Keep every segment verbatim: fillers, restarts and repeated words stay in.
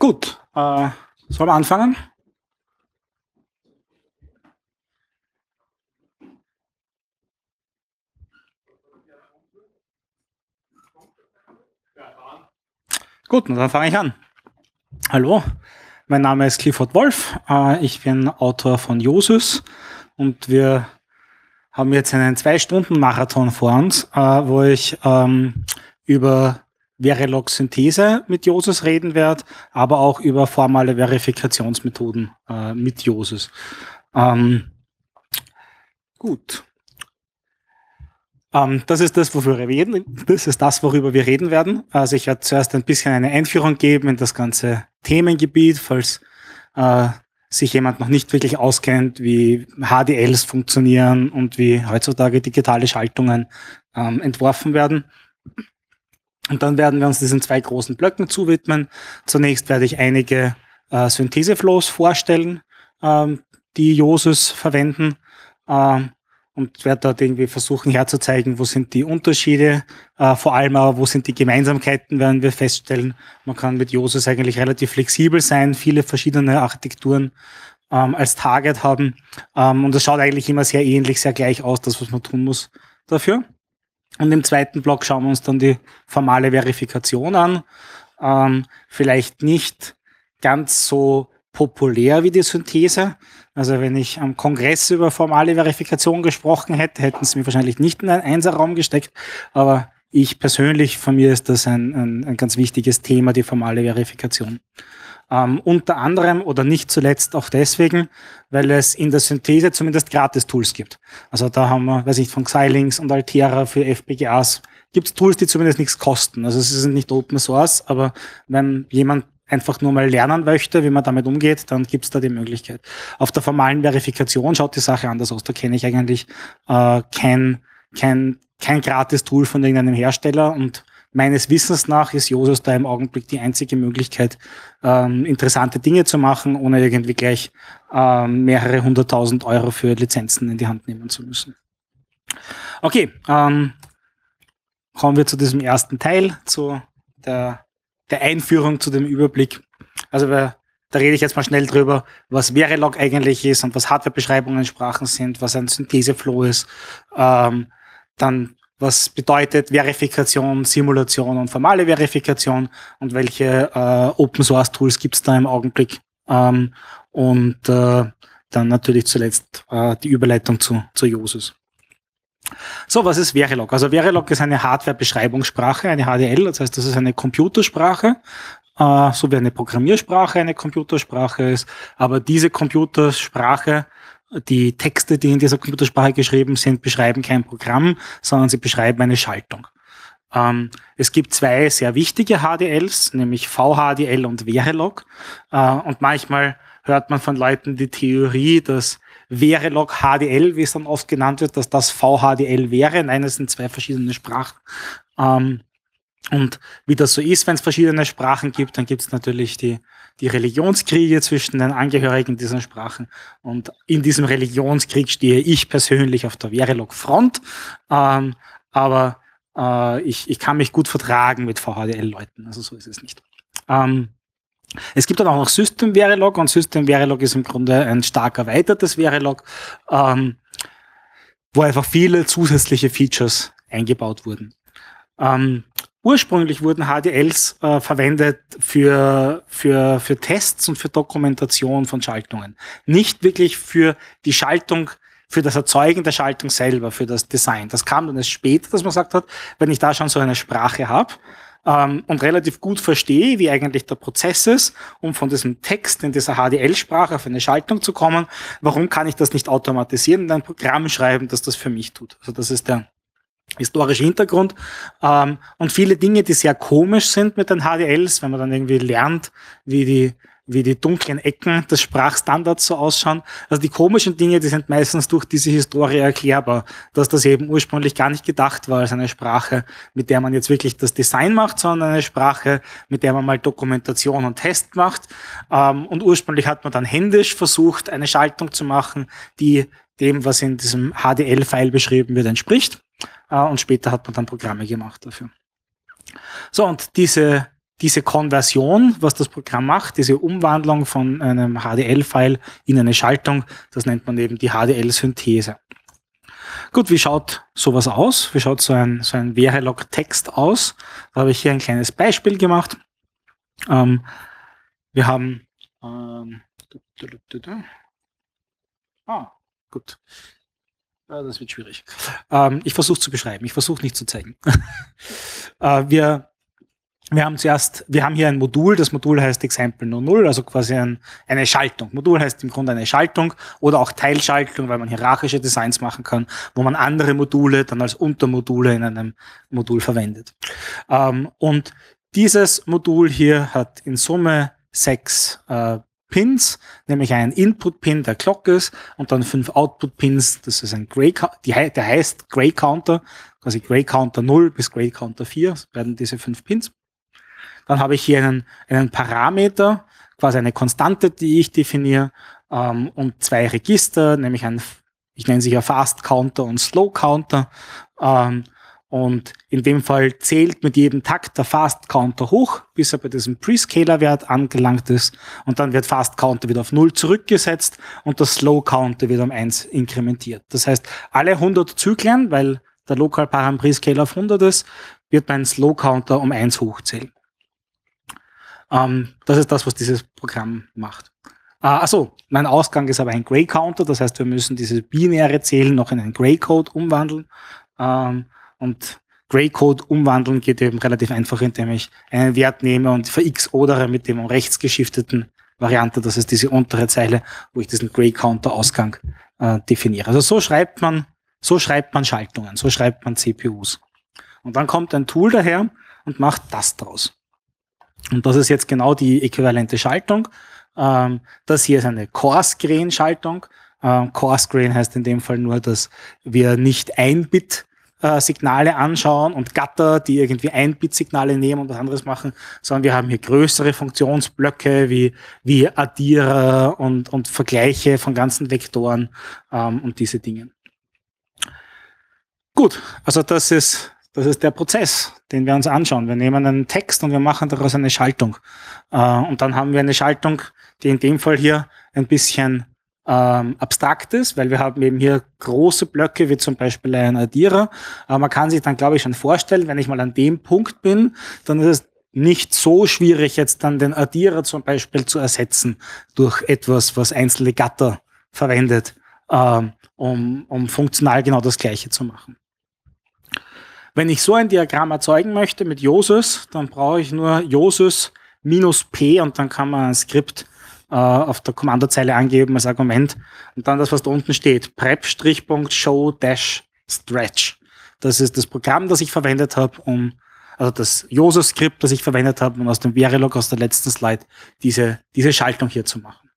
Gut, äh, sollen wir anfangen? Gut, dann fange ich an. Hallo, mein Name ist Clifford Wolf. Äh, ich bin Autor von Josus und wir haben jetzt einen zwei-Stunden-Marathon vor uns, äh, wo ich ähm, über Verilog-Synthese mit Josus reden werde, aber auch über formale Verifikationsmethoden äh, mit Josus. Ähm, gut. Ähm, das ist das, wofür wir reden. Das ist das, worüber wir reden werden. Also ich werde zuerst ein bisschen eine Einführung geben in das ganze Themengebiet, falls äh, sich jemand noch nicht wirklich auskennt, wie H D Ls funktionieren und wie heutzutage digitale Schaltungen ähm, entworfen werden. Und dann werden wir uns diesen zwei großen Blöcken zuwidmen. Zunächst werde ich einige äh, Syntheseflows vorstellen, ähm, die Josus verwenden. Ähm, und werde dort irgendwie versuchen herzuzeigen, wo sind die Unterschiede, äh, vor allem aber, wo sind die Gemeinsamkeiten, werden wir feststellen. Man kann mit Josus eigentlich relativ flexibel sein, viele verschiedene Architekturen ähm, als Target haben. Ähm, und es schaut eigentlich immer sehr ähnlich, sehr gleich aus, das, was man tun muss dafür. Und im zweiten Block schauen wir uns dann die formale Verifikation an. Ähm, vielleicht nicht ganz so populär wie die Synthese. Also wenn ich am Kongress über formale Verifikation gesprochen hätte, hätten sie mir wahrscheinlich nicht in einen Einserraum gesteckt. Aber ich persönlich, von mir ist das ein, ein, ein ganz wichtiges Thema, die formale Verifikation. Ähm, unter anderem oder nicht zuletzt auch deswegen, weil es in der Synthese zumindest Gratis-Tools gibt. Also da haben wir, weiß ich, von Xilinx und Altera für F P G As gibt es Tools, die zumindest nichts kosten. Also sie sind nicht Open Source, aber wenn jemand einfach nur mal lernen möchte, wie man damit umgeht, dann gibt es da die Möglichkeit. Auf der formalen Verifikation schaut die Sache anders aus. Da kenne ich eigentlich äh, kein, kein, kein Gratis-Tool von irgendeinem Hersteller und meines Wissens nach ist Josus da im Augenblick die einzige Möglichkeit, ähm, interessante Dinge zu machen, ohne irgendwie gleich ähm, mehrere hunderttausend Euro für Lizenzen in die Hand nehmen zu müssen. Okay, ähm, kommen wir zu diesem ersten Teil, zu der der Einführung zu dem Überblick. Also wir, da rede ich jetzt mal schnell drüber, was Verilog eigentlich ist und was Hardwarebeschreibungen in Sprachen sind, was ein Syntheseflow ist, ähm, dann was bedeutet Verifikation, Simulation und formale Verifikation und welche äh, Open-Source-Tools gibt es da im Augenblick. Ähm, und äh, dann natürlich zuletzt äh, die Überleitung zu, zu Josus. So, was ist Verilog? Also Verilog ist eine Hardware-Beschreibungssprache, eine H D L, das heißt, das ist eine Computersprache, äh, so wie eine Programmiersprache eine Computersprache ist. Aber diese Computersprache, die Texte, die in dieser Computersprache geschrieben sind, beschreiben kein Programm, sondern sie beschreiben eine Schaltung. Ähm, es gibt zwei sehr wichtige H D Ls, nämlich V H D L und Verilog. Äh, und manchmal hört man von Leuten die Theorie, dass Verilog H D L, wie es dann oft genannt wird, dass das V H D L wäre. Nein, es sind zwei verschiedene Sprachen. Ähm, und wie das so ist, wenn es verschiedene Sprachen gibt, dann gibt es natürlich die, die Religionskriege zwischen den Angehörigen dieser Sprachen. Und in diesem Religionskrieg stehe ich persönlich auf der Verilog-Front. Ähm, aber äh, ich, ich kann mich gut vertragen mit V H D L-Leuten. Also so ist es nicht. Ähm, Es gibt dann auch noch System Verilog und System Verilog ist im Grunde ein stark erweitertes Verilog, ähm, wo einfach viele zusätzliche Features eingebaut wurden. Ähm, ursprünglich wurden H D Ls äh, verwendet für, für, für Tests und für Dokumentation von Schaltungen. Nicht wirklich für die Schaltung, für das Erzeugen der Schaltung selber, für das Design. Das kam dann erst später, dass man gesagt hat, wenn ich da schon so eine Sprache habe, Um, und relativ gut verstehe, wie eigentlich der Prozess ist, um von diesem Text in dieser H D L-Sprache auf eine Schaltung zu kommen, warum kann ich das nicht automatisieren und ein Programm schreiben, das das für mich tut? Also das ist der historische Hintergrund. Um, und viele Dinge, die sehr komisch sind mit den H D Ls, wenn man dann irgendwie lernt, wie die wie die dunklen Ecken des Sprachstandards so ausschauen. Also die komischen Dinge, die sind meistens durch diese Historie erklärbar, dass das eben ursprünglich gar nicht gedacht war als eine Sprache, mit der man jetzt wirklich das Design macht, sondern eine Sprache, mit der man mal Dokumentation und Test macht. Und ursprünglich hat man dann händisch versucht, eine Schaltung zu machen, die dem, was in diesem H D L-File beschrieben wird, entspricht. Und später hat man dann Programme gemacht dafür. So, und diese diese Konversion, was das Programm macht, diese Umwandlung von einem H D L-File in eine Schaltung, das nennt man eben die H D L-Synthese. Gut, wie schaut sowas aus? Wie schaut so ein, so ein Verilog-Text aus? Da habe ich hier ein kleines Beispiel gemacht. Ähm, wir haben ähm, ah, gut. Das wird schwierig. Ähm, ich versuche zu beschreiben. Ich versuche nicht zu zeigen. äh, wir, wir haben zuerst, wir haben hier ein Modul. Das Modul heißt Example null null, also quasi ein, eine Schaltung. Modul heißt im Grunde eine Schaltung oder auch Teilschaltung, weil man hierarchische Designs machen kann, wo man andere Module dann als Untermodule in einem Modul verwendet. Ähm, und dieses Modul hier hat in Summe sechs äh, Pins, nämlich einen Input-Pin, der Clock ist, und dann fünf Output-Pins, das ist ein Gray, die, der heißt Gray Counter, quasi Gray Counter null bis Gray Counter vier, das werden diese fünf Pins. Dann habe ich hier einen, einen Parameter, quasi eine Konstante, die ich definiere, ähm, und zwei Register, nämlich ein, ich nenne sie ja Fast Counter und Slow Counter, ähm, und in dem Fall zählt mit jedem Takt der Fast Counter hoch, bis er bei diesem Prescaler-Wert angelangt ist. Und dann wird Fast Counter wieder auf null zurückgesetzt und der Slow Counter wird um eins inkrementiert. Das heißt, alle hundert Zyklen, weil der Local Param Prescaler auf hundert ist, wird mein Slow Counter um eins hochzählen. Ähm, das ist das, was dieses Programm macht. Äh, achso, mein Ausgang ist aber ein Gray Counter. Das heißt, wir müssen diese binäre Zählen noch in einen Gray Code umwandeln. Ähm, Und Gray-Code umwandeln geht eben relativ einfach, indem ich einen Wert nehme und verx-odere mit dem um rechts geschifteten Variante, das ist diese untere Zeile, wo ich diesen Gray-Counter-Ausgang äh, definiere. Also so schreibt man, so schreibt man Schaltungen, so schreibt man C P Us. Und dann kommt ein Tool daher und macht das draus. Und das ist jetzt genau die äquivalente Schaltung. Ähm, das hier ist eine Coarse-Grain-Schaltung. Ähm, Coarse-Grain heißt in dem Fall nur, dass wir nicht ein Bit Signale anschauen und Gatter, die irgendwie ein-Bit-Signale nehmen und was anderes machen, sondern wir haben hier größere Funktionsblöcke wie, wie Addierer und, und Vergleiche von ganzen Vektoren ähm, und diese Dinge. Gut, also das ist, das ist der Prozess, den wir uns anschauen. Wir nehmen einen Text und wir machen daraus eine Schaltung. Äh, und dann haben wir eine Schaltung, die in dem Fall hier ein bisschen Ähm, abstrakt ist, weil wir haben eben hier große Blöcke, wie zum Beispiel ein Addierer. Aber man kann sich dann, glaube ich, schon vorstellen, wenn ich mal an dem Punkt bin, dann ist es nicht so schwierig, jetzt dann den Addierer zum Beispiel zu ersetzen durch etwas, was einzelne Gatter verwendet, ähm, um, um funktional genau das Gleiche zu machen. Wenn ich so ein Diagramm erzeugen möchte mit Josus, dann brauche ich nur Josus minus P und dann kann man ein Skript auf der Kommandozeile angeben als Argument und dann das, was da unten steht, prep-show-stretch. Das ist das Programm, das ich verwendet habe, um, also das Josus-Skript, das ich verwendet habe, um aus dem Verilog aus der letzten Slide diese, diese Schaltung hier zu machen.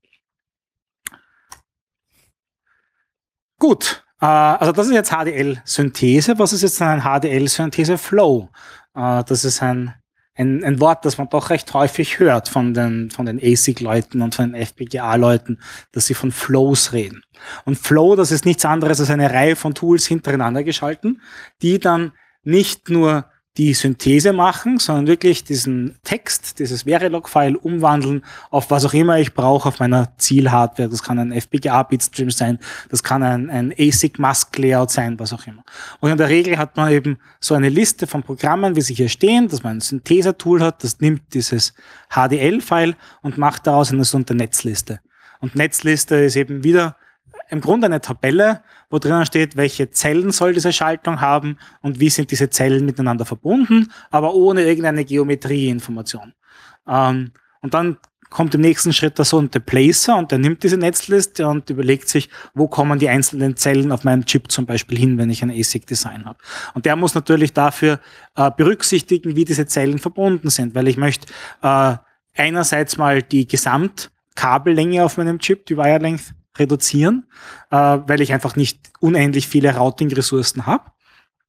Gut, äh, also das ist jetzt H D L-Synthese. Was ist jetzt ein H D L-Synthese-Flow? Äh, das ist ein Ein, ein Wort, das man doch recht häufig hört von den, von den A S I C-Leuten und von den F P G A-Leuten, dass sie von Flows reden. Und Flow, das ist nichts anderes als eine Reihe von Tools hintereinander geschalten, die dann nicht nur die Synthese machen, sondern wirklich diesen Text, dieses Verilog-File umwandeln auf was auch immer ich brauche auf meiner Zielhardware. Das kann ein F P G A-Bitstream sein, das kann ein, ein A S I C-Mask-Layout sein, was auch immer. Und in der Regel hat man eben so eine Liste von Programmen, wie sie hier stehen, dass man ein Synthese-Tool hat, das nimmt dieses H D L-File und macht daraus eine so eine Netzliste. Und Netzliste ist eben wieder im Grunde eine Tabelle, wo drinnen steht, welche Zellen soll diese Schaltung haben und wie sind diese Zellen miteinander verbunden, aber ohne irgendeine Geometrieinformation. Ähm, und dann kommt im nächsten Schritt der sogenannte Placer und der nimmt diese Netzliste und überlegt sich, wo kommen die einzelnen Zellen auf meinem Chip zum Beispiel hin, wenn ich ein A S I C-Design habe. Und der muss natürlich dafür äh, berücksichtigen, wie diese Zellen verbunden sind, weil ich möchte äh, einerseits mal die Gesamtkabellänge auf meinem Chip, die Wire Length, reduzieren, äh, weil ich einfach nicht unendlich viele Routing-Ressourcen habe.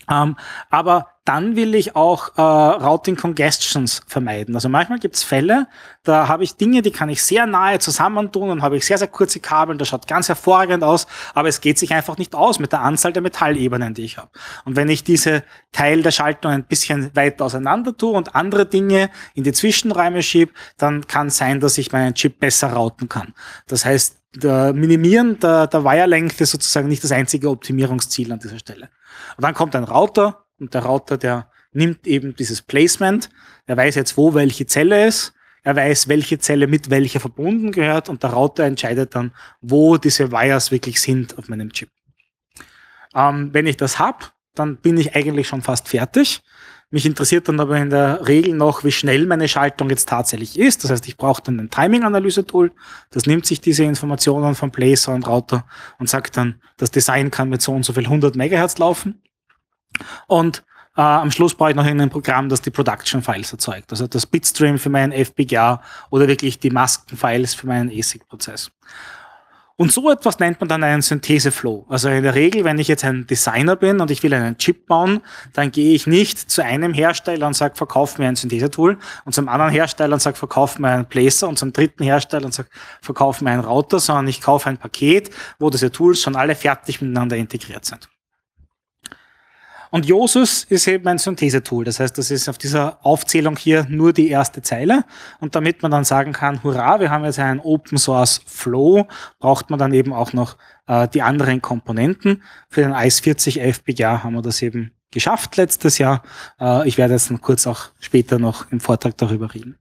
Ähm, aber dann will ich auch äh, Routing Congestions vermeiden. Also manchmal gibt es Fälle, da habe ich Dinge, die kann ich sehr nahe zusammentun und habe ich sehr, sehr kurze Kabel, das schaut ganz hervorragend aus, aber es geht sich einfach nicht aus mit der Anzahl der Metallebenen, die ich habe. Und wenn ich diese Teil der Schaltung ein bisschen weiter auseinander tue und andere Dinge in die Zwischenräume schiebe, dann kann es sein, dass ich meinen Chip besser routen kann. Das heißt, der Minimieren der, der Wire-Length ist sozusagen nicht das einzige Optimierungsziel an dieser Stelle. Und dann kommt ein Router und der Router, der nimmt eben dieses Placement. Er weiß jetzt, wo welche Zelle ist. Er weiß, welche Zelle mit welcher verbunden gehört und der Router entscheidet dann, wo diese Wires wirklich sind auf meinem Chip. Ähm, wenn ich das habe, dann bin ich eigentlich schon fast fertig. Mich interessiert dann aber in der Regel noch, wie schnell meine Schaltung jetzt tatsächlich ist. Das heißt, ich brauche dann ein Timing-Analyse-Tool. Das nimmt sich diese Informationen vom Placer und Router und sagt dann, das Design kann mit so und so viel hundert Megahertz laufen. Und äh, am Schluss brauche ich noch ein Programm, das die Production-Files erzeugt. Also das Bitstream für meinen F P G A oder wirklich die Masken-Files für meinen A S I C-Prozess. Und so etwas nennt man dann einen Syntheseflow. Also in der Regel, wenn ich jetzt ein Designer bin und ich will einen Chip bauen, dann gehe ich nicht zu einem Hersteller und sage, verkauf mir ein Synthesetool und zum anderen Hersteller und sage, verkauf mir einen Placer und zum dritten Hersteller und sage, verkauf mir einen Router, sondern ich kaufe ein Paket, wo diese Tools schon alle fertig miteinander integriert sind. Und Josus ist eben ein Synthesetool. Das heißt, das ist auf dieser Aufzählung hier nur die erste Zeile. Und damit man dann sagen kann, hurra, wir haben jetzt einen Open Source Flow, braucht man dann eben auch noch äh, die anderen Komponenten. Für den I S vierzig F P G A haben wir das eben geschafft letztes Jahr. Äh, ich werde jetzt dann kurz auch später noch im Vortrag darüber reden.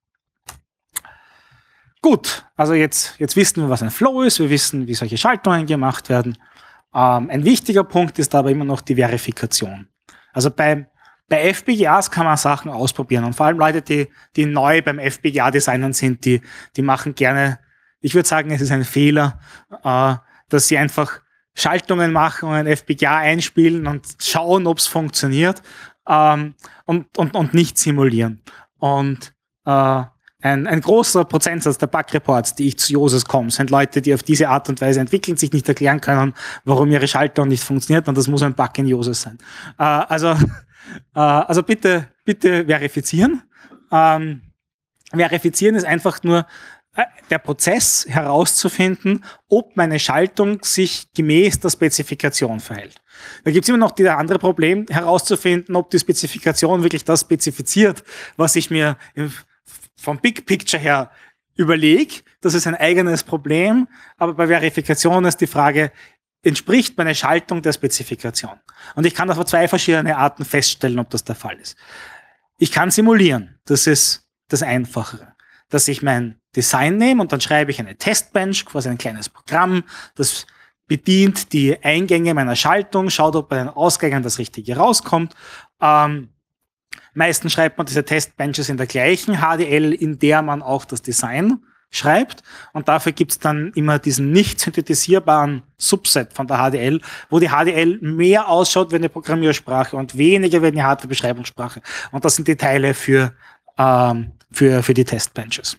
Gut, also jetzt, jetzt wissen wir, was ein Flow ist. Wir wissen, wie solche Schaltungen gemacht werden. Ähm, ein wichtiger Punkt ist aber immer noch die Verifikation. Also bei, bei F P G As kann man Sachen ausprobieren und vor allem Leute, die, die neu beim F P G A-Designen sind, die, die machen gerne, ich würde sagen, es ist ein Fehler, äh, dass sie einfach Schaltungen machen und ein F P G A einspielen und schauen, ob es funktioniert ähm, und, und, und nicht simulieren. Und äh, Ein, ein großer Prozentsatz der Bug-Reports, die ich zu Josus komme, sind Leute, die auf diese Art und Weise entwickeln, sich nicht erklären können, warum ihre Schaltung nicht funktioniert, und das muss ein Bug in Josus sein. Äh, also, äh, also bitte, bitte verifizieren. Ähm, verifizieren ist einfach nur äh, der Prozess herauszufinden, ob meine Schaltung sich gemäß der Spezifikation verhält. Da gibt es immer noch das andere Problem, herauszufinden, ob die Spezifikation wirklich das spezifiziert, was ich mir im vom Big Picture her überlege. Das ist ein eigenes Problem, aber bei Verifikation ist die Frage, entspricht meine Schaltung der Spezifikation? Und ich kann auf zwei verschiedene Arten feststellen, ob das der Fall ist. Ich kann simulieren, das ist das Einfachere, dass ich mein Design nehme und dann schreibe ich eine Testbench, quasi ein kleines Programm, das bedient die Eingänge meiner Schaltung, schaut, ob bei den Ausgängen das Richtige rauskommt. Ähm, Meistens schreibt man diese Testbenches in der gleichen H D L, in der man auch das Design schreibt. Und dafür gibt's dann immer diesen nicht synthetisierbaren Subset von der H D L, wo die H D L mehr ausschaut wie eine Programmiersprache und weniger wie eine Hardware-Beschreibungssprache. Und das sind die Teile für, ähm, für, für die Testbenches.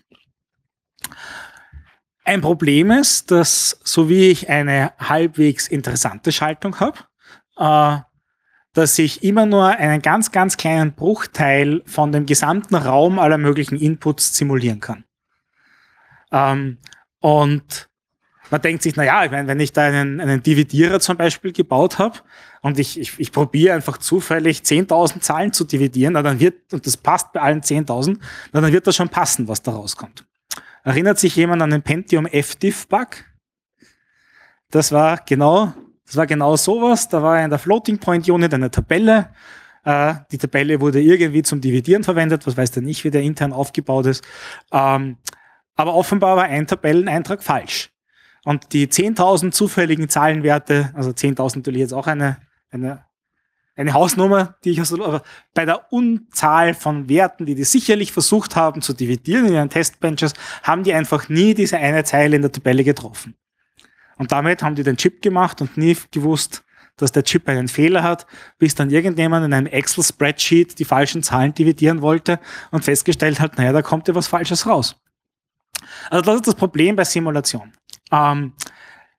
Ein Problem ist, dass so wie ich eine halbwegs interessante Schaltung habe, äh, dass ich immer nur einen ganz, ganz kleinen Bruchteil von dem gesamten Raum aller möglichen Inputs simulieren kann. Ähm, und man denkt sich, na ja, ich meine, wenn ich da einen, einen Dividierer zum Beispiel gebaut habe und ich, ich, ich probiere einfach zufällig zehntausend Zahlen zu dividieren, na, dann wird, und das passt bei allen zehntausend, na, dann wird das schon passen, was da rauskommt. Erinnert sich jemand an den Pentium F D I F-Bug? Das war genau... Das war genau sowas. Da war in der Floating Point Unit eine Tabelle. Äh, die Tabelle wurde irgendwie zum Dividieren verwendet. Was weiß der nicht, wie der intern aufgebaut ist. Ähm, aber offenbar war ein Tabelleneintrag falsch. Und die zehntausend zufälligen Zahlenwerte, also zehntausend natürlich jetzt auch eine, eine, eine Hausnummer, die ich also, aber bei der Unzahl von Werten, die die sicherlich versucht haben zu dividieren in ihren Testbenches, haben die einfach nie diese eine Zeile in der Tabelle getroffen. Und damit haben die den Chip gemacht und nie gewusst, dass der Chip einen Fehler hat, bis dann irgendjemand in einem Excel-Spreadsheet die falschen Zahlen dividieren wollte und festgestellt hat, naja, da kommt ja was Falsches raus. Also das ist das Problem bei Simulation. Ähm,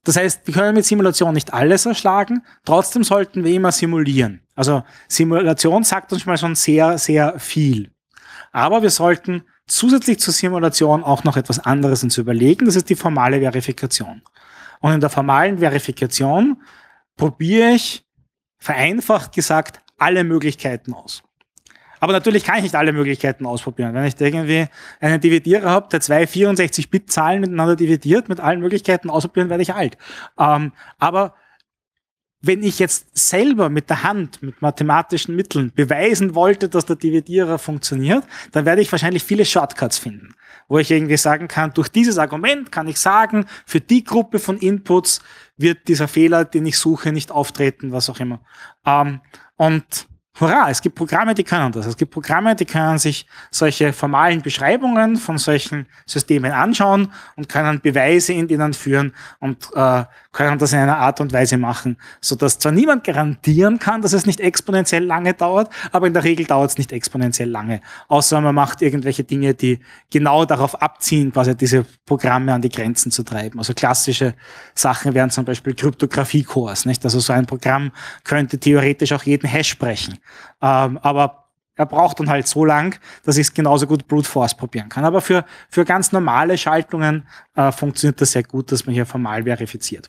Das heißt, wir können mit Simulation nicht alles erschlagen, trotzdem sollten wir immer simulieren. Also Simulation sagt uns mal schon sehr, sehr viel. Aber wir sollten zusätzlich zur Simulation auch noch etwas anderes uns überlegen, das ist die formale Verifikation. Und in der formalen Verifikation probiere ich, vereinfacht gesagt, alle Möglichkeiten aus. Aber natürlich kann ich nicht alle Möglichkeiten ausprobieren. Wenn ich irgendwie einen Dividierer habe, der zwei vierundsechzig-Bit-Zahlen miteinander dividiert, mit allen Möglichkeiten ausprobieren, werde ich alt. Ähm, aber wenn ich jetzt selber mit der Hand, mit mathematischen Mitteln beweisen wollte, dass der Dividierer funktioniert, dann werde ich wahrscheinlich viele Shortcuts finden, wo ich irgendwie sagen kann, durch dieses Argument kann ich sagen, für die Gruppe von Inputs wird dieser Fehler, den ich suche, nicht auftreten, was auch immer. Ähm, und hurra, es gibt Programme, die können das. Es gibt Programme, die können sich solche formalen Beschreibungen von solchen Systemen anschauen und können Beweise in denen führen und äh, können das in einer Art und Weise machen, sodass zwar niemand garantieren kann, dass es nicht exponentiell lange dauert, aber in der Regel dauert es nicht exponentiell lange. Außer man macht irgendwelche Dinge, die genau darauf abziehen, quasi diese Programme an die Grenzen zu treiben. Also klassische Sachen wären zum Beispiel Kryptographie-Cores, nicht? Also so ein Programm könnte theoretisch auch jeden Hash sprechen. Ähm, aber er braucht dann halt so lang, dass ich es genauso gut Brute Force probieren kann. Aber für, für ganz normale Schaltungen äh, funktioniert das sehr gut, dass man hier formal verifiziert.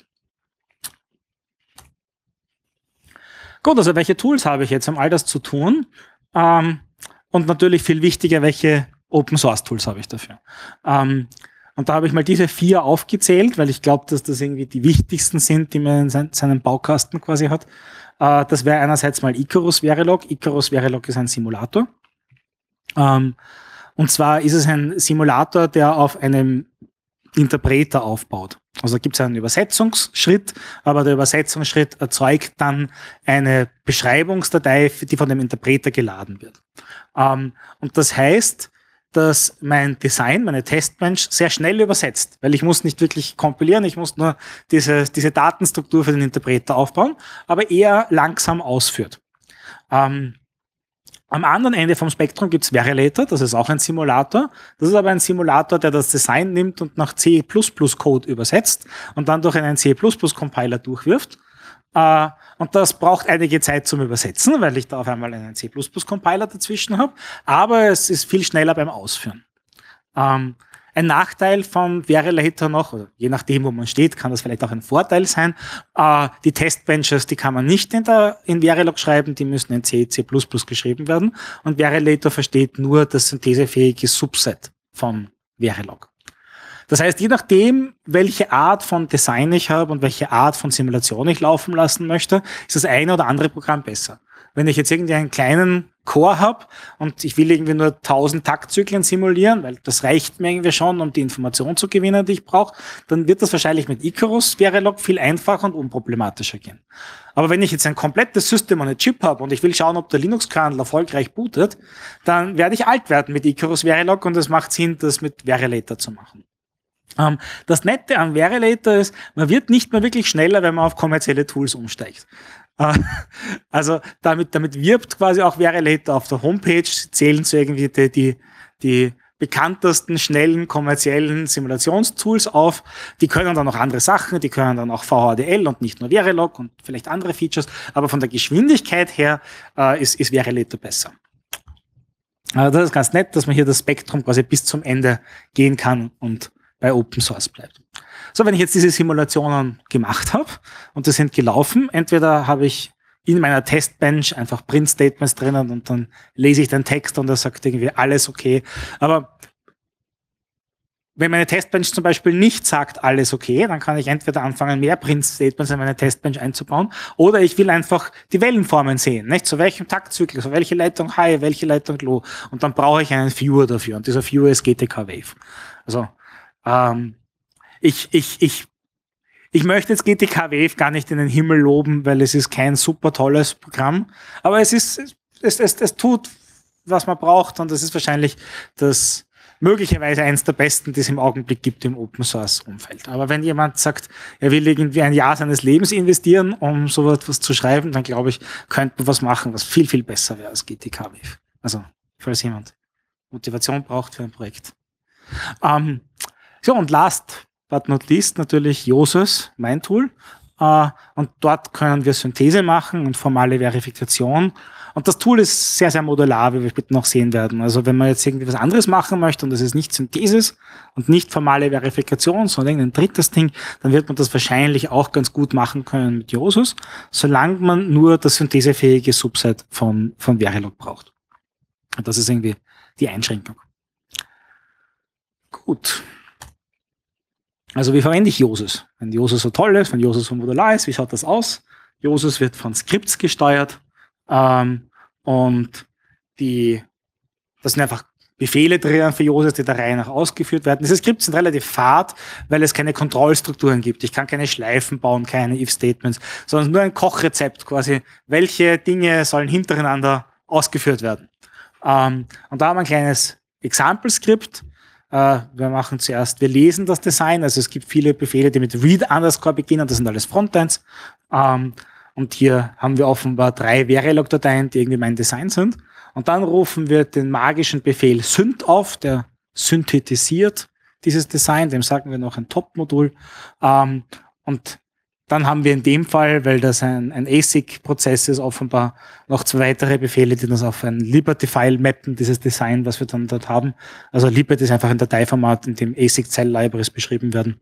Gut, also welche Tools habe ich jetzt, um all das zu tun? Ähm, und natürlich viel wichtiger, welche Open Source Tools habe ich dafür? Ähm, und da habe ich mal diese vier aufgezählt, weil ich glaube, dass das irgendwie die wichtigsten sind, die man in sein, seinem Baukasten quasi hat. Uh, das wäre einerseits mal Icarus Verilog. Icarus Verilog ist ein Simulator. Um, und zwar ist es ein Simulator, der auf einem Interpreter aufbaut. Also da gibt es einen Übersetzungsschritt, aber der Übersetzungsschritt erzeugt dann eine Beschreibungsdatei, die von dem Interpreter geladen wird. Um, und das heißt, dass mein Design, meine Testbench sehr schnell übersetzt, weil ich muss nicht wirklich kompilieren, ich muss nur diese, diese Datenstruktur für den Interpreter aufbauen, aber eher langsam ausführt. Ähm, am anderen Ende vom Spektrum gibt's Verilator, das ist auch ein Simulator. Das ist aber ein Simulator, der das Design nimmt und nach C plus plus Code übersetzt und dann durch einen C plus plus Compiler durchwirft. Uh, und das braucht einige Zeit zum Übersetzen, weil ich da auf einmal einen C plus plus Compiler dazwischen habe, aber es ist viel schneller beim Ausführen. Um, ein Nachteil vom Verilator noch, oder je nachdem, wo man steht, kann das vielleicht auch ein Vorteil sein. Uh, die Testbenches, die kann man nicht in, der, in Verilog schreiben, die müssen in C, C plus plus geschrieben werden. Und Verilator versteht nur das synthesefähige Subset von Verilog. Das heißt, je nachdem, welche Art von Design ich habe und welche Art von Simulation ich laufen lassen möchte, ist das eine oder andere Programm besser. Wenn ich jetzt irgendwie einen kleinen Core habe und ich will irgendwie nur tausend Taktzyklen simulieren, weil das reicht mir irgendwie schon, um die Information zu gewinnen, die ich brauche, dann wird das wahrscheinlich mit Icarus Verilog viel einfacher und unproblematischer gehen. Aber wenn ich jetzt ein komplettes System on a Chip habe und ich will schauen, ob der Linux-Kernel erfolgreich bootet, dann werde ich alt werden mit Icarus Verilog und es macht Sinn, das mit Verilator zu machen. Um, das Nette am Verilator ist, man wird nicht mehr wirklich schneller, wenn man auf kommerzielle Tools umsteigt. Uh, also damit, damit wirbt quasi auch Verilator auf der Homepage, zählen zu irgendwie die, die, die bekanntesten, schnellen, kommerziellen Simulationstools auf. Die können dann noch andere Sachen, die können dann auch V H D L und nicht nur Verilog und vielleicht andere Features, aber von der Geschwindigkeit her uh, ist, ist Verilator besser. Uh, das ist ganz nett, dass man hier das Spektrum quasi bis zum Ende gehen kann und bei Open Source bleibt. So, wenn ich jetzt diese Simulationen gemacht habe und die sind gelaufen, entweder habe ich in meiner Testbench einfach Print-Statements drinnen und dann lese ich den Text und er sagt irgendwie alles okay. Aber wenn meine Testbench zum Beispiel nicht sagt alles okay, dann kann ich entweder anfangen, mehr Print-Statements in meine Testbench einzubauen oder ich will einfach die Wellenformen sehen, nicht? Zu welchem Taktzyklus, so welche Leitung High, welche Leitung Low und dann brauche ich einen Viewer dafür und dieser Viewer ist G T K Wave. Also Ähm, ich, ich, ich, ich möchte jetzt G T K Wave gar nicht in den Himmel loben, weil es ist kein super tolles Programm, aber es ist, es, es, es tut, was man braucht und das ist wahrscheinlich das möglicherweise eins der besten, die es im Augenblick gibt im Open Source Umfeld. Aber wenn jemand sagt, er will irgendwie ein Jahr seines Lebens investieren, um so etwas zu schreiben, dann glaube ich, könnte man was machen, was viel, viel besser wäre als G T K Wave. Also, falls jemand Motivation braucht für ein Projekt. Ähm, So, und last but not least natürlich Josus, mein Tool. Uh, und dort können wir Synthese machen und formale Verifikation. Und das Tool ist sehr, sehr modular, wie wir später noch sehen werden. Also wenn man jetzt irgendwie was anderes machen möchte und das ist nicht Synthesis und nicht formale Verifikation, sondern irgendein drittes Ding, dann wird man das wahrscheinlich auch ganz gut machen können mit Josus, solange man nur das synthesefähige Subset von, von Verilog braucht. Und das ist irgendwie die Einschränkung. Gut. Also wie verwende ich Josus? Wenn Josus so toll ist, wenn Josus so modular ist, wie schaut das aus? Josus wird von Skripts gesteuert ähm, und die, das sind einfach Befehle drin für Josus, die der Reihe nach ausgeführt werden. Diese Skripts sind relativ fad, weil es keine Kontrollstrukturen gibt. Ich kann keine Schleifen bauen, keine if-Statements, sondern nur ein Kochrezept quasi. Welche Dinge sollen hintereinander ausgeführt werden? Ähm, und da haben wir ein kleines Example-Skript. Uh, wir machen zuerst, wir lesen das Design, also es gibt viele Befehle, die mit read underscore beginnen, das sind alles Frontends. Um, und hier haben wir offenbar drei Verilog-Dateien, die irgendwie mein Design sind. Und dann rufen wir den magischen Befehl synth auf, der synthetisiert dieses Design, dem sagen wir noch ein Top-Modul. Um, und dann haben wir in dem Fall, weil das ein, ein A S I C-Prozess ist, offenbar noch zwei weitere Befehle, die das auf ein Liberty-File mappen, dieses Design, was wir dann dort haben. Also Liberty ist einfach ein Dateiformat, in dem A S I C-Cell-Libraries beschrieben werden.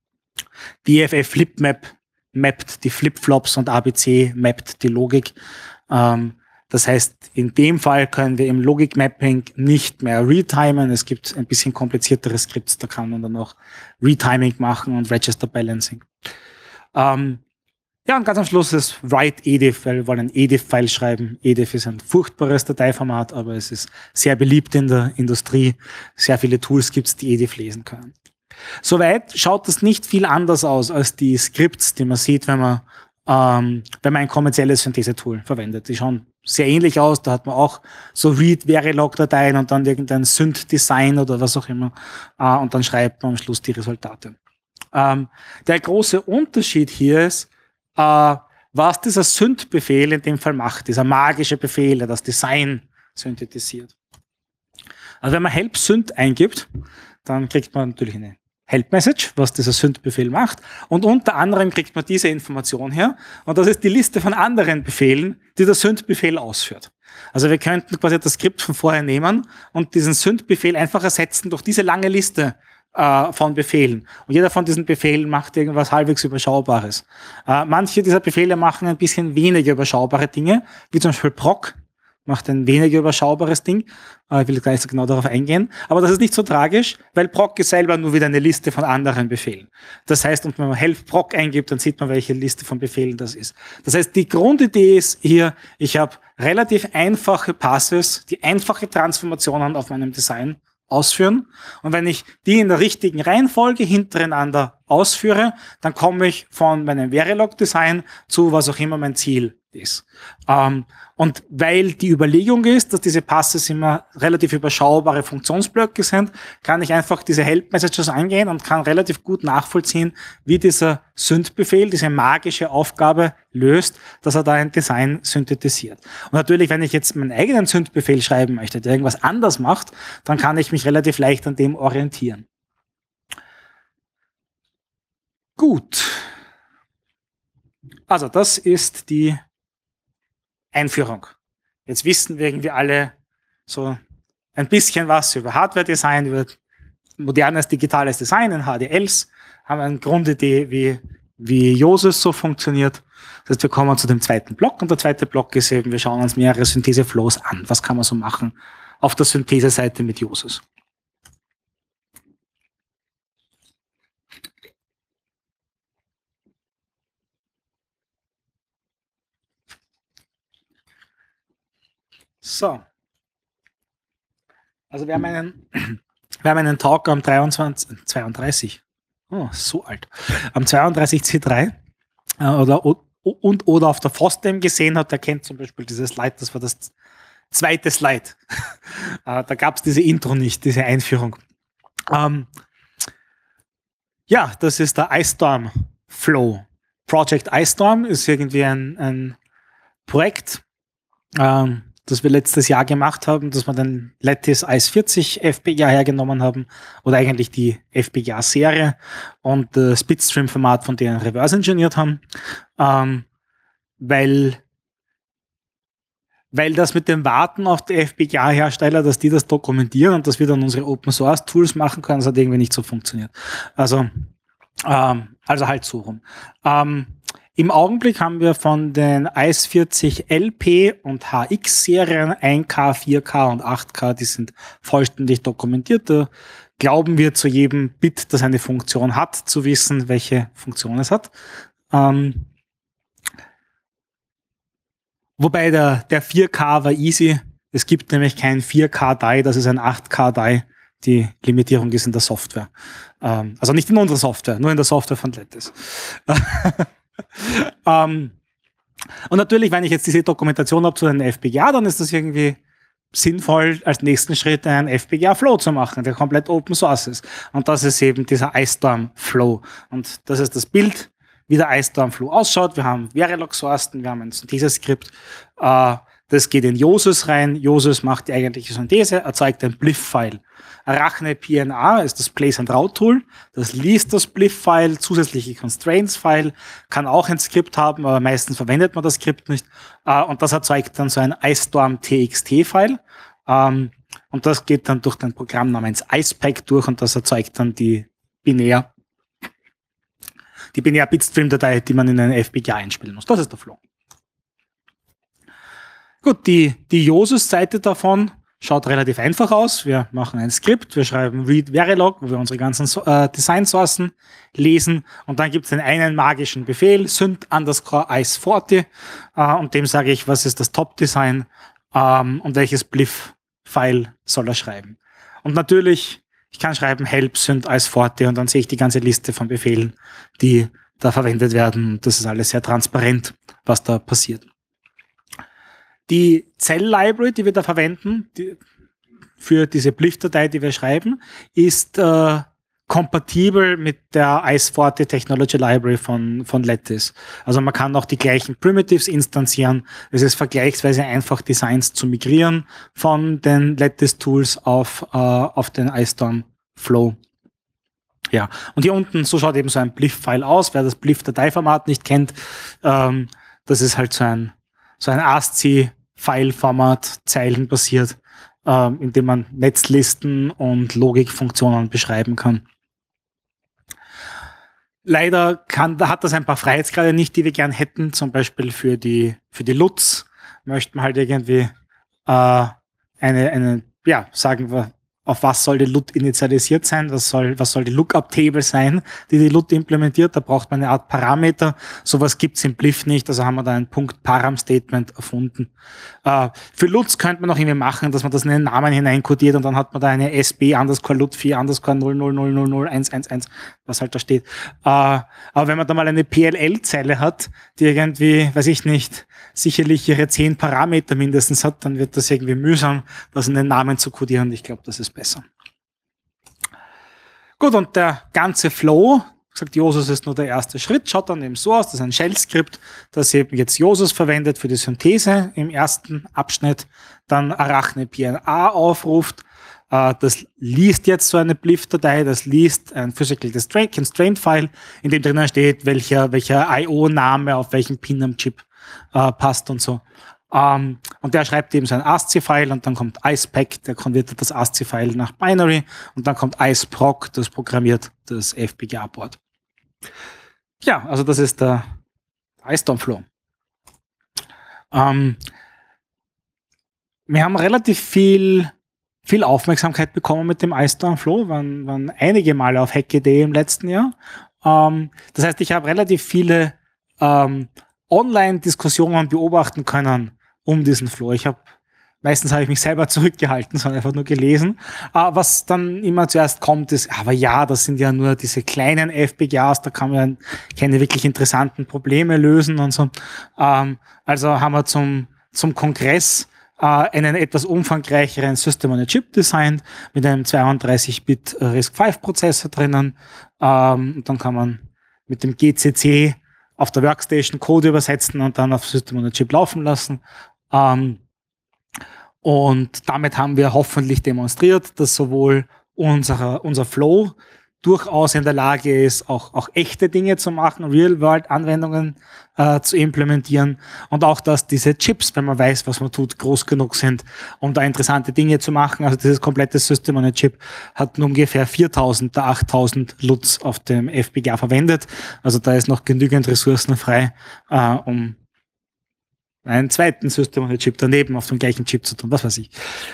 D F F-Flipmap mappt die Flip-Flops und A B C mappt die Logik. Ähm, das heißt, in dem Fall können wir im Logik-Mapping nicht mehr retimen. Es gibt ein bisschen kompliziertere Skripts, da kann man dann auch Retiming machen und Register-Balancing. Ähm, ja, und ganz am Schluss ist write edif, weil wir wollen ein edif-File schreiben. Edif ist ein furchtbares Dateiformat, aber es ist sehr beliebt in der Industrie. Sehr viele Tools gibt es, die edif lesen können. Soweit schaut das nicht viel anders aus als die Skripts, die man sieht, wenn man, ähm, wenn man ein kommerzielles Synthese-Tool verwendet. Die schauen sehr ähnlich aus. Da hat man auch so Read-Verilog-Dateien und dann irgendein Synth-Design oder was auch immer. Äh, und dann schreibt man am Schluss die Resultate. Ähm, der große Unterschied hier ist, äh, was dieser Synth-Befehl in dem Fall macht, dieser magische Befehl, der das Design synthetisiert. Also wenn man help synth eingibt, dann kriegt man natürlich eine Help-Message, was dieser Synth-Befehl macht, und unter anderem kriegt man diese Information her, und das ist die Liste von anderen Befehlen, die der Synth-Befehl ausführt. Also wir könnten quasi das Skript von vorher nehmen und diesen Synth-Befehl einfach ersetzen durch diese lange Liste von Befehlen. Und jeder von diesen Befehlen macht irgendwas halbwegs Überschaubares. Äh, manche dieser Befehle machen ein bisschen weniger überschaubare Dinge, wie zum Beispiel proc macht ein weniger überschaubares Ding. Äh, ich will gar nicht so genau darauf eingehen. Aber das ist nicht so tragisch, weil proc ist selber nur wieder eine Liste von anderen Befehlen. Das heißt, wenn man help proc eingibt, dann sieht man, welche Liste von Befehlen das ist. Das heißt, die Grundidee ist hier, ich habe relativ einfache Passes, die einfache Transformationen auf meinem Design ausführen. Und wenn ich die in der richtigen Reihenfolge hintereinander ausführe, dann komme ich von meinem Verilog-Design zu was auch immer mein Ziel ist. Ähm, und weil die Überlegung ist, dass diese Passes immer relativ überschaubare Funktionsblöcke sind, kann ich einfach diese Help-Messages angehen und kann relativ gut nachvollziehen, wie dieser Synth-Befehl, diese magische Aufgabe löst, dass er da ein Design synthetisiert. Und natürlich, wenn ich jetzt meinen eigenen Synth-Befehl schreiben möchte, der irgendwas anders macht, dann kann ich mich relativ leicht an dem orientieren. Gut. Also das ist die Einführung. Jetzt wissen wir irgendwie alle so ein bisschen was über Hardware-Design, über modernes digitales Design in H D Ls, haben eine Grundidee, wie, wie Josus so funktioniert. Das heißt, wir kommen zu dem zweiten Block, und der zweite Block ist eben, wir schauen uns mehrere Synthese-Flows an. Was kann man so machen auf der Synthese-Seite mit Josus? So. Also wir haben einen, wir haben einen Talk am dreiundzwanzig, zweiunddreißig, oh, so alt, am zweiunddreißig C drei äh, oder, und oder auf der FOSDEM gesehen hat, der kennt zum Beispiel dieses Slide, das war das zweite Slide. äh, da gab es diese Intro nicht, diese Einführung. Ähm, ja, das ist der iStorm Flow. Project iStorm ist irgendwie ein, ein Projekt, ähm, das wir letztes Jahr gemacht haben, dass wir den Lattice I C vierzig F P G A hergenommen haben oder eigentlich die F P G A-Serie und das Bitstream-Format von denen reverse engineert haben, ähm, weil weil das mit dem Warten auf die F P G A-Hersteller, dass die das dokumentieren und dass wir dann unsere Open-Source-Tools machen können, das hat irgendwie nicht so funktioniert. Also, ähm, also halt so rum. Ähm, Im Augenblick haben wir von den I C vierzig L P und H X-Serien eins K, vier K und acht K, die sind vollständig dokumentiert. Da glauben wir zu jedem Bit, das eine Funktion hat, zu wissen, welche Funktion es hat. Ähm, Wobei der, der vier K war easy. Es gibt nämlich kein vier K-D A I, das ist ein acht K-D A I. Die Limitierung ist in der Software. Ähm, also nicht in unserer Software, nur in der Software von Lattice. ähm, und natürlich, wenn ich jetzt diese Dokumentation habe zu einem F P G A, dann ist das irgendwie sinnvoll, als nächsten Schritt einen F P G A-Flow zu machen, der komplett Open Source ist. Und das ist eben dieser iStorm-Flow. Und das ist das Bild, wie der iStorm-Flow ausschaut. Wir haben Verilog-Sourcen, wir haben ein Synthese-Skript. Äh, das geht in Josus rein. Josus macht die eigentliche Synthese, erzeugt ein B L I F-File. Arachne P N A ist das Place-and-Route-Tool. Das liest das B L I F-File, zusätzliche Constraints-File, kann auch ein Skript haben, aber meistens verwendet man das Skript nicht. Äh, und das erzeugt dann so ein iStorm-T X T-File. Ähm, und das geht dann durch ein Programm namens IcePack durch und das erzeugt dann die binär die Binär-Bitstream-Datei, die man in einen F P G A einspielen muss. Das ist der Flow. Gut, die, die Josus-Seite davon schaut relativ einfach aus. Wir machen ein Skript, wir schreiben read Verilog, wo wir unsere ganzen äh, Design-Sourcen lesen und dann gibt es den einen magischen Befehl, synth underscore I C vierzig äh, und dem sage ich, was ist das Top-Design ähm, und welches B L I F-File soll er schreiben. Und natürlich ich kann schreiben help synth I C vierzig und dann sehe ich die ganze Liste von Befehlen, die da verwendet werden. Das ist alles sehr transparent, was da passiert. Die Cell-Library, die wir da verwenden, die, für diese B L I F-Datei, die wir schreiben, ist äh, kompatibel mit der I C vierzig Technology Library von, von Lattice. Also man kann auch die gleichen Primitives instanzieren. Es ist vergleichsweise einfach, Designs zu migrieren von den Lattice-Tools auf, äh, auf den iStorm Flow. Ja, und hier unten, so schaut eben so ein B L I F-File aus. Wer das B L I F-Dateiformat nicht kennt, ähm, das ist halt so ein, so ein ASCII-File-Format, zeilenbasiert, ähm, in dem man Netzlisten und Logikfunktionen beschreiben kann. Leider kann, hat das ein paar Freiheitsgrade nicht, die wir gern hätten. Zum Beispiel für die, für die L U Ts möchten wir halt irgendwie äh, eine, eine, ja, sagen wir, auf was soll die L U T initialisiert sein, was soll, was soll die Lookup-Table sein, die die L U T implementiert, da braucht man eine Art Parameter, sowas gibt's im B L I F nicht, also haben wir da ein Punkt-Param-Statement erfunden. Äh, für L U Ts könnte man noch irgendwie machen, dass man das in den Namen hineinkodiert und dann hat man da eine S B underscore L U T vier underscore null null null null null eins eins eins, was halt da steht. Äh, aber wenn man da mal eine P L L-Zeile hat, die irgendwie, weiß ich nicht, sicherlich ihre zehn Parameter mindestens hat, dann wird das irgendwie mühsam, das in den Namen zu kodieren. Ich glaube, das ist besser. Gut, und der ganze Flow, wie gesagt, Josus ist nur der erste Schritt, schaut dann eben so aus, das ist ein Shell-Skript, das eben jetzt Josus verwendet für die Synthese im ersten Abschnitt, dann Arachne P N A aufruft, äh, das liest jetzt so eine B L I F-Datei, das liest ein Physical Constraint-File, in dem drinnen steht, welcher, welcher I O-Name auf welchem Pin am Chip äh, passt und so. Um, und der schreibt eben so ein ASCII-File und dann kommt IcePack, der konvertiert das ASCII-File nach Binary und dann kommt IceProc, das programmiert das F P G A-Board. Ja, also das ist der iStorm-Flow. Um, wir haben relativ viel, viel Aufmerksamkeit bekommen mit dem iStorm-Flow, waren, waren einige Male auf Hack.de im letzten Jahr. Um, das heißt, ich habe relativ viele um, Online-Diskussionen beobachten können um diesen Flow. Ich habe meistens habe ich mich selber zurückgehalten, sondern einfach nur gelesen. Uh, was dann immer zuerst kommt, ist, aber ja, das sind ja nur diese kleinen F P G As, da kann man keine wirklich interessanten Probleme lösen und so. Um, also haben wir zum, zum Kongress uh, einen etwas umfangreicheren System on a Chip designt mit einem zweiunddreißig Bit RISC fünf Prozessor drinnen. Um, und dann kann man mit dem G C C auf der Workstation Code übersetzen und dann auf System on a Chip laufen lassen. Ähm, Und damit haben wir hoffentlich demonstriert, dass sowohl unsere, unser Flow durchaus in der Lage ist, auch, auch echte Dinge zu machen, Real-World-Anwendungen äh, zu implementieren und auch, dass diese Chips, wenn man weiß, was man tut, groß genug sind, um da interessante Dinge zu machen. Also dieses komplette System on a Chip hat nur ungefähr viertausend der achttausend L U Ts auf dem F P G A verwendet. Also da ist noch genügend Ressourcen frei, äh, um einen zweiten System on a Chip daneben auf dem gleichen Chip zu tun, was weiß ich.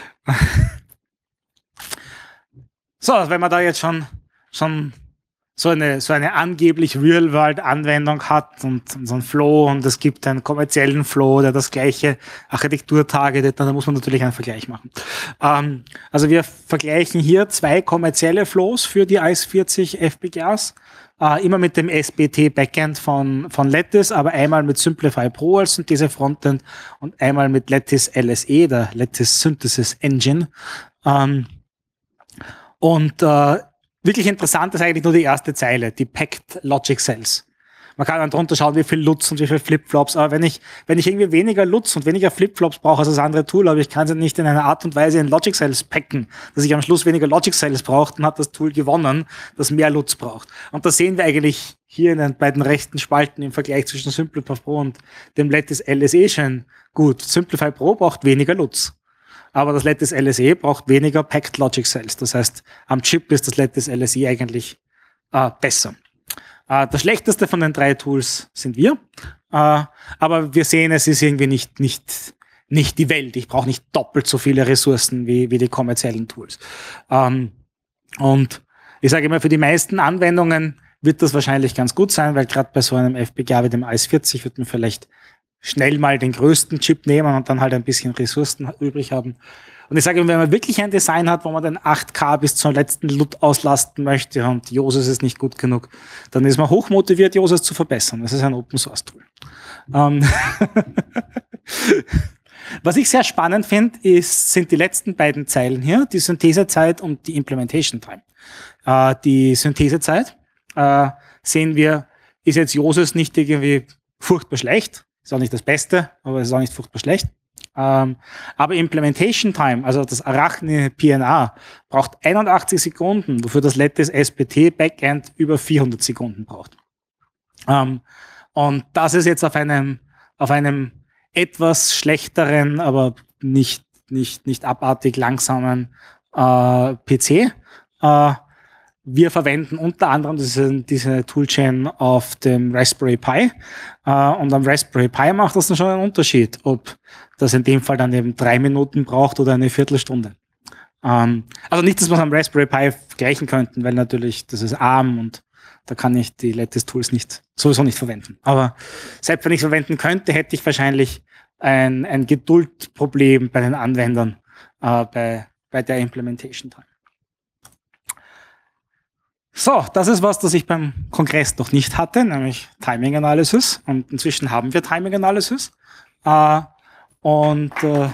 So, wenn man da jetzt schon schon so eine, so eine angeblich Real-World-Anwendung hat und, und so ein Flow und es gibt einen kommerziellen Flow, der das gleiche Architektur targetet, dann muss man natürlich einen Vergleich machen. Ähm, also wir vergleichen hier zwei kommerzielle Flows für die I C vierzig F P G As, äh, immer mit dem S B T-Backend von, von Lattice, aber einmal mit Simplify Pro als Synthese-Frontend und einmal mit Lattice L S E, der Lattice Synthesis Engine. Ähm, und äh, Wirklich interessant ist eigentlich nur die erste Zeile, die Packed Logic Cells. Man kann dann drunter schauen, wie viel L U Ts und wie viel Flipflops, aber wenn ich, wenn ich irgendwie weniger L U Ts und weniger Flipflops brauche als das andere Tool, aber ich kann sie nicht in einer Art und Weise in Logic Cells packen, dass ich am Schluss weniger Logic Cells brauche, dann hat das Tool gewonnen, das mehr L U Ts braucht. Und das sehen wir eigentlich hier in den beiden rechten Spalten im Vergleich zwischen Simplify Pro und dem Lattice L S E schon gut. Simplify Pro braucht weniger L U Ts. Aber das Lattice L S E braucht weniger Packed Logic Cells. Das heißt, am Chip ist das Lattice L S E eigentlich äh, besser. Äh, das schlechteste von den drei Tools sind wir. Äh, aber wir sehen, es ist irgendwie nicht, nicht, nicht die Welt. Ich brauche nicht doppelt so viele Ressourcen wie, wie die kommerziellen Tools. Ähm, und ich sage immer, für die meisten Anwendungen wird das wahrscheinlich ganz gut sein, weil gerade bei so einem F P G A wie dem I C vierzig wird man vielleicht schnell mal den größten Chip nehmen und dann halt ein bisschen Ressourcen übrig haben. Und ich sage, wenn man wirklich ein Design hat, wo man den acht K bis zum letzten L U T auslasten möchte und Yosys ist nicht gut genug, dann ist man hochmotiviert, Yosys zu verbessern. Das ist ein Open-Source-Tool. Ähm Was ich sehr spannend finde, ist, sind die letzten beiden Zeilen hier, die Synthesezeit und die Implementation Time. Äh, die Synthesezeit, äh, sehen wir, ist jetzt Yosys nicht irgendwie furchtbar schlecht. Ist auch nicht das Beste, aber es ist auch nicht furchtbar schlecht. Ähm, aber Implementation Time, also das Arachne P N A, braucht einundachtzig Sekunden, wofür das Lattice S B T Backend über vierhundert Sekunden braucht. Ähm, und das ist jetzt auf einem, auf einem etwas schlechteren, aber nicht, nicht, nicht abartig langsamen äh, P C. Äh, Wir verwenden unter anderem diese, diese Toolchain auf dem Raspberry Pi. Äh, und am Raspberry Pi macht das dann schon einen Unterschied, ob das in dem Fall dann eben drei Minuten braucht oder eine Viertelstunde. Ähm, also nicht, dass wir es am Raspberry Pi vergleichen könnten, weil natürlich das ist ARM und da kann ich die Lattice Tools nicht, sowieso nicht verwenden. Aber selbst wenn ich es verwenden könnte, hätte ich wahrscheinlich ein, ein Geduldproblem bei den Anwendern äh, bei, bei der Implementation Time. So, das ist was, das ich beim Kongress noch nicht hatte, nämlich Timing Analysis. Und inzwischen haben wir Timing Analysis. Äh, und äh,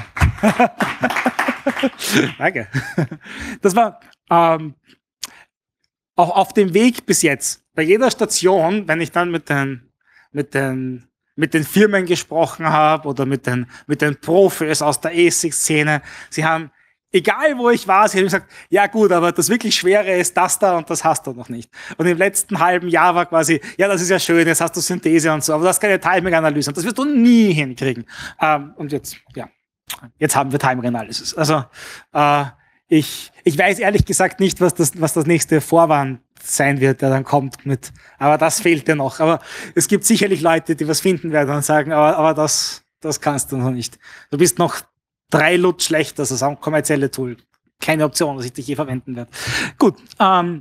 danke. Das war ähm, auch auf dem Weg bis jetzt. Bei jeder Station, wenn ich dann mit den mit den mit den Firmen gesprochen habe oder mit den mit den Profis aus der A S I C-Szene, sie haben egal wo ich war, sie haben gesagt, ja gut, aber das wirklich Schwere ist das da und das hast du noch nicht. Und im letzten halben Jahr war quasi, ja, das ist ja schön, jetzt hast du Synthese und so, aber du hast keine Timing-Analyse und das wirst du nie hinkriegen. Ähm, und jetzt, ja, jetzt haben wir Timing-Analysis. Also äh, ich, ich weiß ehrlich gesagt nicht, was das, was das nächste Vorwand sein wird, der dann kommt mit, aber das fehlt dir noch. Aber es gibt sicherlich Leute, die was finden werden und sagen, aber, aber das, das kannst du noch nicht. Du bist noch drei L U T schlechter, das ist ein kommerzielle Tool. Keine Option, dass ich dich je verwenden werde. Gut, ähm,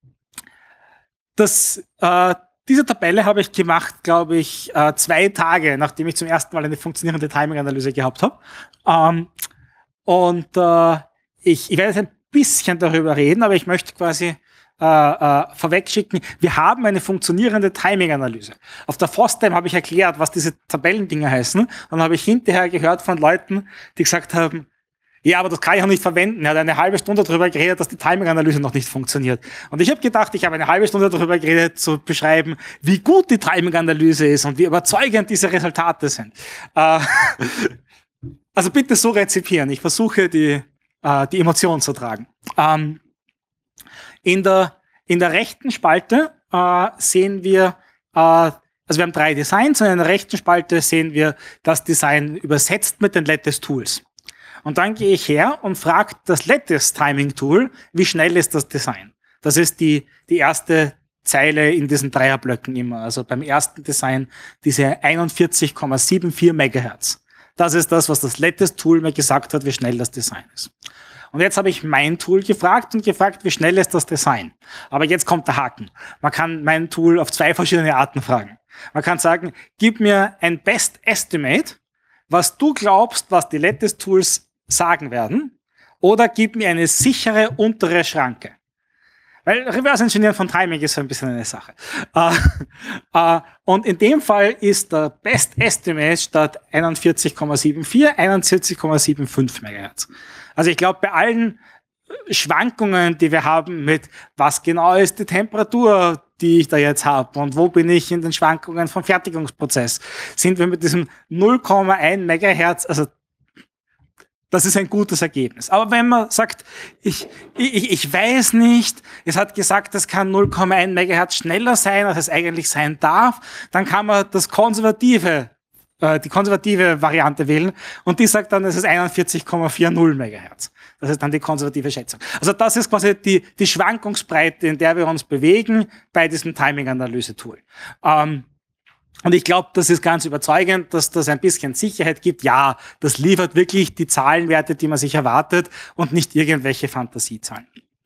das, äh, diese Tabelle habe ich gemacht, glaube ich, äh, zwei Tage, nachdem ich zum ersten Mal eine funktionierende Timing-Analyse gehabt habe. Ähm, und äh, ich, ich werde jetzt ein bisschen darüber reden, aber ich möchte quasi äh, äh, vorwegschicken, wir haben eine funktionierende Timing-Analyse. Auf der FOSDEM habe ich erklärt, was diese Tabellendinger heißen. Dann habe ich hinterher gehört von Leuten, die gesagt haben, ja, aber das kann ich auch nicht verwenden. Er hat eine halbe Stunde darüber geredet, dass die Timing-Analyse noch nicht funktioniert. Und ich habe gedacht, ich habe eine halbe Stunde darüber geredet, zu beschreiben, wie gut die Timing-Analyse ist und wie überzeugend diese Resultate sind. Äh, Also bitte so rezipieren. Ich versuche, die, äh, die Emotion zu tragen. Ähm, in, der, in der rechten Spalte äh, sehen wir, äh, also wir haben drei Designs und in der rechten Spalte sehen wir das Design übersetzt mit den Lattice Tools. Und dann gehe ich her und frage das Lattice Timing Tool, wie schnell ist das Design? Das ist die, die erste Zeile in diesen Dreierblöcken immer. Also beim ersten Design diese einundvierzig Komma vierundsiebzig Megahertz. Das ist das, was das Lattice Tool mir gesagt hat, wie schnell das Design ist. Und jetzt habe ich mein Tool gefragt und gefragt, wie schnell ist das Design? Aber jetzt kommt der Haken. Man kann mein Tool auf zwei verschiedene Arten fragen. Man kann sagen, gib mir ein Best Estimate, was du glaubst, was die Lattice Tools sagen werden, oder gib mir eine sichere untere Schranke. Weil Reverse Engineering von Timing ist so ein bisschen eine Sache. Uh, uh, und in dem Fall ist der Best Estimate statt einundvierzig Komma vierundsiebzig einundvierzig Komma fünfundsiebzig Megahertz. Also ich glaube, bei allen Schwankungen, die wir haben mit, was genau ist die Temperatur, die ich da jetzt habe und wo bin ich in den Schwankungen vom Fertigungsprozess, sind wir mit diesem null Komma eins Megahertz, also das ist ein gutes Ergebnis. Aber wenn man sagt, ich, ich, ich weiß nicht, es hat gesagt, es kann null Komma eins Megahertz schneller sein, als es eigentlich sein darf, dann kann man das konservative, äh, die konservative Variante wählen und die sagt dann, es ist einundvierzig Komma vierzig Megahertz. Das ist dann die konservative Schätzung. Also das ist quasi die, die Schwankungsbreite, in der wir uns bewegen bei diesem Timing-Analyse-Tool. Ähm, Und ich glaube, das ist ganz überzeugend, dass das ein bisschen Sicherheit gibt. Ja, das liefert wirklich die Zahlenwerte, die man sich erwartet und nicht irgendwelche Fantasiezahlen.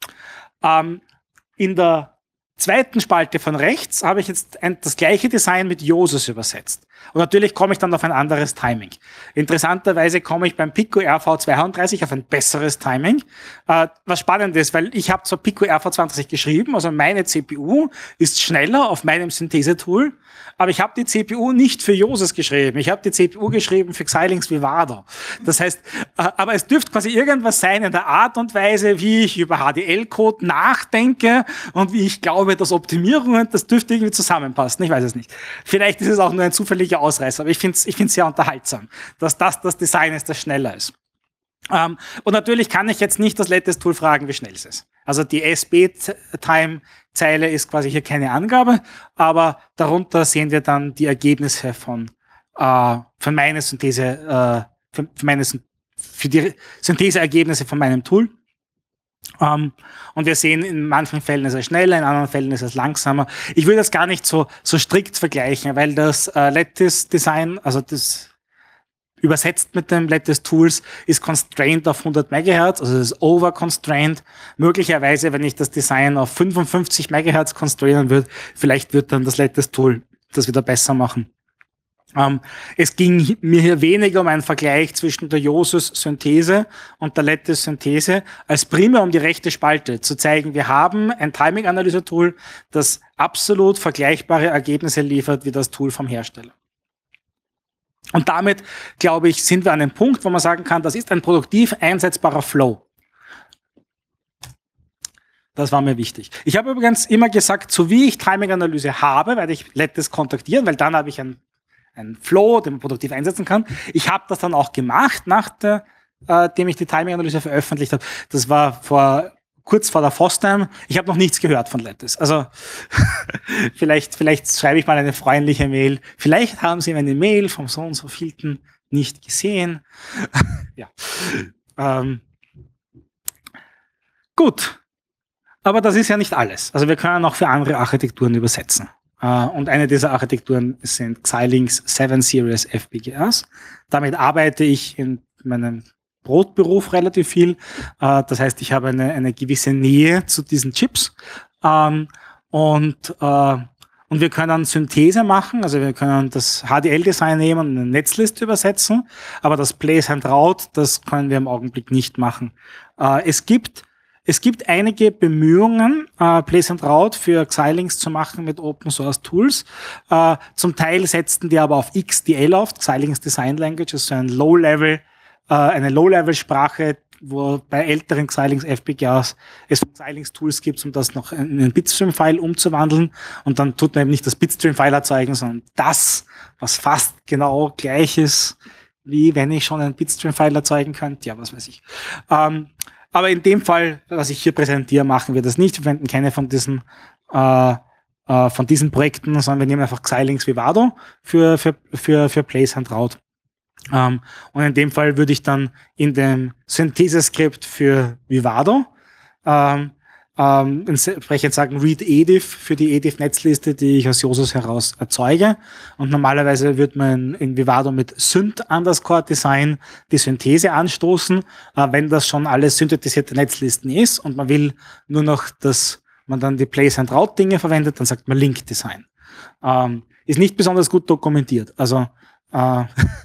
Ähm, in der zweiten Spalte von rechts habe ich jetzt ein, das gleiche Design mit Yosys übersetzt. Und natürlich komme ich dann auf ein anderes Timing. Interessanterweise komme ich beim Pico R V zweiunddreißig auf ein besseres Timing. Äh, was spannend ist, weil ich habe zwar Pico R V zweiunddreißig geschrieben, also meine C P U ist schneller auf meinem Synthese-Tool, aber ich habe die C P U nicht für Yosys geschrieben. Ich habe die C P U geschrieben für Xilinx Vivado. Das heißt, äh, aber es dürfte quasi irgendwas sein in der Art und Weise, wie ich über H D L-Code nachdenke und wie ich glaube, dass Optimierungen, das dürfte irgendwie zusammenpassen. Ich weiß es nicht. Vielleicht ist es auch nur ein zufälliger Ausreißer, aber ich finde es ich find's sehr unterhaltsam, dass das das Design ist, das schneller ist. Ähm, und natürlich kann ich jetzt nicht das Lattice Tool fragen, wie schnell es ist. Also die S B-Time-Zeile ist quasi hier keine Angabe, aber darunter sehen wir dann die Ergebnisse von, äh, von meiner Synthese, äh, für, für, meine, für die Syntheseergebnisse von meinem Tool. Um, und wir sehen, in manchen Fällen ist es schneller, in anderen Fällen ist es langsamer. Ich würde das gar nicht so, so strikt vergleichen, weil das äh, Lattice-Design, also das übersetzt mit dem Lattice Tools, ist constrained auf hundert Megahertz, also es ist over-constrained. Möglicherweise, wenn ich das Design auf fünfundfünfzig Megahertz constrainen würde, vielleicht wird dann das Lattice Tool das wieder besser machen. Um, es ging mir hier weniger um einen Vergleich zwischen der Yosys Synthese und der Lattice Synthese, als primär um die rechte Spalte zu zeigen, wir haben ein Timing-Analyse-Tool, das absolut vergleichbare Ergebnisse liefert wie das Tool vom Hersteller. Und damit, glaube ich, sind wir an einem Punkt, wo man sagen kann, das ist ein produktiv einsetzbarer Flow. Das war mir wichtig. Ich habe übrigens immer gesagt, so wie ich Timing-Analyse habe, werde ich Lattice kontaktieren, weil dann habe ich ein ein Flow, den man produktiv einsetzen kann. Ich habe das dann auch gemacht, nachdem äh, ich die Timing-Analyse veröffentlicht habe. Das war vor kurz vor der FOSDEM. Ich habe noch nichts gehört von Lattice. Also vielleicht, vielleicht schreibe ich mal eine freundliche Mail. Vielleicht haben Sie meine Mail vom so und so vielten nicht gesehen. Ja. Ähm. Gut. Aber das ist ja nicht alles. Also wir können auch für andere Architekturen übersetzen. Uh, und eine dieser Architekturen sind Xilinx sieben Series F P G As. Damit arbeite ich in meinem Brotberuf relativ viel. Uh, das heißt, ich habe eine, eine gewisse Nähe zu diesen Chips. Um, und, uh, und wir können Synthese machen, also wir können das H D L-Design nehmen und eine Netzliste übersetzen, aber das Place and Route, das können wir im Augenblick nicht machen. Uh, es gibt Es gibt einige Bemühungen, äh, Place and Route für Xilinx zu machen mit Open Source Tools. Äh, zum Teil setzten die aber auf X D L auf, Xilinx Design Language, also ein Low-Level, äh, eine Low-Level-Sprache, wo bei älteren Xilinx F P G As es Xilinx Tools gibt, um das noch in einen Bitstream-File umzuwandeln. Und dann tut man eben nicht das Bitstream-File erzeugen, sondern das, was fast genau gleich ist, wie wenn ich schon einen Bitstream-File erzeugen könnte, ja, was weiß ich. Ähm, aber in dem Fall, was ich hier präsentiere, machen wir das nicht. Wir verwenden keine von diesen äh, äh, von diesen Projekten, sondern wir nehmen einfach Xilinx Vivado für, für, für, für Place and Route. Ähm, und in dem Fall würde ich dann in dem Synthese-Skript für Vivado ähm, ähm, entsprechend sagen read edif für die edif-Netzliste, die ich aus Josus heraus erzeuge. Und normalerweise wird man in Vivado mit synth underscore design die Synthese anstoßen, äh, wenn das schon alles synthetisierte Netzlisten ist und man will nur noch, dass man dann die Place and Route Dinge verwendet, dann sagt man link design. Ähm, ist nicht besonders gut dokumentiert. Also äh,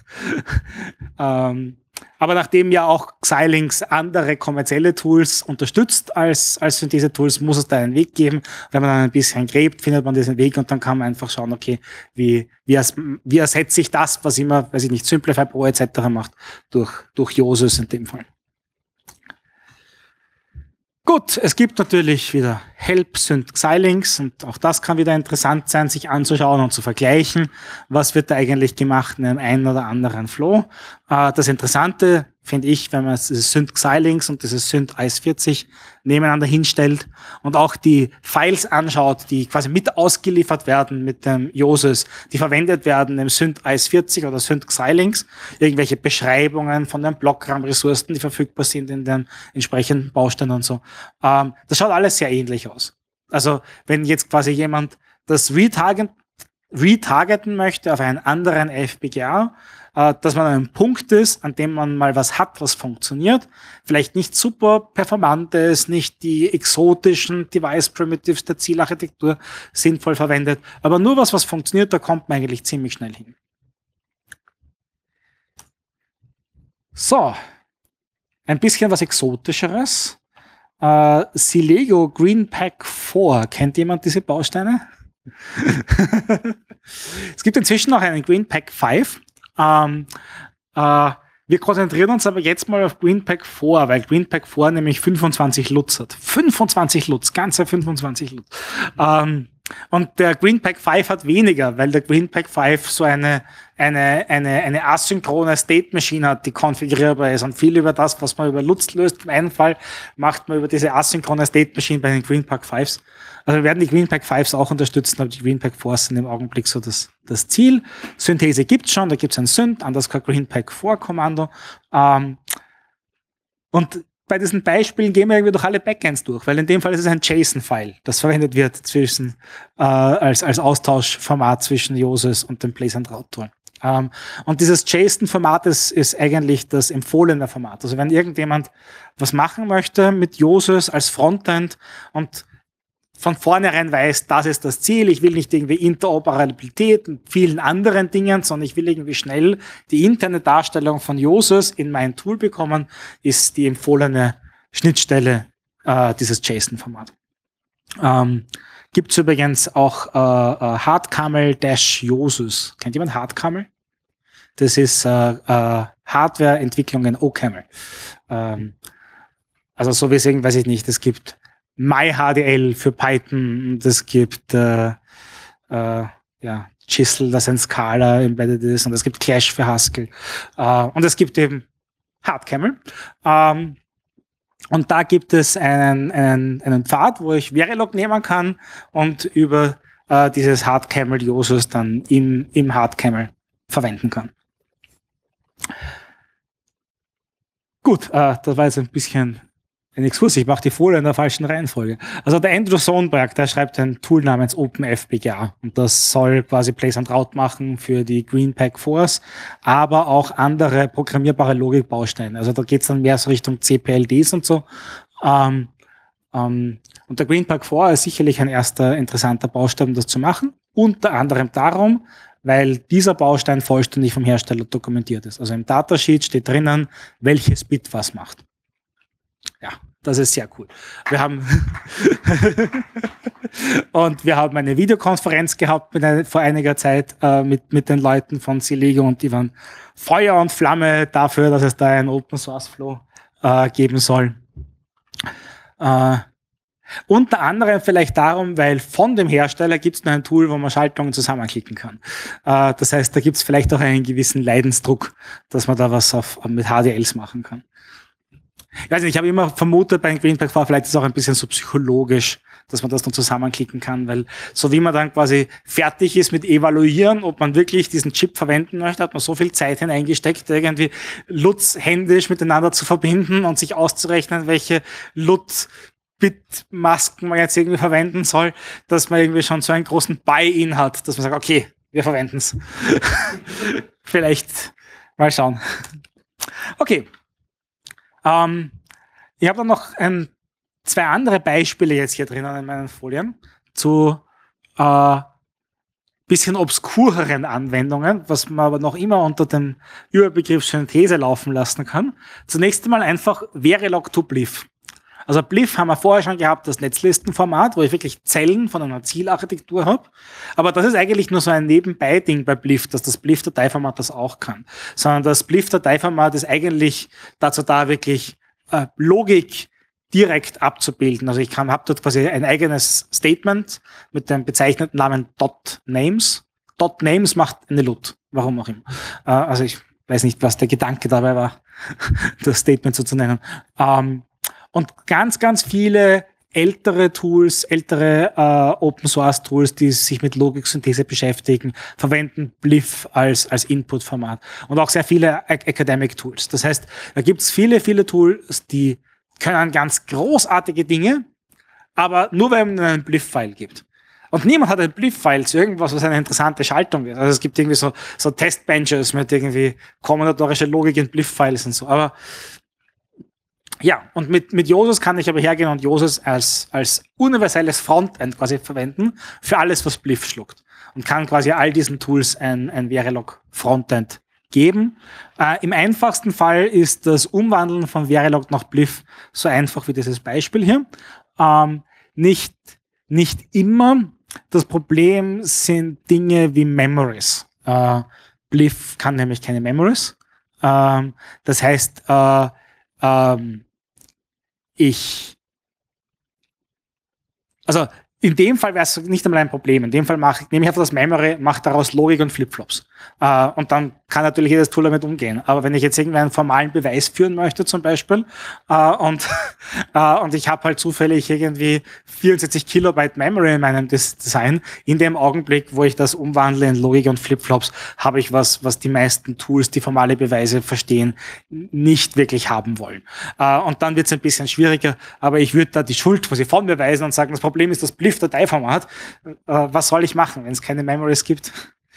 ähm, aber nachdem ja auch Xilinx andere kommerzielle Tools unterstützt als, als Synthese-Tools, muss es da einen Weg geben. Wenn man dann ein bisschen gräbt, findet man diesen Weg und dann kann man einfach schauen, okay, wie, wie, ers, wie ersetze ich das, was immer, weiß ich nicht, Simplify Pro et cetera macht, durch, durch Josus in dem Fall. Gut, es gibt natürlich wieder Help Synth Xilinx und auch das kann wieder interessant sein, sich anzuschauen und zu vergleichen, was wird da eigentlich gemacht in einem einen oder anderen Flow. Äh, das Interessante finde ich, wenn man dieses Synth Xilinx und dieses Synth I S vierzig nebeneinander hinstellt und auch die Files anschaut, die quasi mit ausgeliefert werden mit dem Josus, die verwendet werden im Synth I S vierzig oder Synth Xilinx, irgendwelche Beschreibungen von den Blockram-Ressourcen, die verfügbar sind in den entsprechenden Bausteinen und so. Ähm, das schaut alles sehr ähnlich aus. Also wenn jetzt quasi jemand das retarget, retargeten möchte auf einen anderen F P G A, äh, dass man an einem Punkt ist, an dem man mal was hat, was funktioniert, vielleicht nicht super performant ist, nicht die exotischen Device Primitives der Zielarchitektur sinnvoll verwendet, aber nur was, was funktioniert, da kommt man eigentlich ziemlich schnell hin. So, ein bisschen was Exotischeres. Uh, Silego Greenpack vier. Kennt jemand diese Bausteine? Es gibt inzwischen noch einen Greenpack fünf. Um, uh, wir konzentrieren uns aber jetzt mal auf Greenpack vier, weil Greenpack vier nämlich fünfundzwanzig Lutz hat. fünfundzwanzig Lutz, ganze fünfundzwanzig Lutz. Um, und der Greenpack fünf hat weniger, weil der Greenpack fünf so eine, eine, eine, eine asynchrone State Machine hat, die konfigurierbar ist. Und viel über das, was man über Lutz löst, im einen Fall macht man über diese asynchrone State Machine bei den Greenpack fünfs. Also wir werden die Greenpack fünfs auch unterstützen, aber die Greenpack viers sind im Augenblick so das, das Ziel. Synthese gibt's schon, da gibt's ein Synth, underscore Greenpack vier Kommando. Ähm, und bei diesen Beispielen gehen wir irgendwie durch alle Backends durch, weil in dem Fall ist es ein JSON-File, das verwendet wird zwischen, äh, als, als Austauschformat zwischen Josus und dem Place and Route Tool. Ähm, und dieses JSON-Format ist, ist eigentlich das empfohlene Format. Also wenn irgendjemand was machen möchte mit Josus als Frontend und von vornherein weiß, das ist das Ziel, ich will nicht irgendwie Interoperabilität und vielen anderen Dingen, sondern ich will irgendwie schnell die interne Darstellung von Josus in mein Tool bekommen, ist die empfohlene Schnittstelle äh, dieses JSON-Format. Ähm, Gibt es übrigens auch äh, äh, Hardcaml-Josus. Kennt jemand Hardcaml? Das ist äh, äh, Hardware-Entwicklung in OCaml. Ähm, also so wie es irgendwie, weiß ich nicht, es gibt MyHDL für Python, es gibt äh, äh, ja, Chisel, das ein Scala embedded ist, und es gibt Clash für Haskell. Äh, und es gibt eben Hardcaml. Ähm, und da gibt es einen, einen, einen Pfad, wo ich Verilog nehmen kann und über äh, dieses Hardcaml-Josus dann im, im Hardcaml verwenden kann. Gut, äh, das war jetzt ein bisschen ein Exkurs, ich mache die Folie in der falschen Reihenfolge. Also der Andrew Sonberg, der schreibt ein Tool namens OpenFPGA und das soll quasi Place and Route machen für die Greenpack viers, aber auch andere programmierbare Logikbausteine. Also da geht es dann mehr so Richtung C P L Ds und so. Ähm, ähm, und der Greenpack vier ist sicherlich ein erster interessanter Baustein, um das zu machen. Unter anderem darum, weil dieser Baustein vollständig vom Hersteller dokumentiert ist. Also im Datasheet steht drinnen, welches Bit was macht. Ja, das ist sehr cool. Wir haben und wir haben eine Videokonferenz gehabt mit einer, vor einiger Zeit äh, mit, mit den Leuten von Silego und die waren Feuer und Flamme dafür, dass es da einen Open Source Flow äh, geben soll. Äh, Unter anderem vielleicht darum, weil von dem Hersteller gibt es noch ein Tool, wo man Schaltungen zusammenklicken kann. Äh, das heißt, da gibt es vielleicht auch einen gewissen Leidensdruck, dass man da was auf, mit H D Ls machen kann. Ich weiß nicht, ich habe immer vermutet, bei Greenpack war vielleicht ist es auch ein bisschen so psychologisch, dass man das dann zusammenklicken kann, weil so wie man dann quasi fertig ist mit Evaluieren, ob man wirklich diesen Chip verwenden möchte, hat man so viel Zeit hineingesteckt, irgendwie L U Ts händisch miteinander zu verbinden und sich auszurechnen, welche L U T-Bit-Masken man jetzt irgendwie verwenden soll, dass man irgendwie schon so einen großen Buy-in hat, dass man sagt, okay, wir verwenden es. Vielleicht mal schauen. Okay. Ähm, ich habe dann noch ein zwei andere Beispiele jetzt hier drinnen in meinen Folien zu äh, bisschen obskureren Anwendungen, was man aber noch immer unter dem Überbegriff Synthese laufen lassen kann. Zunächst einmal einfach Verilog to Bliff. Also Bliff haben wir vorher schon gehabt, das Netzlistenformat, wo ich wirklich Zellen von einer Zielarchitektur habe. Aber das ist eigentlich nur so ein Nebenbei-Ding bei Bliff, dass das Bliff-Dateiformat das auch kann. Sondern das Bliff-Dateiformat ist eigentlich dazu da, wirklich äh, Logik direkt abzubilden. Also ich kann, habe dort quasi ein eigenes Statement mit dem bezeichneten Namen .names. .names macht eine L U T, warum auch immer. Äh, also ich weiß nicht, was der Gedanke dabei war, das Statement so zu nennen. Ähm, und ganz, ganz viele ältere Tools, ältere äh, Open-Source-Tools, die sich mit Logiksynthese beschäftigen, verwenden Bliff als, als Input-Format. Und auch sehr viele Academic-Tools. Das heißt, da gibt es viele, viele Tools, die können ganz großartige Dinge, aber nur weil man einen Bliff-File gibt. Und niemand hat ein Bliff-File zu irgendwas, was eine interessante Schaltung ist. Also es gibt irgendwie so, so Testbenches mit irgendwie kombinatorische Logik in Bliff-Files und so. Aber ja, und mit, mit Josus kann ich aber hergehen und Josus als, als universelles Frontend quasi verwenden für alles, was Bliff schluckt. Und kann quasi all diesen Tools ein, ein Verilog Frontend geben. Äh, Im einfachsten Fall ist das Umwandeln von Verilog nach Bliff so einfach wie dieses Beispiel hier. Ähm, nicht, nicht immer. Das Problem sind Dinge wie Memories. Äh, Bliff kann nämlich keine Memories. Ähm, das heißt, äh, ähm, ich, also in dem Fall wäre es nicht einmal ein Problem. In dem Fall mache ich, nehme ich einfach das Memory, mache daraus Logik und Flipflops. Äh, und dann kann natürlich jedes Tool damit umgehen. Aber wenn ich jetzt irgendwie einen formalen Beweis führen möchte zum Beispiel äh, und, äh, und ich habe halt zufällig irgendwie vierundsiebzig Kilobyte Memory in meinem Des- Design, in dem Augenblick, wo ich das umwandle in Logik und Flipflops, habe ich was, was die meisten Tools, die formale Beweise verstehen, nicht wirklich haben wollen. Äh, und dann wird es ein bisschen schwieriger, aber ich würde da die Schuld quasi von mir weisen und sagen, das Problem ist das Bliff-Dateiformat. Äh, was soll ich machen, wenn es keine Memories gibt?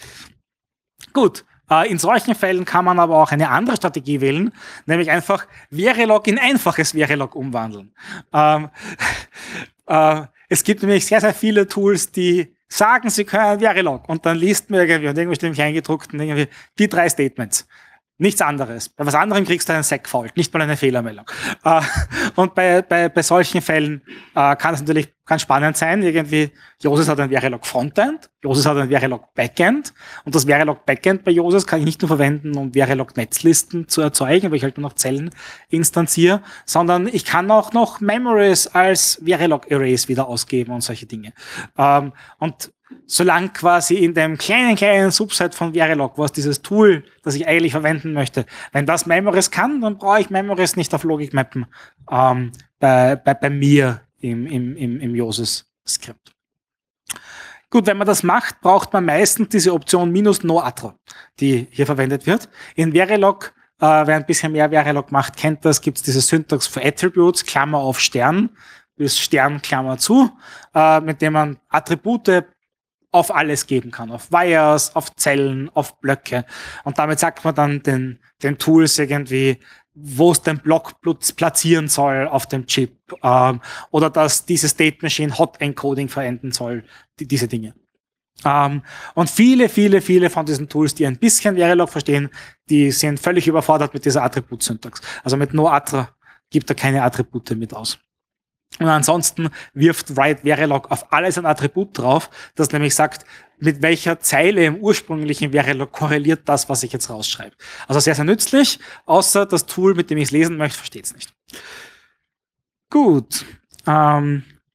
Gut, äh, in solchen Fällen kann man aber auch eine andere Strategie wählen, nämlich einfach Verilog in einfaches Verilog umwandeln. Ähm, äh, es gibt nämlich sehr, sehr viele Tools, die sagen, sie können Verilog und dann liest man irgendwie und irgendwo steht nämlich eingedruckt irgendwie die drei Statements. Nichts anderes. Bei was anderem kriegst du einen Segfault, nicht mal eine Fehlermeldung. Äh, und bei, bei, bei solchen Fällen äh, kann es natürlich ganz spannend sein. Irgendwie, Josus hat ein Verilog Frontend, Josus hat ein Verilog Backend und das Verilog Backend bei Josus kann ich nicht nur verwenden, um Verilog Netzlisten zu erzeugen, weil ich halt nur noch Zellen instanziere, sondern ich kann auch noch Memories als Verilog Arrays wieder ausgeben und solche Dinge. Ähm, und solange quasi in dem kleinen, kleinen Subset von Verilog, was dieses Tool, das ich eigentlich verwenden möchte, wenn das Memories kann, dann brauche ich Memories nicht auf Logik mappen ähm, bei, bei, bei mir im, im, im, im Josus-Skript. Gut, wenn man das macht, braucht man meistens diese Option minus noatr, die hier verwendet wird. In Verilog, äh, wer ein bisschen mehr Verilog macht, kennt das, gibt es diese Syntax für Attributes, Klammer auf Stern, bis Stern, Klammer zu, äh, mit dem man Attribute auf alles geben kann, auf Wires, auf Zellen, auf Blöcke. Und damit sagt man dann den, den Tools irgendwie, wo es den Block platzieren soll auf dem Chip, ähm, oder dass diese State Machine Hot Encoding verwenden soll, die, diese Dinge. Ähm, und viele, viele, viele von diesen Tools, die ein bisschen Verilog verstehen, die sind völlig überfordert mit dieser Attributsyntax. Also mit noatr gibt er keine Attribute mit aus. Und ansonsten wirft write Verilog auf alles ein Attribut drauf, das nämlich sagt, mit welcher Zeile im ursprünglichen Verilog korreliert das, was ich jetzt rausschreibe. Also sehr, sehr nützlich, außer das Tool, mit dem ich es lesen möchte, versteht es nicht. Gut. Ähm,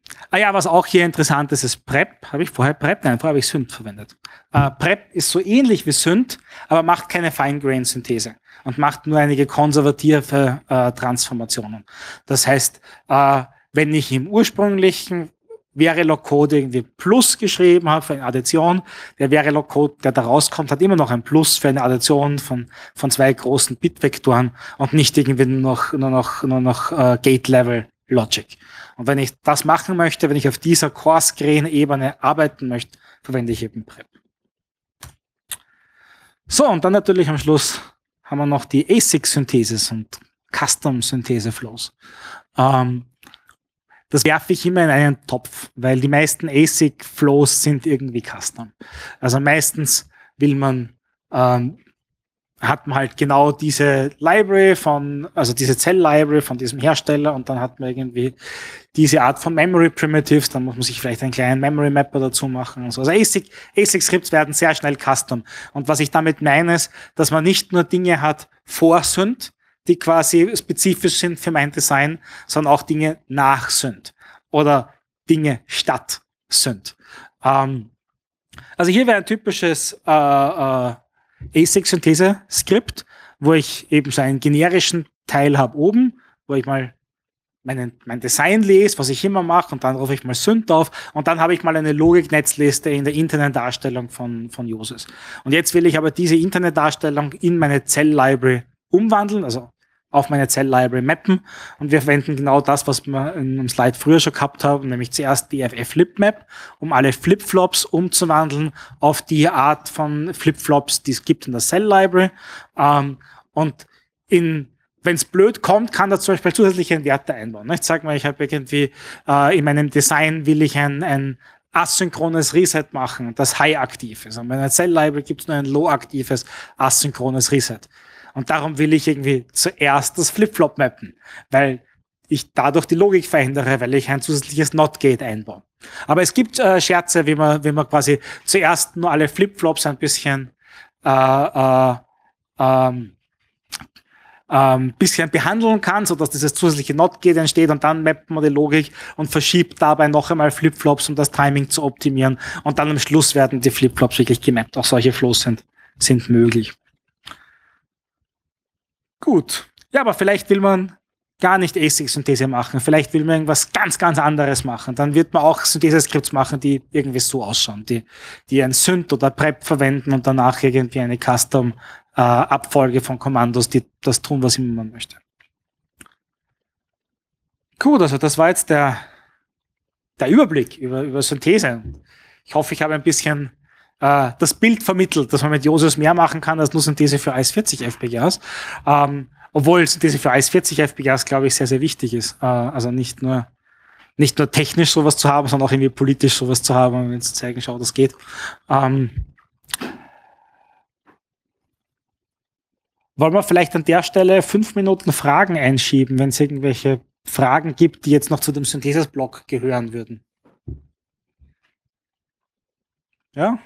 Ah ja, was auch hier interessant ist, ist Prep. Habe ich vorher Prep? Nein, vorher habe ich Synth verwendet. Äh, Prep ist so ähnlich wie Synth, aber macht keine Fine-Grain-Synthese und macht nur einige konservative äh, Transformationen. Das heißt, äh, wenn ich im ursprünglichen Verilog-Code irgendwie Plus geschrieben habe für eine Addition, der Verilog-Code, der da rauskommt, hat immer noch ein Plus für eine Addition von, von zwei großen Bitvektoren und nicht irgendwie nur noch, nur noch, nur noch äh, Gate-Level-Logic. Und wenn ich das machen möchte, wenn ich auf dieser Coarse-Grain-Ebene arbeiten möchte, verwende ich eben Prep. So, und dann natürlich am Schluss haben wir noch die ASIC-Synthesis und Custom-Synthese-Flows. Ähm, das werfe ich immer in einen Topf, weil die meisten ASIC-Flows sind irgendwie Custom. Also meistens will man ähm, hat man halt genau diese Library von, also diese Zell-Library von diesem Hersteller und dann hat man irgendwie diese Art von Memory Primitives, dann muss man sich vielleicht einen kleinen Memory Mapper dazu machen und so. Also ASIC, ASIC-Scripts werden sehr schnell custom. Und was ich damit meine ist, dass man nicht nur Dinge hat vor Synth, die quasi spezifisch sind für mein Design, sondern auch Dinge nach Synth oder Dinge statt Synth. Ähm, also hier wäre ein typisches äh, äh, ASIC-Synthese-Skript, wo ich eben so einen generischen Teil habe oben, wo ich mal meinen, mein Design lese, was ich immer mache, und dann rufe ich mal Synth auf und dann habe ich mal eine Logiknetzliste in der internen Darstellung von, von Users. Und jetzt will ich aber diese interne Darstellung in meine Zell-Library umwandeln, also auf meine Zell-Library mappen, und wir verwenden genau das, was wir in einem Slide früher schon gehabt haben, nämlich zuerst die F F-Flip-Map, um alle Flip-Flops umzuwandeln auf die Art von Flip-Flops, die es gibt in der Cell-Library. Ähm, und in wenn es blöd kommt, kann da zum Beispiel zusätzliche Werte einbauen. Ich sage mal, ich habe irgendwie äh, in meinem Design will ich ein, ein asynchrones Reset machen, das high-aktiv ist. Und bei einer Cell-Library gibt es nur ein low-aktives asynchrones Reset. Und darum will ich irgendwie zuerst das Flip-Flop mappen, weil ich dadurch die Logik verändere, weil ich ein zusätzliches Not-Gate einbaue. Aber es gibt äh, Scherze, wie man, wie man quasi zuerst nur alle Flip-Flops ein bisschen äh, äh, ähm, ähm, bisschen behandeln kann, sodass dieses zusätzliche Not-Gate entsteht, und dann mappt man die Logik und verschiebt dabei noch einmal Flip-Flops, um das Timing zu optimieren, und dann am Schluss werden die Flip-Flops wirklich gemappt. Auch solche Flows sind, sind möglich. Gut. Ja, aber vielleicht will man gar nicht ASIC-Synthese machen. Vielleicht will man irgendwas ganz, ganz anderes machen. Dann wird man auch Synthese-Skripts machen, die irgendwie so ausschauen, die, die ein Synth oder Prep verwenden und danach irgendwie eine Custom äh, Abfolge von Kommandos, die das tun, was immer man möchte. Gut, also das war jetzt der, der Überblick über, über Synthese. Ich hoffe, ich habe ein bisschen äh, das Bild vermittelt, dass man mit Josys mehr machen kann als nur Synthese für A E S vierzig F P G As. Ähm, obwohl Synthese für A E S vierzig F P G As, glaube ich, sehr, sehr wichtig ist. Äh, also nicht nur, nicht nur technisch sowas zu haben, sondern auch irgendwie politisch sowas zu haben, wenn es zu zeigen, schau, das geht. Ähm, wollen wir vielleicht an der Stelle fünf Minuten Fragen einschieben, wenn es irgendwelche Fragen gibt, die jetzt noch zu dem Synthesis-Block gehören würden? Ja?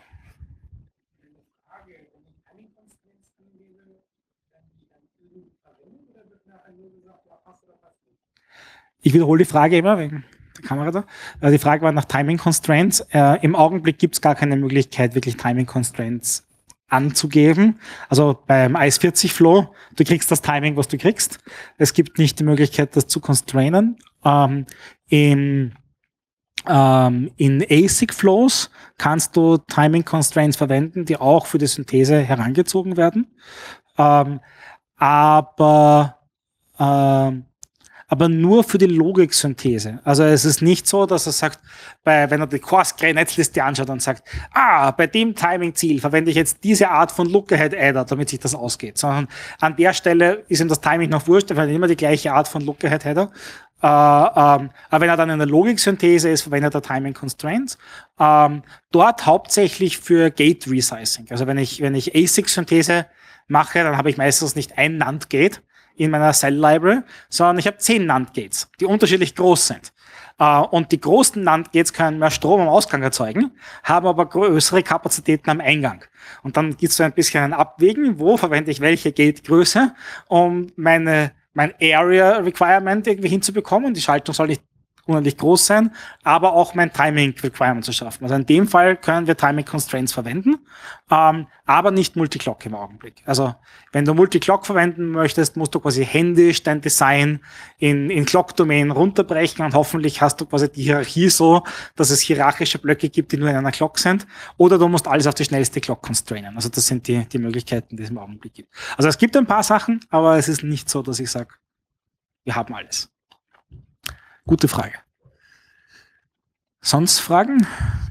Ich wiederhole die Frage immer wegen der Kamera da. Die Frage war nach Timing Constraints. Äh, Im Augenblick gibt es gar keine Möglichkeit, wirklich Timing Constraints anzugeben. Also beim A E S vierzig Flow, du kriegst das Timing, was du kriegst. Es gibt nicht die Möglichkeit, das zu constrainen. Ähm, in, ähm, in ASIC Flows kannst du Timing Constraints verwenden, die auch für die Synthese herangezogen werden. Ähm, aber ähm, aber nur für die Logiksynthese. Also es ist nicht so, dass er sagt, bei, wenn er die Coarse-Grain-Netzliste anschaut und sagt, ah, bei dem Timing-Ziel verwende ich jetzt diese Art von Look-Ahead-Adder, damit sich das ausgeht. Sondern an der Stelle ist ihm das Timing noch wurscht, er verwendet immer die gleiche Art von Look-Ahead-Adder. Äh, ähm, aber wenn er dann in der Logiksynthese ist, verwendet er Timing Constraints. Ähm, dort hauptsächlich für Gate-Resizing. Also wenn ich, wenn ich ASIC-Synthese mache, dann habe ich meistens nicht ein NAND-Gate in meiner Cell-Library, sondern ich habe zehn NAND-Gates, die unterschiedlich groß sind. Uh, und die großen NAND-Gates können mehr Strom am Ausgang erzeugen, haben aber größere Kapazitäten am Eingang. Und dann gibt es so ein bisschen ein Abwägen, wo verwende ich welche Gate-Größe, um meine, mein Area-Requirement irgendwie hinzubekommen. Die Schaltung soll nicht unendlich groß sein, aber auch mein Timing Requirement zu schaffen. Also in dem Fall können wir Timing Constraints verwenden, ähm, aber nicht Multiclock im Augenblick. Also wenn du Multiclock verwenden möchtest, musst du quasi händisch dein Design in, in Clock-Domain runterbrechen und hoffentlich hast du quasi die Hierarchie so, dass es hierarchische Blöcke gibt, die nur in einer Clock sind, oder du musst alles auf die schnellste Clock constrainen. Also das sind die, die Möglichkeiten, die es im Augenblick gibt. Also es gibt ein paar Sachen, aber es ist nicht so, dass ich sage, wir haben alles. Gute Frage. Sonst Fragen?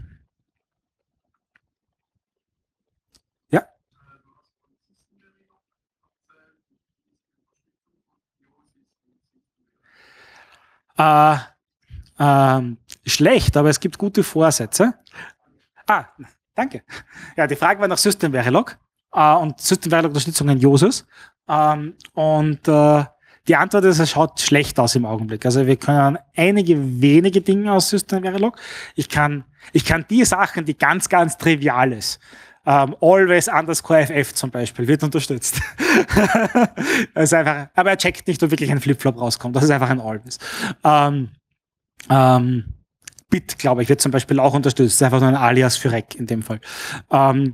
Ja. Äh, ähm, schlecht, aber es gibt gute Vorsätze. Ah, danke. Ja, die Frage war nach System Verilog äh, und System Verilog Unterstützung in Josus. Ähm, und äh, die Antwort ist, es schaut schlecht aus im Augenblick. Also wir können einige wenige Dinge aus System Verilog. Ich kann, ich kann die Sachen, die ganz, ganz trivial ist. Um, always underscore ff zum Beispiel wird unterstützt. Das ist einfach, aber er checkt nicht, ob wirklich ein Flipflop rauskommt. Das ist einfach ein always. Um, um, Bit, glaube ich, wird zum Beispiel auch unterstützt. Das ist einfach nur ein Alias für Rec in dem Fall. Um,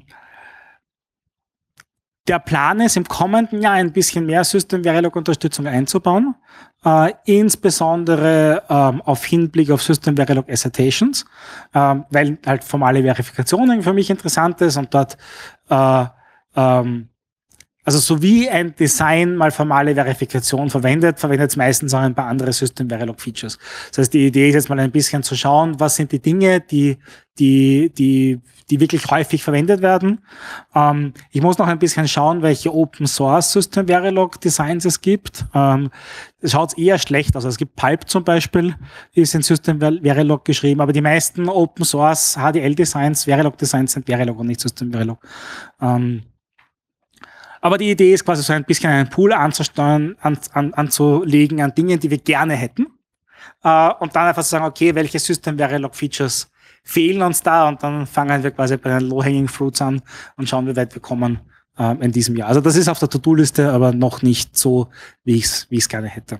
Der Plan ist, im kommenden Jahr ein bisschen mehr System Verilog-Unterstützung einzubauen, äh, insbesondere ähm, auf Hinblick auf System Verilog Assertations, ähm, weil halt formale Verifikationen für mich interessant ist und dort, äh, ähm, also so wie ein Design mal formale Verifikation verwendet, verwendet es meistens auch ein paar andere System Verilog Features. Das heißt, die Idee ist jetzt mal ein bisschen zu schauen, was sind die Dinge, die, die, die, die wirklich häufig verwendet werden. Ähm, ich muss noch ein bisschen schauen, welche Open Source System Verilog Designs es gibt. Ähm, es schaut eher schlecht aus. Also es gibt Pulp zum Beispiel, ist in System Verilog geschrieben, aber die meisten Open Source H D L Designs, Verilog Designs sind Verilog und nicht System Verilog. Ähm, Aber die Idee ist quasi so ein bisschen einen Pool anzusteuern, an, an, anzulegen an Dingen, die wir gerne hätten. Äh, und dann einfach zu sagen, okay, welche System Verilog Features fehlen uns da? Und dann fangen wir quasi bei den Low-Hanging Fruits an und schauen, wie weit wir kommen äh, in diesem Jahr. Also das ist auf der To-Do-Liste, aber noch nicht so, wie ich es wie ich es gerne hätte.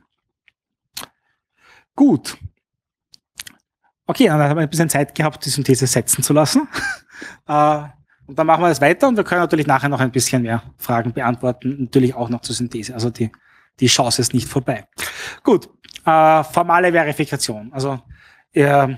Gut. Okay, dann haben wir ein bisschen Zeit gehabt, die Synthese setzen zu lassen. äh, Und dann machen wir das weiter und wir können natürlich nachher noch ein bisschen mehr Fragen beantworten, natürlich auch noch zur Synthese. Also die, die Chance ist nicht vorbei. Gut, äh, formale Verifikation. Also äh,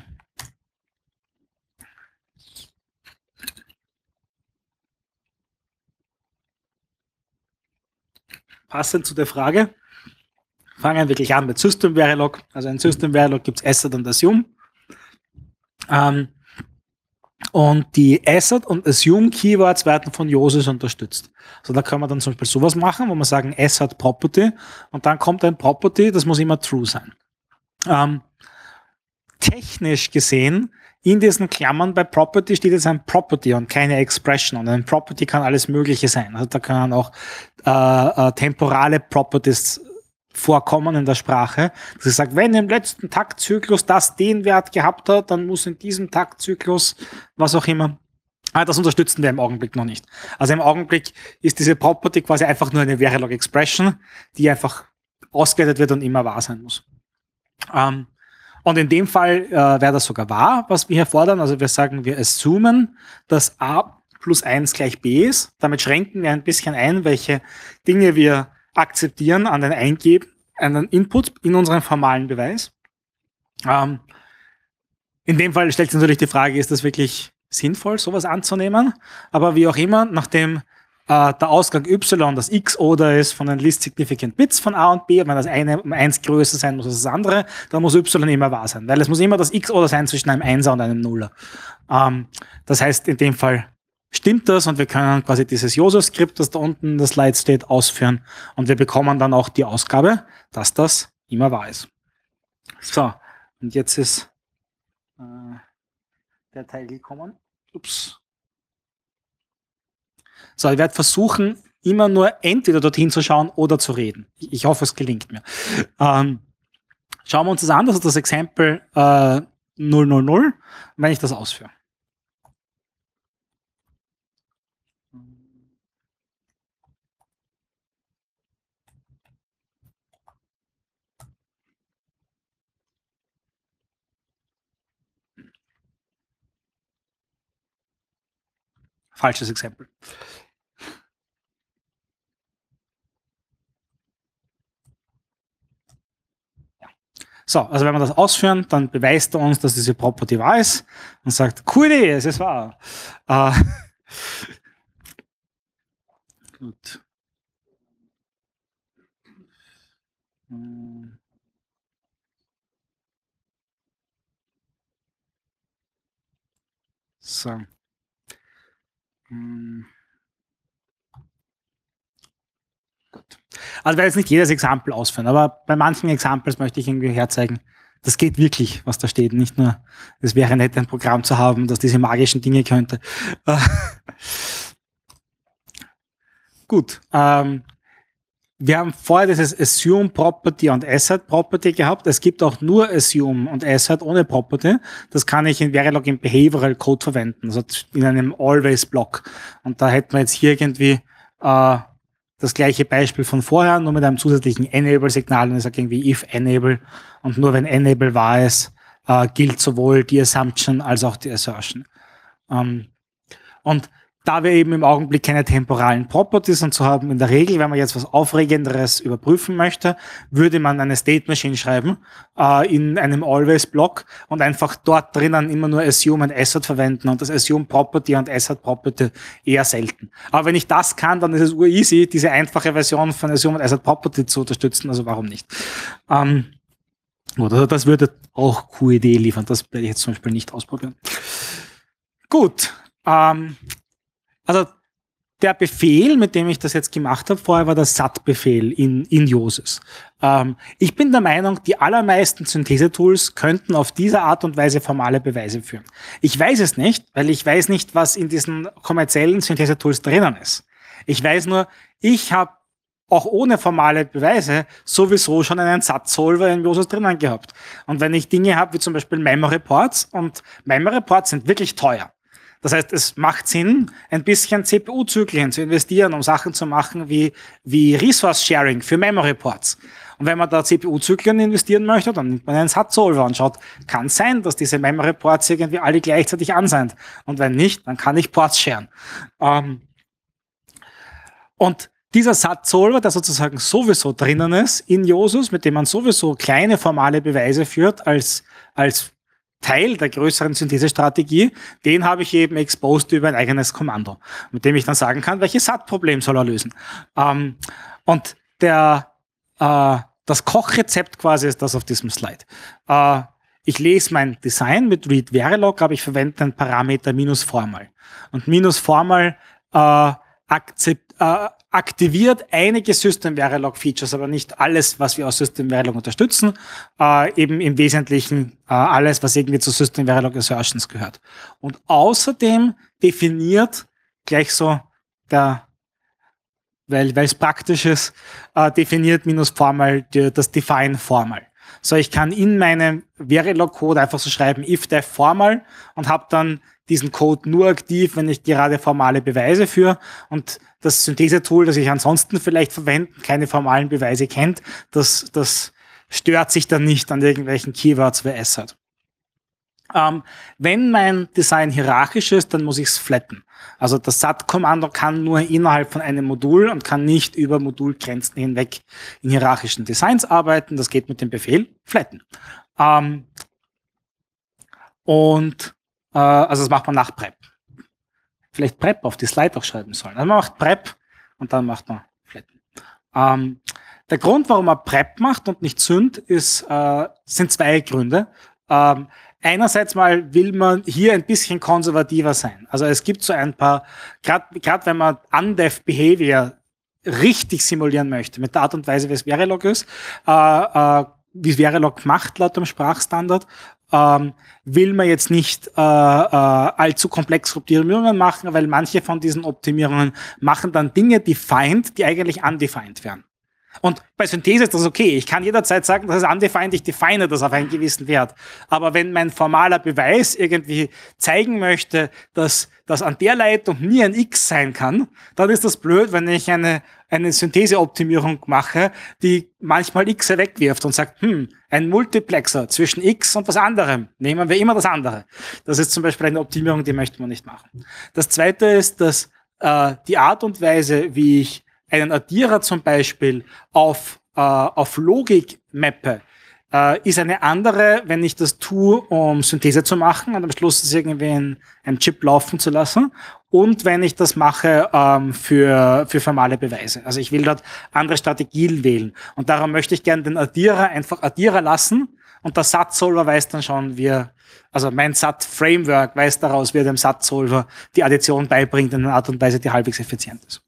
passend zu der Frage, fangen wir wirklich an mit System Verilog. Also in System Verilog gibt es Assert und Assume. Ähm, Und die Assert und Assume Keywords werden von Josus unterstützt. So, da kann man dann zum Beispiel sowas machen, wo man sagen Assert Property und dann kommt ein Property, das muss immer true sein. Ähm, technisch gesehen, in diesen Klammern bei Property steht jetzt ein Property und keine Expression. Und ein Property kann alles Mögliche sein. Also da können auch äh, äh, temporale Properties vorkommen in der Sprache. Das ist sagt, wenn im letzten Taktzyklus das den Wert gehabt hat, dann muss in diesem Taktzyklus, was auch immer, ah, das unterstützen wir im Augenblick noch nicht. Also im Augenblick ist diese Property quasi einfach nur eine Verilog Expression, die einfach ausgeleitet wird und immer wahr sein muss. Ähm, und in dem Fall äh, wäre das sogar wahr, was wir hier fordern. Also wir sagen, wir assumen, dass a plus eins gleich b ist. Damit schränken wir ein bisschen ein, welche Dinge wir akzeptieren an den Eingeben, an den Input in unseren formalen Beweis. Ähm, in dem Fall stellt sich natürlich die Frage, ist das wirklich sinnvoll, sowas anzunehmen? Aber wie auch immer, nachdem äh, der Ausgang y das x-Oder ist von den Least Significant Bits von a und b, und wenn das eine um eins größer sein muss als das andere, dann muss y immer wahr sein, weil es muss immer das x-Oder sein zwischen einem Einser und einem Nuller. Ähm, das heißt, in dem Fall stimmt das und wir können quasi dieses Josus-Skript, das da unten in der Slide steht, ausführen und wir bekommen dann auch die Ausgabe, dass das immer wahr ist. So, und jetzt ist äh, der Teil gekommen. Ups. So, ich werde versuchen, immer nur entweder dorthin zu schauen oder zu reden. Ich, ich hoffe, es gelingt mir. Ähm, schauen wir uns das an, das ist das Exempel äh, null null null, wenn ich das ausführe. falsches Exempel. So, also wenn wir das ausführen, dann beweist er uns, dass diese Property wahr ist und sagt, cool Idee, es ist wahr. Äh, gut. So. Hm. Gut. Also ich werde jetzt nicht jedes Exempel ausführen, aber bei manchen Examples möchte ich irgendwie herzeigen, das geht wirklich, was da steht. Nicht nur, es wäre nett, ein Programm zu haben, das diese magischen Dinge könnte. Gut. Ähm, wir haben vorher dieses Assume Property und Asset Property gehabt. Es gibt auch nur Assume und Asset ohne Property. Das kann ich in Verilog im Behavioral Code verwenden, also in einem Always Block. Und da hätten wir jetzt hier irgendwie äh, das gleiche Beispiel von vorher, nur mit einem zusätzlichen Enable-Signal und ich sage irgendwie if Enable und nur wenn Enable wahr ist, äh, gilt sowohl die Assumption als auch die Assertion. Ähm, und da wir eben im Augenblick keine temporalen Properties und so haben, in der Regel, wenn man jetzt was Aufregenderes überprüfen möchte, würde man eine State Machine schreiben äh, in einem Always-Block und einfach dort drinnen immer nur Assume und Asset verwenden und das Assume Property und Asset Property eher selten. Aber wenn ich das kann, dann ist es ur-easy, diese einfache Version von Assume und Asset Property zu unterstützen, also warum nicht? Ähm, oder das würde auch Q E D liefern, das werde ich jetzt zum Beispiel nicht ausprobieren. Gut, ähm, also der Befehl, mit dem ich das jetzt gemacht habe, vorher war der S A T-Befehl in, in Yosys. Ähm, ich bin der Meinung, die allermeisten Synthese-Tools könnten auf diese Art und Weise formale Beweise führen. Ich weiß es nicht, weil ich weiß nicht, was in diesen kommerziellen Synthese-Tools drinnen ist. Ich weiß nur, ich habe auch ohne formale Beweise sowieso schon einen Satzsolver in Yosys drinnen gehabt. Und wenn ich Dinge habe, wie zum Beispiel Memory Ports, und Memory Ports sind wirklich teuer. Das heißt, es macht Sinn, ein bisschen C P U-Zyklen zu investieren, um Sachen zu machen wie, wie Resource-Sharing für Memory Ports. Und wenn man da C P U-Zyklen investieren möchte, dann nimmt man einen Satzsolver und schaut, kann sein, dass diese Memory Ports irgendwie alle gleichzeitig an sind. Und wenn nicht, dann kann ich Ports sharen. Ähm, und dieser Satzsolver, der sozusagen sowieso drinnen ist in Yosys, mit dem man sowieso kleine formale Beweise führt als, als Teil der größeren Synthesestrategie, den habe ich eben exposed über ein eigenes Kommando, mit dem ich dann sagen kann, welches S A T-Problem soll er lösen. Ähm, und der, äh, das Kochrezept quasi ist das auf diesem Slide. Äh, ich lese mein Design mit read Verilog, aber ich verwende den Parameter minus formal. Und minus formal äh, akzept, äh, aktiviert einige System-Verilog-Features, aber nicht alles, was wir aus System-Verilog unterstützen, äh, eben im Wesentlichen äh, alles, was irgendwie zu System-Verilog-Assertions gehört. Und außerdem definiert gleich so der, weil weil es praktisch ist, äh, definiert minus formal die, das define formal. So, ich kann in meinem Verilog-Code einfach so schreiben, if def formal und habe dann diesen Code nur aktiv, wenn ich gerade formale Beweise führe und das Synthese-Tool, das ich ansonsten vielleicht verwende, keine formalen Beweise kennt, das, das stört sich dann nicht an irgendwelchen Keywords wie Asset. Ähm, wenn mein Design hierarchisch ist, dann muss ich es flatten. Also das S A T-Kommando kann nur innerhalb von einem Modul und kann nicht über Modulgrenzen hinweg in hierarchischen Designs arbeiten. Das geht mit dem Befehl flatten. Ähm, und äh, also das macht man nach Prep. Vielleicht Prep auf die Slide auch schreiben sollen. Also man macht Prep und dann macht man flatten. Ähm, der Grund, warum man Prep macht und nicht Synt, ist, äh, sind zwei Gründe. Ähm, Einerseits mal will man hier ein bisschen konservativer sein. Also es gibt so ein paar, gerade wenn man Undev Behavior richtig simulieren möchte, mit der Art und Weise, wie es Verilog ist, äh, äh, wie es Verilog macht laut dem Sprachstandard, ähm, will man jetzt nicht äh, äh, allzu komplexe Optimierungen machen, weil manche von diesen Optimierungen machen dann Dinge defined, die eigentlich undefined wären. Und bei Synthese ist das okay. Ich kann jederzeit sagen, das ist undefined, ich define das auf einen gewissen Wert. Aber wenn mein formaler Beweis irgendwie zeigen möchte, dass das an der Leitung nie ein X sein kann, dann ist das blöd, wenn ich eine, eine Syntheseoptimierung mache, die manchmal X wegwirft und sagt, hm, ein Multiplexer zwischen X und was anderem. Nehmen wir immer das andere. Das ist zum Beispiel eine Optimierung, die möchte man nicht machen. Das zweite ist, dass äh, die Art und Weise, wie ich einen Addierer zum Beispiel auf, äh, auf Logik mappe, äh, ist eine andere, wenn ich das tue, um Synthese zu machen und am Schluss es irgendwie in einem Chip laufen zu lassen, und wenn ich das mache ähm, für, für formale Beweise. Also ich will dort andere Strategien wählen. Und darum möchte ich gerne den Addierer einfach Addierer lassen, und der Satzsolver weiß dann schon, wie er, also mein S A T-Framework weiß daraus, wie er dem Satzsolver die Addition beibringt in einer Art und Weise, die halbwegs effizient ist.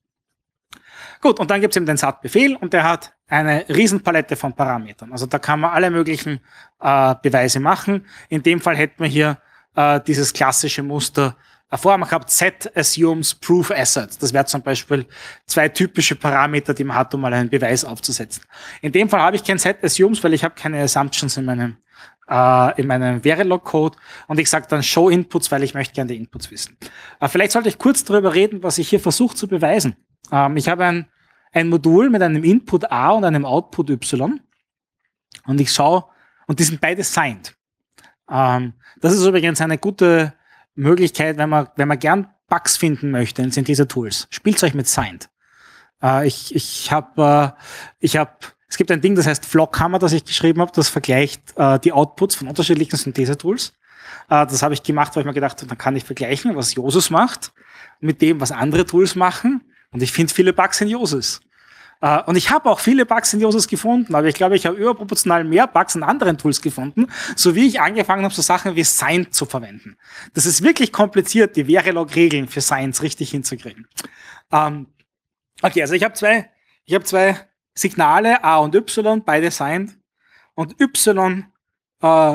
Gut, und dann gibt es eben den S A T-Befehl, und der hat eine Riesenpalette von Parametern. Also da kann man alle möglichen äh, Beweise machen. In dem Fall hätten wir hier äh, dieses klassische Muster äh, vorher gehabt, Set assumes proof assets. Das wäre zum Beispiel zwei typische Parameter, die man hat, um mal einen Beweis aufzusetzen. In dem Fall habe ich kein Set assumes, weil ich habe keine Assumptions in meinem äh, in meinem Verilog-Code, und ich sage dann Show Inputs, weil ich möchte gerne die Inputs wissen. Äh, vielleicht sollte ich kurz darüber reden, was ich hier versuche zu beweisen. Ähm, ich habe ein, ein Modul mit einem Input A und einem Output Y, und ich schaue, und die sind beide signed. Ähm, das ist übrigens eine gute Möglichkeit, wenn man, wenn man gern Bugs finden möchte in Synthese-Tools. Spielzeug mit signed. Äh, ich ich habe, äh, ich habe, es gibt ein Ding, das heißt Flockhammer, das ich geschrieben habe, das vergleicht äh, die Outputs von unterschiedlichen Synthese-Tools. Äh, das habe ich gemacht, weil ich mir gedacht habe, dann kann ich vergleichen, was Josus macht, mit dem, was andere Tools machen. Und ich finde viele Bugs in Josus. Uh, und ich habe auch viele Bugs in Josus gefunden, aber ich glaube, ich habe überproportional mehr Bugs in anderen Tools gefunden, so wie ich angefangen habe, so Sachen wie Signed zu verwenden. Das ist wirklich kompliziert, die Verilog-Regeln für Signs richtig hinzukriegen. Um, okay, also ich habe zwei, ich habe zwei Signale, A und Y, beide signed. Und Y, uh,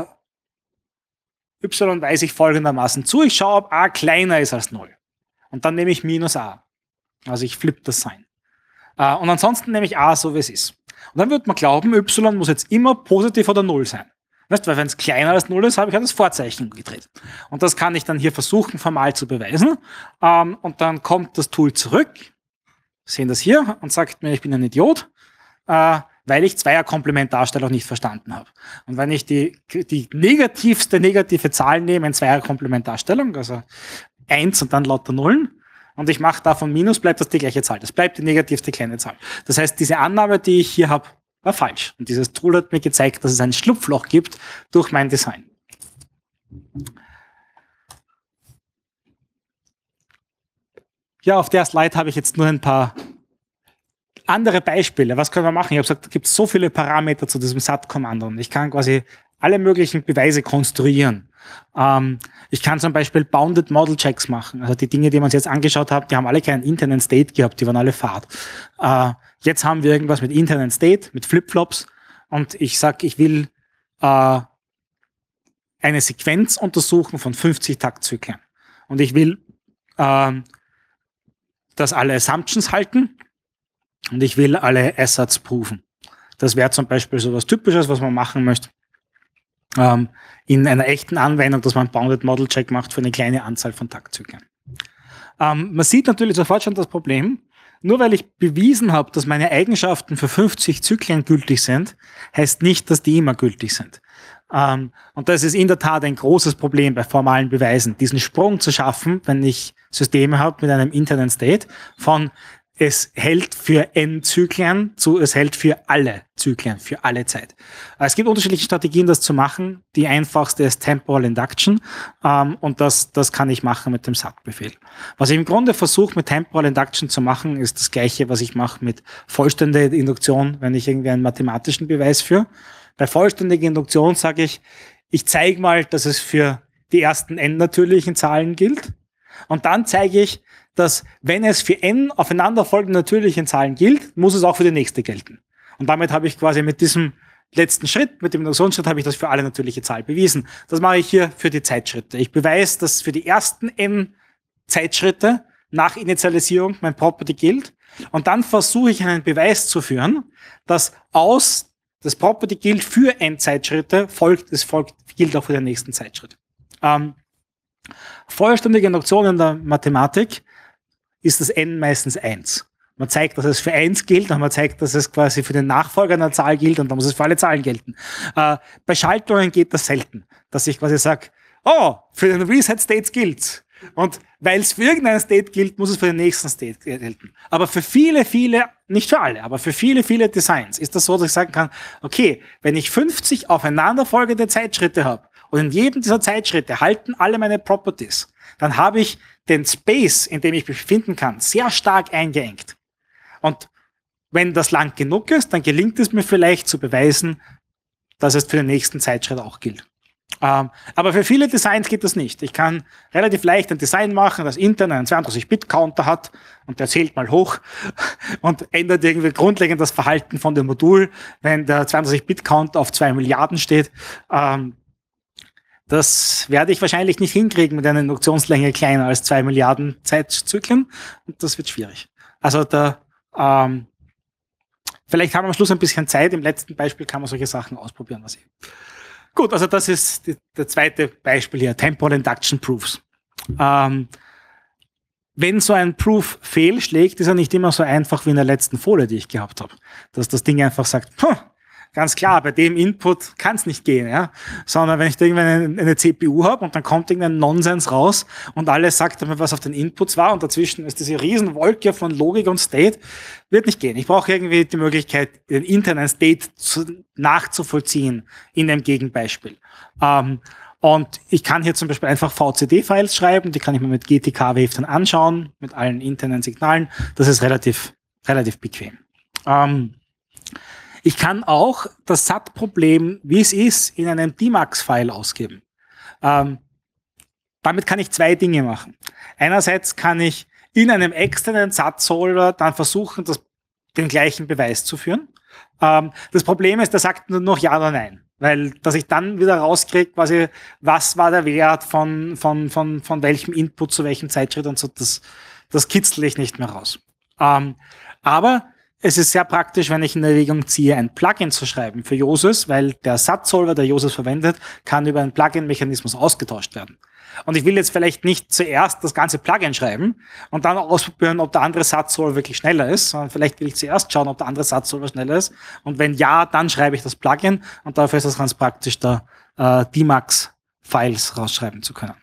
Y weise ich folgendermaßen zu. Ich schaue, ob A kleiner ist als null. Und dann nehme ich minus A. Also ich flippe das Sign. Uh, und ansonsten nehme ich A so, wie es ist. Und dann wird man glauben, Y muss jetzt immer positiv oder null sein. Weißt du, weil wenn es kleiner als null ist, habe ich ja das Vorzeichen gedreht. Und das kann ich dann hier versuchen, formal zu beweisen. Um, und dann kommt das Tool zurück, wir sehen das hier, und sagt mir, ich bin ein Idiot, uh, weil ich Zweierkomplementarstellung nicht verstanden habe. Und wenn ich die, die negativste negative Zahl nehme in Zweierkomplementarstellung, also eins und dann lauter Nullen, und ich mache davon Minus, bleibt das die gleiche Zahl. Das bleibt die negativste kleine Zahl. Das heißt, diese Annahme, die ich hier habe, war falsch. Und dieses Tool hat mir gezeigt, dass es ein Schlupfloch gibt durch mein Design. Ja, auf der Slide habe ich jetzt nur ein paar andere Beispiele. Was können wir machen? Ich habe gesagt, es gibt so viele Parameter zu diesem S A T-Kommando. Und ich kann quasi alle möglichen Beweise konstruieren. Ähm, ich kann zum Beispiel Bounded Model Checks machen. Also die Dinge, die wir uns jetzt angeschaut haben, die haben alle keinen internen State gehabt, die waren alle Fahrt. Äh, jetzt haben wir irgendwas mit internen State, mit Flipflops, und ich sage, ich will äh, eine Sequenz untersuchen von fünfzig Taktzyklen. Und ich will, äh, dass alle Assumptions halten, und ich will alle Assets proven. Das wäre zum Beispiel so was Typisches, was man machen möchte. Ähm, in einer echten Anwendung, dass man einen Bounded Model Check macht für eine kleine Anzahl von Taktzyklen. Ähm, man sieht natürlich sofort schon das Problem, nur weil ich bewiesen habe, dass meine Eigenschaften für fünfzig Zyklen gültig sind, heißt nicht, dass die immer gültig sind. Ähm, und das ist in der Tat ein großes Problem bei formalen Beweisen, diesen Sprung zu schaffen, wenn ich Systeme habe mit einem internen State, von es hält für n Zyklen zu es hält für alle Zyklen, für alle Zeit. Es gibt unterschiedliche Strategien, das zu machen. Die einfachste ist Temporal Induction, ähm, und das, das kann ich machen mit dem S A T-Befehl. Was ich im Grunde versuche mit Temporal Induction zu machen, ist das Gleiche, was ich mache mit vollständiger Induktion, wenn ich irgendwie einen mathematischen Beweis führe. Bei vollständiger Induktion sage ich, ich zeige mal, dass es für die ersten n natürlichen Zahlen gilt, und dann zeige ich, dass wenn es für n aufeinanderfolgende natürlichen Zahlen gilt, muss es auch für die nächste gelten. Und damit habe ich quasi mit diesem letzten Schritt, mit dem Induktionsschritt, habe ich das für alle natürliche Zahlen bewiesen. Das mache ich hier für die Zeitschritte. Ich beweise, dass für die ersten n Zeitschritte nach Initialisierung mein Property gilt. Und dann versuche ich einen Beweis zu führen, dass aus das Property gilt für Endzeitschritte, folgt, es folgt, gilt auch für den nächsten Zeitschritt. Ähm, vollständige Induktion in der Mathematik ist das n meistens eins. Man zeigt, dass es für eins gilt, und man zeigt, dass es quasi für den Nachfolger einer Zahl gilt, und dann muss es für alle Zahlen gelten. Äh, bei Schaltungen geht das selten, dass ich quasi sage, oh, für den Reset-State gilt's. Und weil es für irgendeinen State gilt, muss es für den nächsten State gelten. Aber für viele, viele, nicht für alle, aber für viele, viele Designs ist das so, dass ich sagen kann, okay, wenn ich fünfzig aufeinanderfolgende Zeitschritte habe und in jedem dieser Zeitschritte halten alle meine Properties, dann habe ich den Space, in dem ich mich befinden kann, sehr stark eingeengt. Und wenn das lang genug ist, dann gelingt es mir vielleicht zu beweisen, dass es für den nächsten Zeitschritt auch gilt. Ähm, aber für viele Designs geht das nicht. Ich kann relativ leicht ein Design machen, das intern einen zweiunddreißig-Bit-Counter hat und der zählt mal hoch und ändert irgendwie grundlegend das Verhalten von dem Modul, wenn der zweiunddreißig-Bit-Counter auf zwei Milliarden steht. Ähm, das werde ich wahrscheinlich nicht hinkriegen mit einer Induktionslänge kleiner als zwei Milliarden Zeitzyklen, und das wird schwierig. Also da ähm, vielleicht haben wir am Schluss ein bisschen Zeit. Im letzten Beispiel kann man solche Sachen ausprobieren. Was ich Gut, also das ist die, der zweite Beispiel hier, Temporal Induction Proofs. Ähm, wenn so ein Proof fehlschlägt, ist er nicht immer so einfach wie in der letzten Folie, die ich gehabt habe. Dass das Ding einfach sagt, ganz klar, bei dem Input kann es nicht gehen, ja. Sondern wenn ich da irgendwann eine, eine C P U habe und dann kommt irgendein Nonsens raus und alles sagt mir, was auf den Inputs war und dazwischen ist diese riesen Wolke von Logik und State, wird nicht gehen. Ich brauche irgendwie die Möglichkeit, den internen State zu, nachzuvollziehen in dem Gegenbeispiel. Ähm, und ich kann hier zum Beispiel einfach V C D-Files schreiben, die kann ich mir mit G T K-Wave dann anschauen, mit allen internen Signalen. Das ist relativ, relativ bequem. Ähm, Ich kann auch das S A T-Problem, wie es ist, in einem D MAX-File ausgeben. Ähm, damit kann ich zwei Dinge machen. Einerseits kann ich in einem externen S A T-Solver dann versuchen, das, den gleichen Beweis zu führen. Ähm, das Problem ist, der sagt nur noch Ja oder Nein. Weil, dass ich dann wieder rauskriege, quasi, was war der Wert von, von, von, von welchem Input zu welchem Zeitschritt und so, das, das kitzel ich nicht mehr raus. Ähm, aber es ist sehr praktisch, wenn ich in Erwägung ziehe, ein Plugin zu schreiben für Yosys, weil der S A T-Solver, der Yosys verwendet, kann über einen Plugin-Mechanismus ausgetauscht werden. Und ich will jetzt vielleicht nicht zuerst das ganze Plugin schreiben und dann ausprobieren, ob der andere S A T-Solver wirklich schneller ist, sondern vielleicht will ich zuerst schauen, ob der andere S A T-Solver schneller ist. Und wenn ja, dann schreibe ich das Plugin, und dafür ist es ganz praktisch, da äh, D MAX-Files rausschreiben zu können.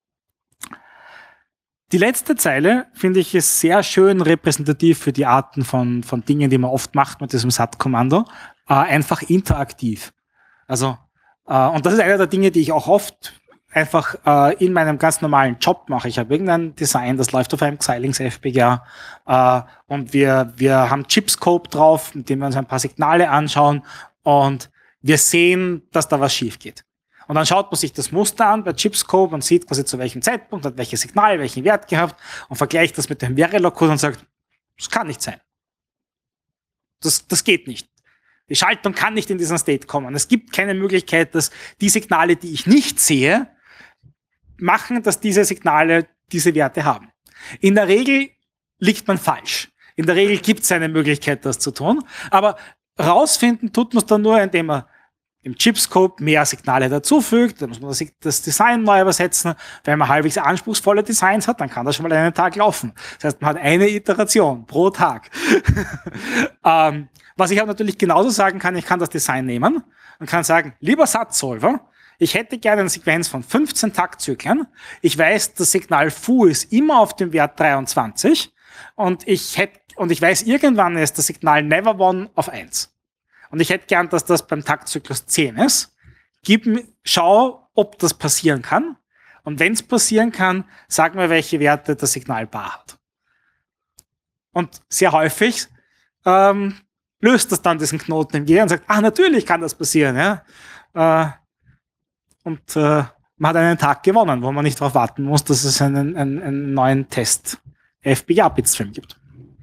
Die letzte Zeile, finde ich, ist sehr schön repräsentativ für die Arten von, von Dingen, die man oft macht mit diesem S A T-Kommando. Äh, einfach interaktiv. Also, äh, und das ist einer der Dinge, die ich auch oft einfach äh, in meinem ganz normalen Job mache. Ich habe irgendein Design, das läuft auf einem Xilinx F P G A äh, und wir, wir haben Chipscope drauf, mit dem wir uns ein paar Signale anschauen und wir sehen, dass da was schief geht. Und dann schaut man sich das Muster an bei Chipscope und sieht quasi zu welchem Zeitpunkt hat welches Signal, welchen Wert gehabt und vergleicht das mit dem Verilog-Code und sagt, das kann nicht sein. Das, das geht nicht. Die Schaltung kann nicht in diesen State kommen. Es gibt keine Möglichkeit, dass die Signale, die ich nicht sehe, machen, dass diese Signale diese Werte haben. In der Regel liegt man falsch. In der Regel gibt es eine Möglichkeit, das zu tun. Aber rausfinden tut man es dann nur, indem man im Chipscope mehr Signale dazufügt, dann muss man das Design neu übersetzen. Wenn man halbwegs anspruchsvolle Designs hat, dann kann das schon mal einen Tag laufen. Das heißt, man hat eine Iteration pro Tag. ähm, was ich auch natürlich genauso sagen kann, ich kann das Design nehmen und kann sagen, lieber S A T-Solver, ich hätte gerne eine Sequenz von fünfzehn Taktzyklen. Ich weiß, das Signal Foo ist immer auf dem Wert dreiundzwanzig und ich hätte, und ich weiß, irgendwann ist das Signal Never One auf eins. Und ich hätte gern, dass das beim Taktzyklus zehn ist. Gib mir, schau, ob das passieren kann. Und wenn es passieren kann, sag mir, welche Werte das Signal bar hat. Und sehr häufig ähm, löst das dann diesen Knoten im Gehirn und sagt, ah, natürlich kann das passieren. Ja? Äh, und äh, man hat einen Tag gewonnen, wo man nicht darauf warten muss, dass es einen, einen, einen neuen Test F P G A-Bitstream gibt.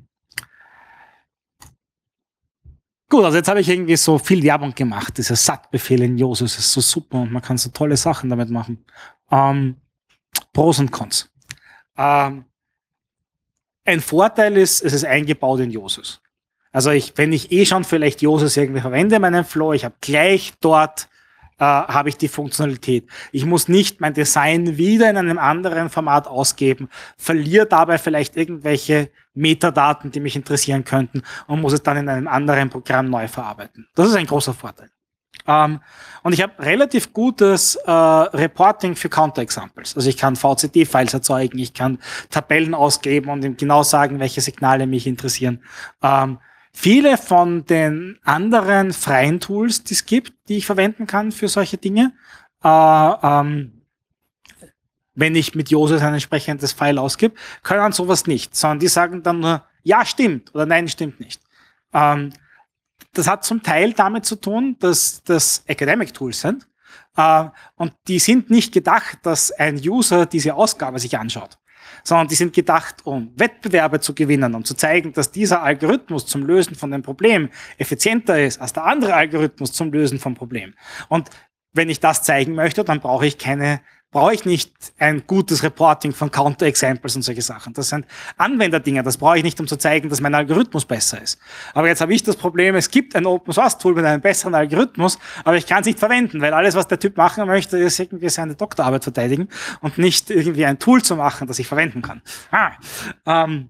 Gut, also jetzt habe ich irgendwie so viel Werbung gemacht. Dieser S A T-Befehl in Yosys ist so super und man kann so tolle Sachen damit machen. Ähm, Pros und Cons. Ähm, ein Vorteil ist, es ist eingebaut in Josus. Also ich, wenn ich eh schon vielleicht Josus irgendwie verwende in meinem Flow, ich habe gleich dort äh, habe ich die Funktionalität. Ich muss nicht mein Design wieder in einem anderen Format ausgeben, verliere dabei vielleicht irgendwelche Metadaten, die mich interessieren könnten und muss es dann in einem anderen Programm neu verarbeiten. Das ist ein großer Vorteil. Ähm, und ich habe relativ gutes äh, Reporting für Counterexamples. Also ich kann V C D-Files erzeugen, ich kann Tabellen ausgeben und ihm genau sagen, welche Signale mich interessieren. Ähm, viele von den anderen freien Tools, die es gibt, die ich verwenden kann für solche Dinge, äh, ähm, wenn ich mit Josus ein entsprechendes File ausgebe, können sowas nicht, sondern die sagen dann nur, ja, stimmt oder nein, stimmt nicht. Ähm, Das hat zum Teil damit zu tun, dass das Academic Tools sind äh, und die sind nicht gedacht, dass ein User diese Ausgabe sich anschaut, sondern die sind gedacht, um Wettbewerbe zu gewinnen, um zu zeigen, dass dieser Algorithmus zum Lösen von dem Problem effizienter ist als der andere Algorithmus zum Lösen vom Problem. Und wenn ich das zeigen möchte, dann brauche ich keine brauche ich nicht ein gutes Reporting von Counterexamples und solche Sachen. Das sind Anwenderdinge, das brauche ich nicht, um zu zeigen, dass mein Algorithmus besser ist. Aber jetzt habe ich das Problem, es gibt ein Open-Source-Tool mit einem besseren Algorithmus, aber ich kann es nicht verwenden, weil alles, was der Typ machen möchte, ist irgendwie seine Doktorarbeit verteidigen und nicht irgendwie ein Tool zu machen, das ich verwenden kann. Ah, ähm.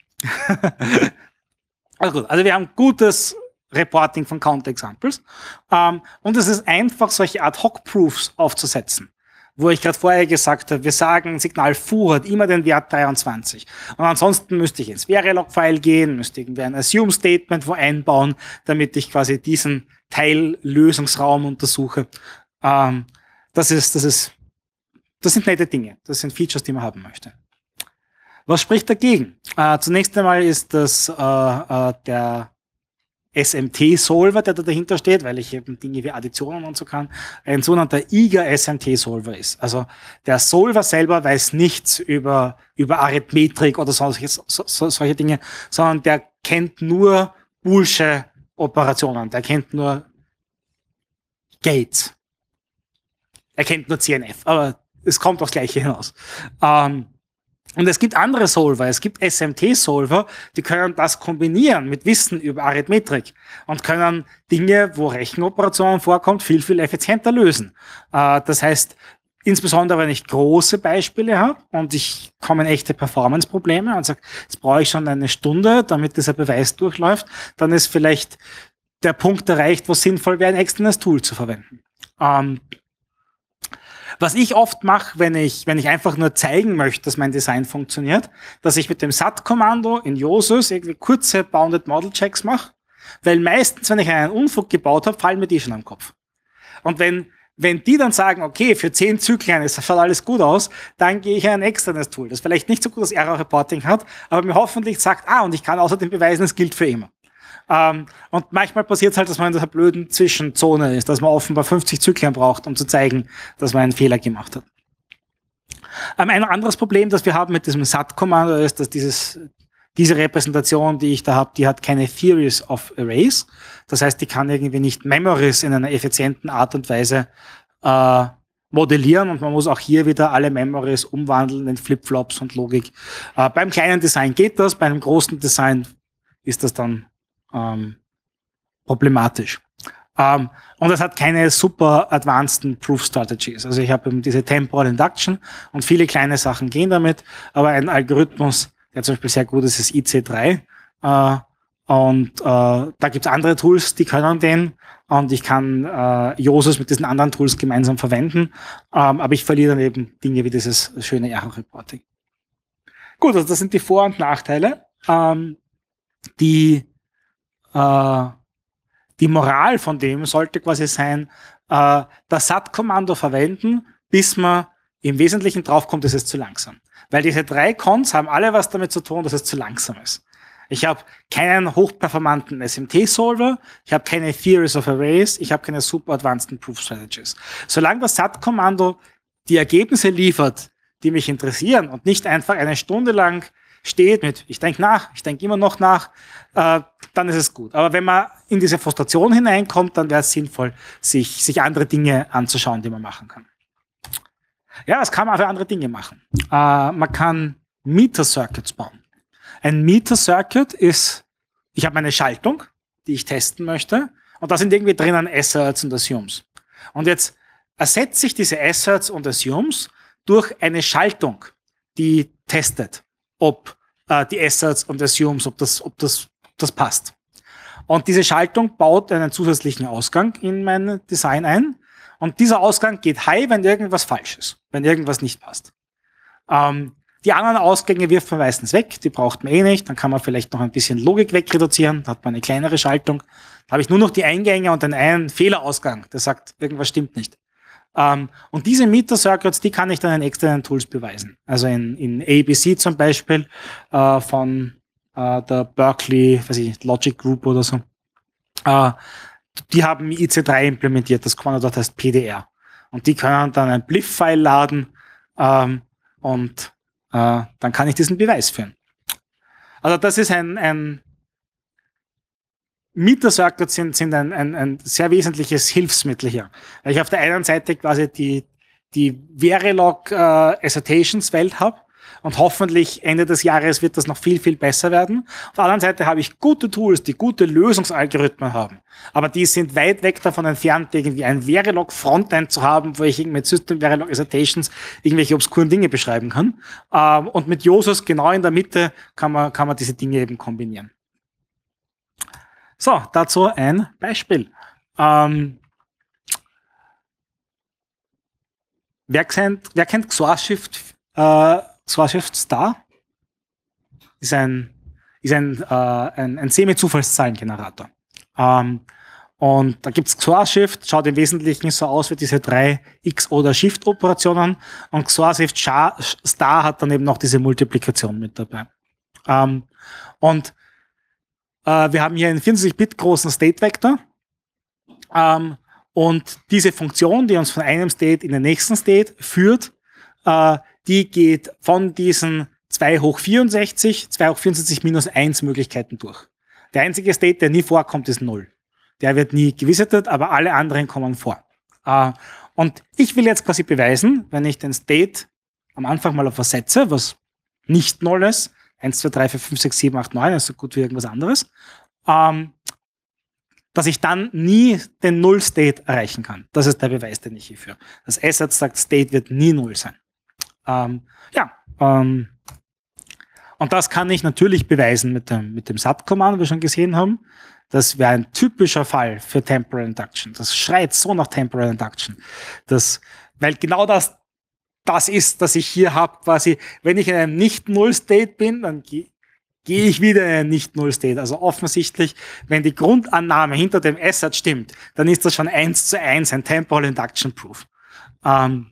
Also gut, also wir haben gutes Reporting von Counterexamples ähm, und es ist einfach, solche Ad-Hoc-Proofs aufzusetzen, wo ich gerade vorher gesagt habe, wir sagen, Signal foo hat immer den Wert dreiundzwanzig. Und ansonsten müsste ich ins Verilog-File gehen, müsste irgendwie ein Assume-Statement wo einbauen, damit ich quasi diesen Teillösungsraum untersuche. Ähm, das ist, das ist, das sind nette Dinge. Das sind Features, die man haben möchte. Was spricht dagegen? Äh, zunächst einmal ist das äh, äh, der S M T-Solver, der da dahinter steht, weil ich eben Dinge wie Additionen und so kann, ein sogenannter eager S M T-Solver ist. Also der Solver selber weiß nichts über, über Arithmetik oder solche, so, so, solche Dinge, sondern der kennt nur Boolsche Operationen, der kennt nur Gates. Er kennt nur C N F, aber es kommt aufs Gleiche hinaus. Ähm, Und es gibt andere Solver, es gibt S M T-Solver, die können das kombinieren mit Wissen über Arithmetik und können Dinge, wo Rechenoperationen vorkommt, viel, viel effizienter lösen. Äh, das heißt, insbesondere wenn ich große Beispiele habe und ich komme in echte Performance-Probleme und sage, jetzt brauche ich schon eine Stunde, damit dieser Beweis durchläuft, dann ist vielleicht der Punkt erreicht, wo es sinnvoll wäre, ein externes Tool zu verwenden. Ähm, Was ich oft mache, wenn ich, wenn ich einfach nur zeigen möchte, dass mein Design funktioniert, dass ich mit dem S A T-Kommando in Josus irgendwie kurze Bounded Model Checks mache, weil meistens, wenn ich einen Unfug gebaut habe, fallen mir die schon am Kopf. Und wenn, wenn die dann sagen, okay, für zehn Zyklen, es schaut alles gut aus, dann gehe ich in ein externes Tool, das vielleicht nicht so gutes Error Reporting hat, aber mir hoffentlich sagt, ah, und ich kann außerdem beweisen, es gilt für immer. Ähm, und manchmal passiert es halt, dass man in dieser blöden Zwischenzone ist, dass man offenbar fünfzig Zyklen braucht, um zu zeigen, dass man einen Fehler gemacht hat. Ähm, ein anderes Problem, das wir haben mit diesem S A T-Kommando ist, dass dieses, diese Repräsentation, die ich da habe, die hat keine Theories of Arrays. Das heißt, die kann irgendwie nicht Memories in einer effizienten Art und Weise äh, modellieren und man muss auch hier wieder alle Memories umwandeln in Flip-Flops und Logik. Äh, beim kleinen Design geht das, bei einem großen Design ist das dann Ähm, problematisch. Ähm, und es hat keine super advanced Proof Strategies. Also ich habe eben diese Temporal Induction und viele kleine Sachen gehen damit, aber ein Algorithmus, der zum Beispiel sehr gut ist, ist I C drei. Äh, und äh, da gibt es andere Tools, die können den und ich kann äh, Josus mit diesen anderen Tools gemeinsam verwenden, ähm, aber ich verliere dann eben Dinge wie dieses schöne Error Reporting. Gut, also das sind die Vor- und Nachteile. Ähm, die Uh, die Moral von dem sollte quasi sein, uh, das S A T-Kommando verwenden, bis man im Wesentlichen draufkommt, ist es zu langsam. Weil diese drei Cons haben alle was damit zu tun, dass es zu langsam ist. Ich habe keinen hochperformanten S M T-Solver, ich habe keine Theories of Arrays, ich habe keine super advanced Proof Strategies. Solange das S A T-Kommando die Ergebnisse liefert, die mich interessieren und nicht einfach eine Stunde lang steht mit, ich denke nach, ich denke immer noch nach, äh, dann ist es gut. Aber wenn man in diese Frustration hineinkommt, dann wäre es sinnvoll, sich, sich andere Dinge anzuschauen, die man machen kann. Ja, was kann man für andere Dinge machen? Äh, man kann Meter-Circuits bauen. Ein Meter-Circuit ist, ich habe eine Schaltung, die ich testen möchte, und da sind irgendwie drinnen Asserts und Assumes. Und jetzt ersetze ich diese Asserts und Assumes durch eine Schaltung, die testet, ob äh, die Asserts und Assumes, ob das, ob das, ob das passt. Und diese Schaltung baut einen zusätzlichen Ausgang in mein Design ein. Und dieser Ausgang geht high, wenn irgendwas falsch ist, wenn irgendwas nicht passt. Ähm, die anderen Ausgänge wirft man meistens weg, die braucht man eh nicht. Dann kann man vielleicht noch ein bisschen Logik wegreduzieren, da hat man eine kleinere Schaltung. Da habe ich nur noch die Eingänge und den einen Fehlerausgang, der sagt, irgendwas stimmt nicht. Ähm, und diese Meter-Circuits, die kann ich dann in externen Tools beweisen. Also in, in A B C zum Beispiel äh, von äh, der Berkeley, weiß ich, Logic Group oder so. Äh, die haben I C drei implementiert, das Kommando dort heißt P D R. Und die können dann ein B L I F-File laden ähm, und äh, dann kann ich diesen Beweis führen. Also das ist ein, ein Meter-Circuits sind, sind ein, ein, ein sehr wesentliches Hilfsmittel hier. Weil ich auf der einen Seite quasi die, die Verilog äh, Assertations-Welt habe und hoffentlich Ende des Jahres wird das noch viel, viel besser werden. Auf der anderen Seite habe ich gute Tools, die gute Lösungsalgorithmen haben. Aber die sind weit weg davon entfernt, irgendwie ein Verilog Frontend zu haben, wo ich mit System Verilog Assertations irgendwelche obskuren Dinge beschreiben kann. Ähm, und mit Josus genau in der Mitte kann man, kann man diese Dinge eben kombinieren. So, dazu ein Beispiel. Ähm, wer kennt, wer kennt XOR-Shift, äh, XOR-Shift Star? Ist ein, ist ein, äh, ein, ein Semi-Zufallszahlengenerator. Ähm, und da gibt's XOR-Shift, schaut im Wesentlichen so aus wie diese drei X- oder Shift-Operationen. Und XOR-Shift Star hat dann eben noch diese Multiplikation mit dabei. Ähm, und Uh, wir haben hier einen vierundzwanzig Bit großen State-Vektor um, und diese Funktion, die uns von einem State in den nächsten State führt, uh, die geht von diesen zwei hoch vierundsechzig, zwei hoch vierundsechzig minus eins Möglichkeiten durch. Der einzige State, der nie vorkommt, ist null. Der wird nie gewissetet, aber alle anderen kommen vor. Uh, und ich will jetzt quasi beweisen, wenn ich den State am Anfang mal auf was setze, was nicht null ist, eins, zwei, drei, vier, fünf, sechs, sieben, acht, neun, also so gut wie irgendwas anderes, ähm, dass ich dann nie den Null-State erreichen kann. Das ist der Beweis, den ich hier führe. Das Asset sagt, State wird nie Null sein. Ähm, ja, ähm, und das kann ich natürlich beweisen mit dem, mit dem S A T-Kommando, wie wir schon gesehen haben. Das wäre ein typischer Fall für Temporal Induction. Das schreit so nach Temporal Induction. Das, weil genau das das ist, dass ich hier habe, quasi, wenn ich in einem Nicht-Null-State bin, dann gehe geh ich wieder in einen Nicht-Null-State. Also offensichtlich, wenn die Grundannahme hinter dem Asset stimmt, dann ist das schon eins zu eins ein Temporal Induction Proof. Ähm,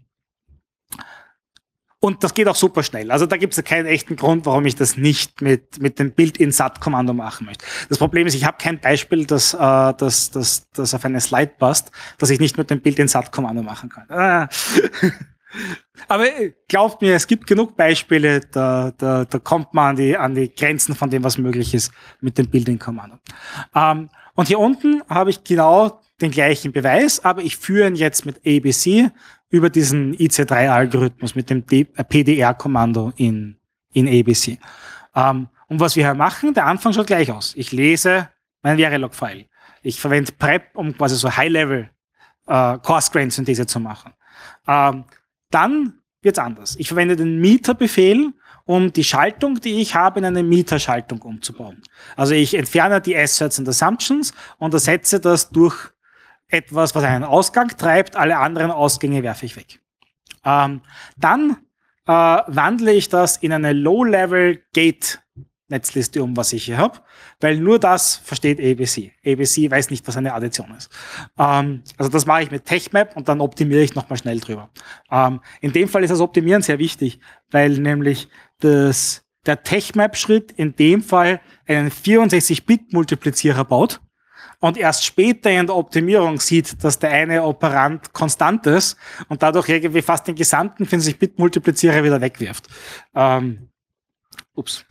und das geht auch super schnell. Also da gibt es keinen echten Grund, warum ich das nicht mit, mit dem Built-in-S A T-Kommando machen möchte. Das Problem ist, ich habe kein Beispiel, das, äh, das, das, das auf eine Slide passt, das ich nicht mit dem Built-in-S A T-Kommando machen kann. Ah. Aber glaubt mir, es gibt genug Beispiele, da, da, da kommt man an die, an die Grenzen von dem, was möglich ist mit dem Built-in-Kommando. Ähm, und hier unten habe ich genau den gleichen Beweis, aber ich führe ihn jetzt mit A B C über diesen I C drei Algorithmus mit dem P D R-Kommando in, in A B C. Ähm, und was wir hier machen, der Anfang schaut gleich aus. Ich lese mein Verilog-File. Ich verwende Prep, um quasi so High-Level äh, Coarse-Grain-Synthese zu machen. Ähm, Dann wird's anders. Ich verwende den Meter-Befehl, um die Schaltung, die ich habe, in eine Meter-Schaltung umzubauen. Also ich entferne die Asserts und Assumptions und ersetze das durch etwas, was einen Ausgang treibt. Alle anderen Ausgänge werfe ich weg. Ähm, dann äh, wandle ich das in eine Low-Level-Gate-Netzliste um, was ich hier habe, weil nur das versteht A B C. A B C weiß nicht, was eine Addition ist. Ähm, also das mache ich mit TechMap und dann optimiere ich nochmal schnell drüber. Ähm, in dem Fall ist das Optimieren sehr wichtig, weil nämlich das, der TechMap-Schritt in dem Fall einen vierundsechzig Bit Multiplizierer baut und erst später in der Optimierung sieht, dass der eine Operand konstant ist und dadurch irgendwie fast den gesamten vierundsechzig Bit Multiplizierer wieder wegwirft. Ähm, ups.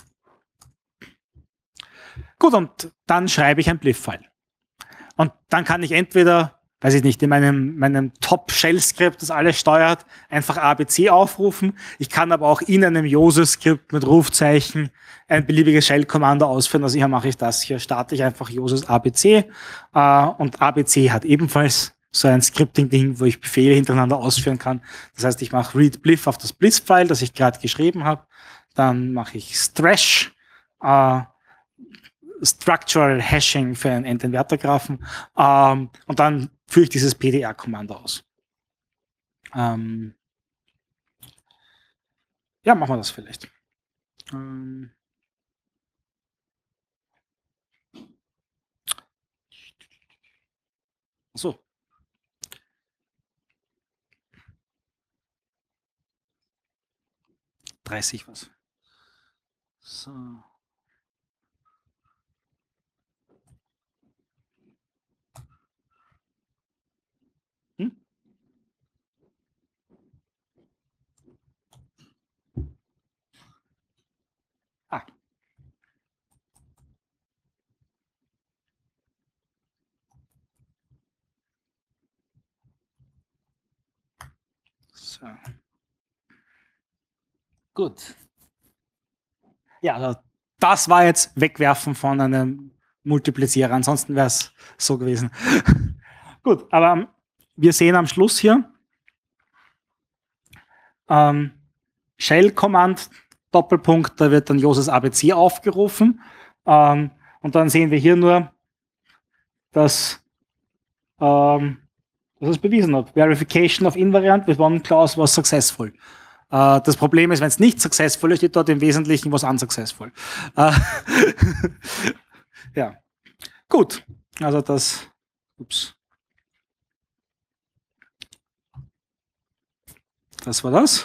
Gut, und dann schreibe ich ein B L I F-File. Und dann kann ich entweder weiß ich nicht, in meinem, meinem Top-Shell-Skript, das alles steuert, einfach A B C aufrufen. Ich kann aber auch in einem Jose-Skript mit Rufzeichen ein beliebiges Shell-Kommando ausführen. Also hier mache ich das. Hier starte ich einfach Joses A B C äh, und A B C hat ebenfalls so ein Scripting-Ding, wo ich Befehle hintereinander ausführen kann. Das heißt, ich mache read bliff auf das Bliss-File, das ich gerade geschrieben habe. Dann mache ich Thresh, äh, Structural Hashing für einen End-Inverter-Graphen ähm, und dann führe ich dieses P D R-Kommando aus. Ähm, ja, machen wir das vielleicht. Ähm, so. dreißig was. So. Hm? Ah. So. Gut. Ja, also das war jetzt Wegwerfen von einem Multiplizierer. Ansonsten wäre es so gewesen. Gut, aber wir sehen am Schluss hier ähm, Shell-Command, Doppelpunkt, da wird dann Joses A B C aufgerufen. Ähm, und dann sehen wir hier nur, dass ähm, das ist bewiesen hat. Verification of invariant with one clause was successful. Uh, das Problem ist, wenn es nicht successful ist, steht dort im Wesentlichen was unsuccessful. Uh, ja, gut. Also das, ups. Das war das.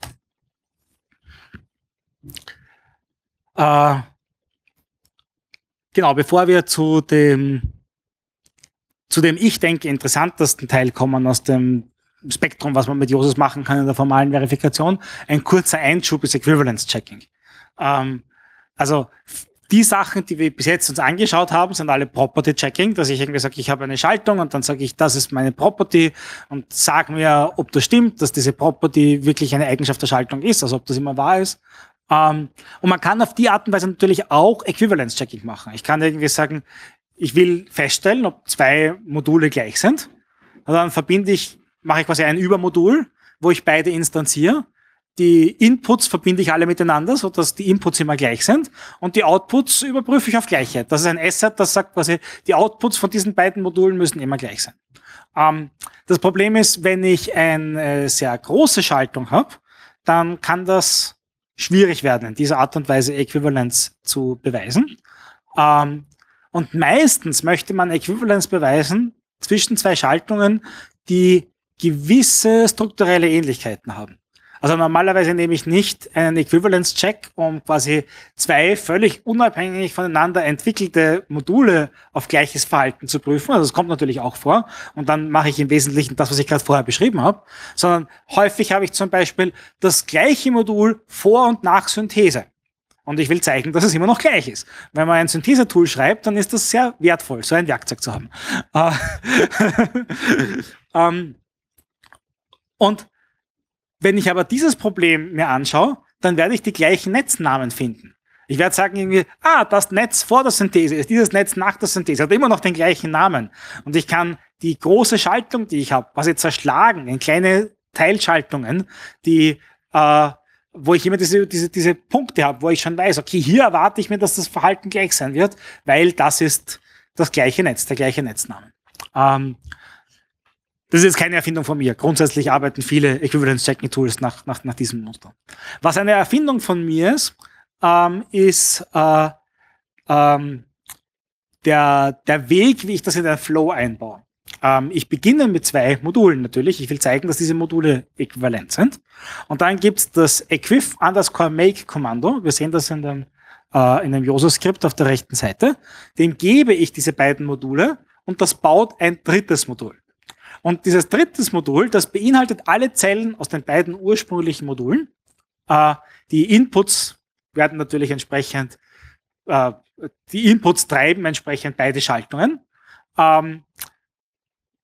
Uh, genau, bevor wir zu dem, zu dem ich denke interessantesten Teil kommen aus dem Spektrum, was man mit Joses machen kann in der formalen Verifikation. Ein kurzer Einschub ist Equivalence Checking. Ähm, also die Sachen, die wir bis jetzt uns angeschaut haben, sind alle Property Checking, dass ich irgendwie sage, ich habe eine Schaltung und dann sage ich, das ist meine Property und sag mir, ob das stimmt, dass diese Property wirklich eine Eigenschaft der Schaltung ist, also ob das immer wahr ist. Ähm, und man kann auf die Art und Weise natürlich auch Equivalence Checking machen. Ich kann irgendwie sagen, ich will feststellen, ob zwei Module gleich sind. Und dann verbinde ich mache ich quasi ein Übermodul, wo ich beide instanziere. Die Inputs verbinde ich alle miteinander, sodass die Inputs immer gleich sind. Und die Outputs überprüfe ich auf Gleichheit. Das ist ein Asset, das sagt quasi, die Outputs von diesen beiden Modulen müssen immer gleich sein. Ähm, das Problem ist, wenn ich eine sehr große Schaltung habe, dann kann das schwierig werden, in dieser Art und Weise Äquivalenz zu beweisen. Ähm, und meistens möchte man Äquivalenz beweisen zwischen zwei Schaltungen, die gewisse strukturelle Ähnlichkeiten haben. Also normalerweise nehme ich nicht einen Equivalence-Check, um quasi zwei völlig unabhängig voneinander entwickelte Module auf gleiches Verhalten zu prüfen. Also das kommt natürlich auch vor. Und dann mache ich im Wesentlichen das, was ich gerade vorher beschrieben habe. Sondern häufig habe ich zum Beispiel das gleiche Modul vor und nach Synthese. Und ich will zeigen, dass es immer noch gleich ist. Wenn man ein Synthese-Tool schreibt, dann ist das sehr wertvoll, so ein Werkzeug zu haben. ähm, Und wenn ich aber dieses Problem mir anschaue, dann werde ich die gleichen Netznamen finden. Ich werde sagen irgendwie, ah, das Netz vor der Synthese ist dieses Netz nach der Synthese, hat immer noch den gleichen Namen. Und ich kann die große Schaltung, die ich habe, quasi zerschlagen in kleine Teilschaltungen, die, äh, wo ich immer diese, diese, diese Punkte habe, wo ich schon weiß, okay, hier erwarte ich mir, dass das Verhalten gleich sein wird, weil das ist das gleiche Netz, der gleiche Netzname. Ähm, Das ist jetzt keine Erfindung von mir. Grundsätzlich arbeiten viele Equivalence-Checking-Tools nach, nach, nach diesem Muster. Was eine Erfindung von mir ist, ähm, ist äh, ähm, der, der Weg, wie ich das in den Flow einbaue. Ähm, ich beginne mit zwei Modulen natürlich. Ich will zeigen, dass diese Module äquivalent sind. Und dann gibt's das equif underscore make Kommando. Wir sehen das in dem, äh, in dem Jose-Skript auf der rechten Seite. Dem gebe ich diese beiden Module und das baut ein drittes Modul. Und dieses drittes Modul, das beinhaltet alle Zellen aus den beiden ursprünglichen Modulen. Äh, die Inputs werden natürlich entsprechend, äh, die Inputs treiben entsprechend beide Schaltungen. Ähm,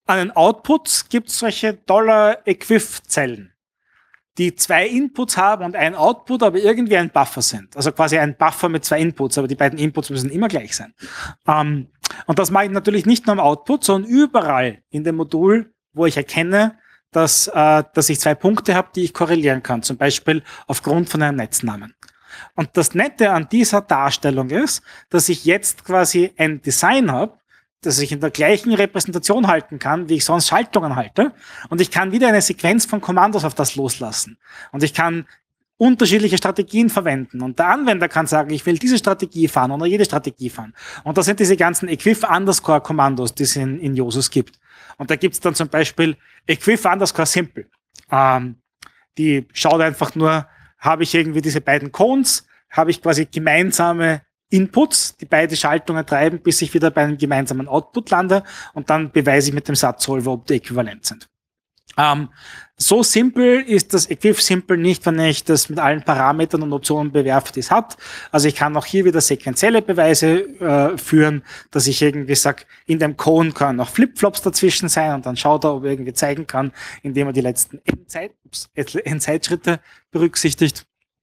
An den Outputs gibt es solche Dollar-Equiv-Zellen, die zwei Inputs haben und ein Output, aber irgendwie ein Buffer sind. Also quasi ein Buffer mit zwei Inputs, aber die beiden Inputs müssen immer gleich sein. Ähm, und das mache ich natürlich nicht nur am Output, sondern überall in dem Modul, wo ich erkenne, dass, äh, dass ich zwei Punkte habe, die ich korrelieren kann, zum Beispiel aufgrund von einem Netznamen. Und das Nette an dieser Darstellung ist, dass ich jetzt quasi ein Design habe, das ich in der gleichen Repräsentation halten kann, wie ich sonst Schaltungen halte. Und ich kann wieder eine Sequenz von Kommandos auf das loslassen. Und ich kann unterschiedliche Strategien verwenden. Und der Anwender kann sagen, ich will diese Strategie fahren oder jede Strategie fahren. Und das sind diese ganzen Equiv-Underscore-Kommandos, die es in, in Josus gibt. Und da gibt es dann zum Beispiel Equiv-Underscore-Simple. Ähm, die schaut einfach nur, habe ich irgendwie diese beiden Cones, habe ich quasi gemeinsame Inputs, die beide Schaltungen treiben, bis ich wieder bei einem gemeinsamen Output lande und dann beweise ich mit dem Satzsolver, ob die äquivalent sind. Ähm, so simpel ist das Equiv-Simple nicht, wenn ich das mit allen Parametern und Optionen bewerfe, die es hat. Also ich kann auch hier wieder sequenzielle Beweise äh, führen, dass ich irgendwie sage, in dem Cone können noch Flip-Flops dazwischen sein und dann schaut er, ob er irgendwie zeigen kann, indem er die letzten Endzeit, ups, Endzeitschritte berücksichtigt.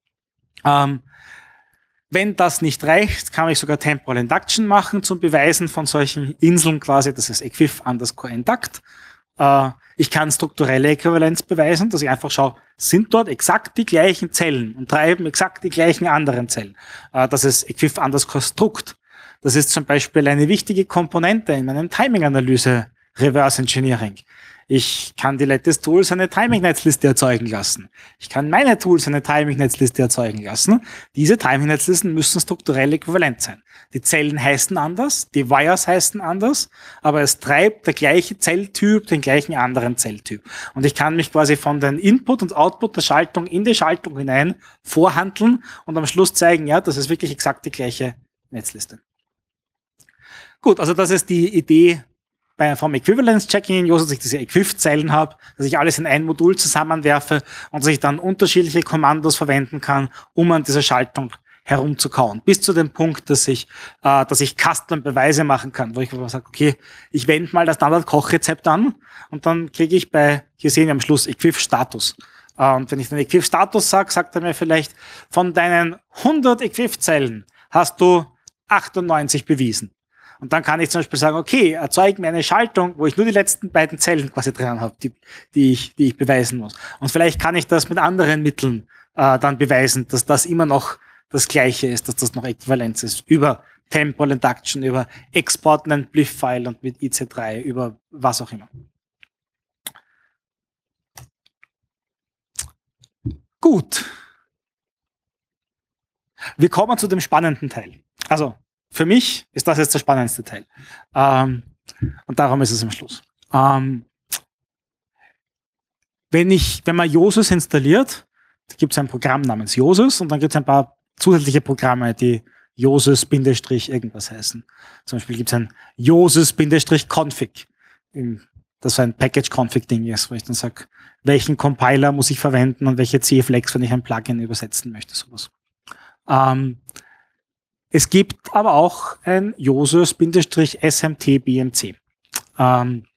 Ähm, Wenn das nicht reicht, kann ich sogar Temporal Induction machen zum Beweisen von solchen Inseln quasi. Das ist Equiv underscore induct. Äh, ich kann strukturelle Äquivalenz beweisen, dass ich einfach schaue, sind dort exakt die gleichen Zellen und treiben exakt die gleichen anderen Zellen. Äh, das ist Equiv underscore struct. Das ist zum Beispiel eine wichtige Komponente in meinem Timing-Analyse Reverse Engineering. Ich kann die Lattice Tools eine Timing-Netzliste erzeugen lassen. Ich kann meine Tools eine Timing-Netzliste erzeugen lassen. Diese Timing-Netzlisten müssen strukturell äquivalent sein. Die Zellen heißen anders, die Wires heißen anders, aber es treibt der gleiche Zelltyp den gleichen anderen Zelltyp. Und ich kann mich quasi von den Input und Output der Schaltung in die Schaltung hinein vorhandeln und am Schluss zeigen, ja, das ist wirklich exakt die gleiche Netzliste. Gut, also das ist die Idee bei, vom Equivalence-Checking in Josus, dass ich diese Equiv-Zellen habe, dass ich alles in ein Modul zusammenwerfe und dass ich dann unterschiedliche Kommandos verwenden kann, um an dieser Schaltung herumzukauen. Bis zu dem Punkt, dass ich, äh, dass ich Custom-Beweise machen kann, wo ich sage, okay, ich wende mal das Standard-Kochrezept an und dann kriege ich bei, hier sehen wir am Schluss, Equiv-Status. Äh, und wenn ich den Equiv-Status sage, sagt er mir vielleicht, von deinen hundert Equiv-Zellen hast du achtundneunzig bewiesen. Und dann kann ich zum Beispiel sagen, okay, erzeug mir eine Schaltung, wo ich nur die letzten beiden Zellen quasi dran habe, die, die, ich, die ich beweisen muss. Und vielleicht kann ich das mit anderen Mitteln äh, dann beweisen, dass das immer noch das Gleiche ist, dass das noch Äquivalenz ist. Über Temporal Induction, über Exporten ein B L I F-File und mit I C drei, über was auch immer. Gut. Wir kommen zu dem spannenden Teil. Also, für mich ist das jetzt der spannendste Teil. Ähm, und darum ist es am Schluss. Ähm, wenn, ich, wenn man Josus installiert, gibt es ein Programm namens Josus und dann gibt es ein paar zusätzliche Programme, die Josus-irgendwas heißen. Zum Beispiel gibt es ein Josus-config, das so ein Package-Config-Ding ist, wo ich dann sage, welchen Compiler muss ich verwenden und welche C Flex, wenn ich ein Plugin übersetzen möchte, sowas. Ähm, Es gibt aber auch ein Josus-S M T B M C. Ähm,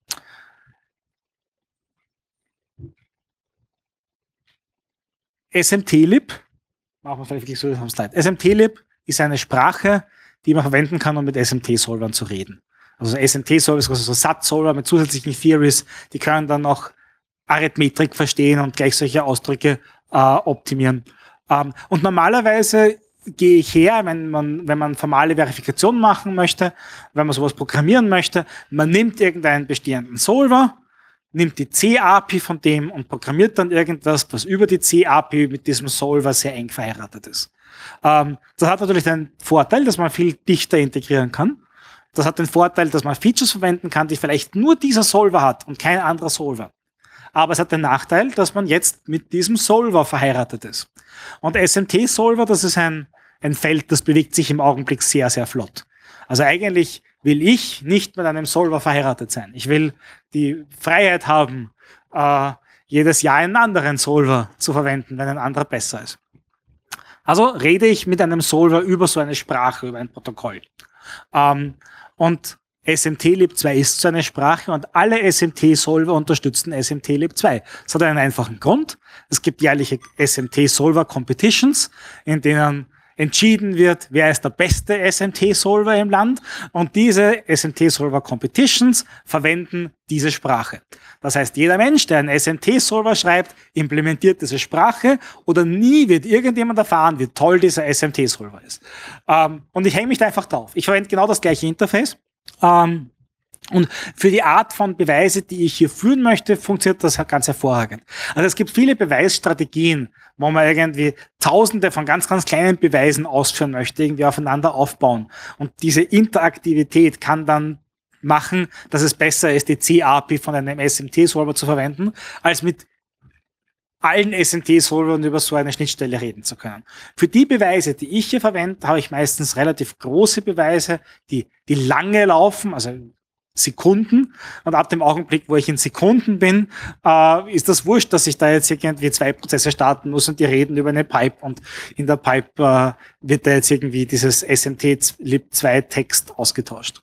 smtlib, machen wir vielleicht wirklich so am Slide. smtlib ist eine Sprache, die man verwenden kann, um mit S M T-Solvern zu reden. Also S M T-Solver ist also so Satzsolver mit zusätzlichen Theories, die können dann noch Arithmetik verstehen und gleich solche Ausdrücke äh, optimieren. Ähm, und normalerweise gehe ich her, wenn man, wenn man formale Verifikation machen möchte, wenn man sowas programmieren möchte, man nimmt irgendeinen bestehenden Solver, nimmt die C-A P I von dem und programmiert dann irgendwas, was über die C-A P I mit diesem Solver sehr eng verheiratet ist. Ähm, das hat natürlich den Vorteil, dass man viel dichter integrieren kann. Das hat den Vorteil, dass man Features verwenden kann, die vielleicht nur dieser Solver hat und kein anderer Solver. Aber es hat den Nachteil, dass man jetzt mit diesem Solver verheiratet ist. Und S M T-Solver, das ist ein, ein Feld, das bewegt sich im Augenblick sehr, sehr flott. Also eigentlich will ich nicht mit einem Solver verheiratet sein. Ich will die Freiheit haben, äh, jedes Jahr einen anderen Solver zu verwenden, wenn ein anderer besser ist. Also rede ich mit einem Solver über so eine Sprache, über ein Protokoll. Ähm, und smtlib zwei ist so eine Sprache und alle S M T-Solver unterstützen smtlib zwei. Das hat einen einfachen Grund. Es gibt jährliche S M T-Solver-Competitions, in denen entschieden wird, wer ist der beste S M T-Solver im Land, und diese S M T-Solver-Competitions verwenden diese Sprache. Das heißt, jeder Mensch, der einen S M T-Solver schreibt, implementiert diese Sprache, oder nie wird irgendjemand erfahren, wie toll dieser S M T-Solver ist. Ähm, und ich hänge mich da einfach drauf. Ich verwende genau das gleiche Interface. Ähm, Und für die Art von Beweise, die ich hier führen möchte, funktioniert das ganz hervorragend. Also es gibt viele Beweisstrategien, wo man irgendwie tausende von ganz, ganz kleinen Beweisen ausführen möchte, irgendwie aufeinander aufbauen. Und diese Interaktivität kann dann machen, dass es besser ist, die C-A P I von einem S M T-Solver zu verwenden, als mit allen S M T-Solvern über so eine Schnittstelle reden zu können. Für die Beweise, die ich hier verwende, habe ich meistens relativ große Beweise, die, die lange laufen, also Sekunden, und ab dem Augenblick, wo ich in Sekunden bin, äh, ist das wurscht, dass ich da jetzt irgendwie zwei Prozesse starten muss und die reden über eine Pipe, und in der Pipe äh, wird da jetzt irgendwie dieses smtlib zwei Text ausgetauscht.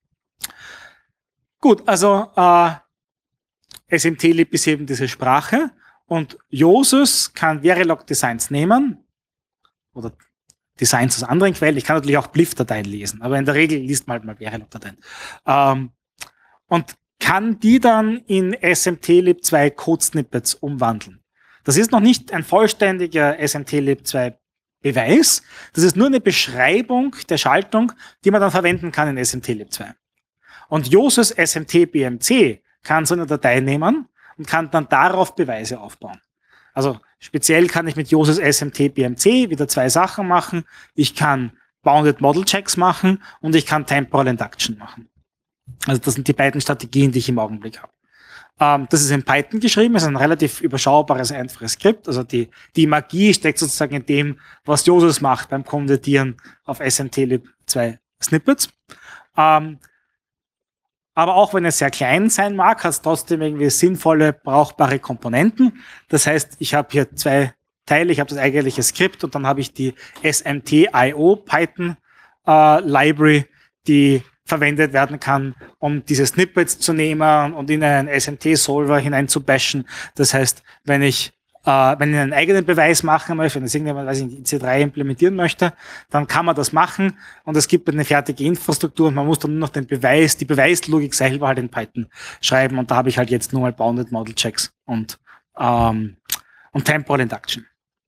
Gut, also äh, smtlib ist eben diese Sprache, und Josus kann Verilog-Designs nehmen oder Designs aus anderen Quellen. Ich kann natürlich auch B L I F-Dateien lesen, aber in der Regel liest man halt mal Verilog-Dateien. Ähm, und kann die dann in smtlib zwei Code-Snippets umwandeln. Das ist noch nicht ein vollständiger smtlib zwei Beweis. Das ist nur eine Beschreibung der Schaltung, die man dann verwenden kann in smtlib zwei. Und Josus smtbmc kann so eine Datei nehmen und kann dann darauf Beweise aufbauen. Also speziell kann ich mit Josus smtbmc wieder zwei Sachen machen. Ich kann Bounded Model Checks machen und ich kann Temporal Induction machen. Also das sind die beiden Strategien, die ich im Augenblick habe. Ähm, das ist in Python geschrieben, ist ein relativ überschaubares, einfaches Skript. Also die, die Magie steckt sozusagen in dem, was Josus macht beim Konvertieren auf smtlib zwei Snippets. Ähm, Aber auch wenn es sehr klein sein mag, hat es trotzdem irgendwie sinnvolle, brauchbare Komponenten. Das heißt, ich habe hier zwei Teile. Ich habe das eigentliche Skript und dann habe ich die smtio Python äh, Library, die verwendet werden kann, um diese Snippets zu nehmen und in einen S M T-Solver hinein zu bashen. Das heißt, wenn ich Uh, wenn ich einen eigenen Beweis machen möchte, wenn ich irgendjemand, weiß ich, in C drei implementieren möchte, dann kann man das machen, und es gibt eine fertige Infrastruktur und man muss dann nur noch den Beweis, die Beweislogik selber halt in Python schreiben, und da habe ich halt jetzt nur mal Bounded Model Checks und, um, und Temporal Induction.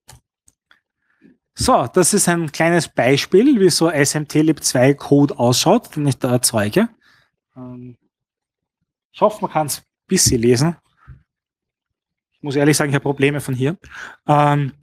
So, das ist ein kleines Beispiel, wie so smtlib zwei Code ausschaut, den ich da erzeuge. Um, ich hoffe, man kann es ein bisschen lesen. Ich muss ehrlich sagen, ich habe Probleme von hier. Ähm,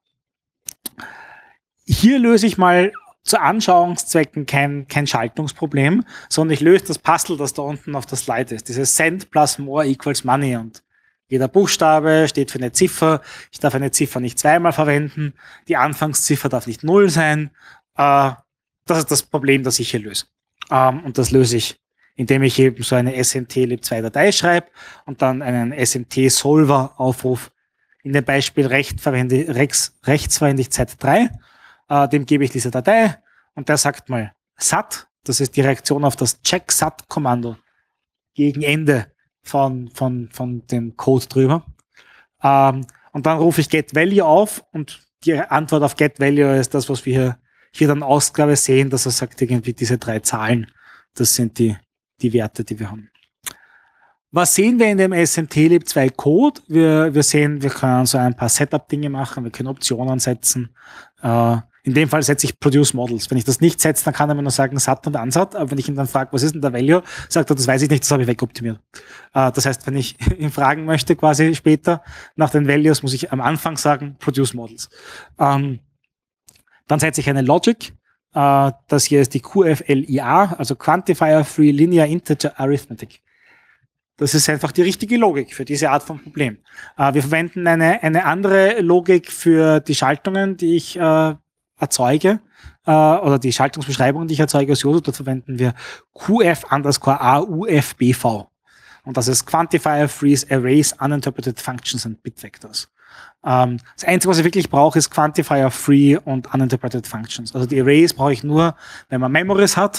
hier löse ich mal zu Anschauungszwecken kein, kein Schaltungsproblem, sondern ich löse das Puzzle, das da unten auf der Slide ist. Dieses Send plus more equals money, und jeder Buchstabe steht für eine Ziffer. Ich darf eine Ziffer nicht zweimal verwenden. Die Anfangsziffer darf nicht null sein. Äh, das ist das Problem, das ich hier löse. Ähm, und das löse ich, indem ich eben so eine smtlib zwei Datei schreibe und dann einen S M T-Solver aufrufe. In dem Beispiel rechts verwende, rechts, rechts verwende ich Z drei, äh, dem gebe ich diese Datei, und der sagt mal sat, das ist die Reaktion auf das check-sat-Kommando gegen Ende von, von, von dem Code drüber. Ähm, und dann rufe ich getValue auf, und die Antwort auf getValue ist das, was wir hier, hier dann Ausgabe sehen, dass er sagt irgendwie diese drei Zahlen, das sind die die Werte, die wir haben. Was sehen wir in dem smtlib zwei Code? Wir, wir sehen, wir können so ein paar Setup-Dinge machen, wir können Optionen setzen. Äh, in dem Fall setze ich Produce Models. Wenn ich das nicht setze, dann kann er mir nur sagen Sat und Ansat, aber wenn ich ihn dann frage, was ist denn der Value, sagt er, das weiß ich nicht, das habe ich wegoptimiert. Äh, das heißt, wenn ich ihn fragen möchte, quasi später nach den Values, muss ich am Anfang sagen Produce Models. Ähm, dann setze ich eine Logic. Uh, das hier ist die Q F L I A, also Quantifier Free Linear Integer Arithmetic. Das ist einfach die richtige Logik für diese Art von Problem. Uh, wir verwenden eine, eine andere Logik für die Schaltungen, die ich uh, erzeuge, uh, oder die Schaltungsbeschreibungen, die ich erzeuge aus Josus. Dort verwenden wir Q F underscore A U F B V. Und das ist Quantifier Freeze Arrays Uninterpreted Functions and Bit Vectors. Um, das Einzige, was ich wirklich brauche, ist Quantifier Free und Uninterpreted Functions. Also die Arrays brauche ich nur, wenn man Memories hat.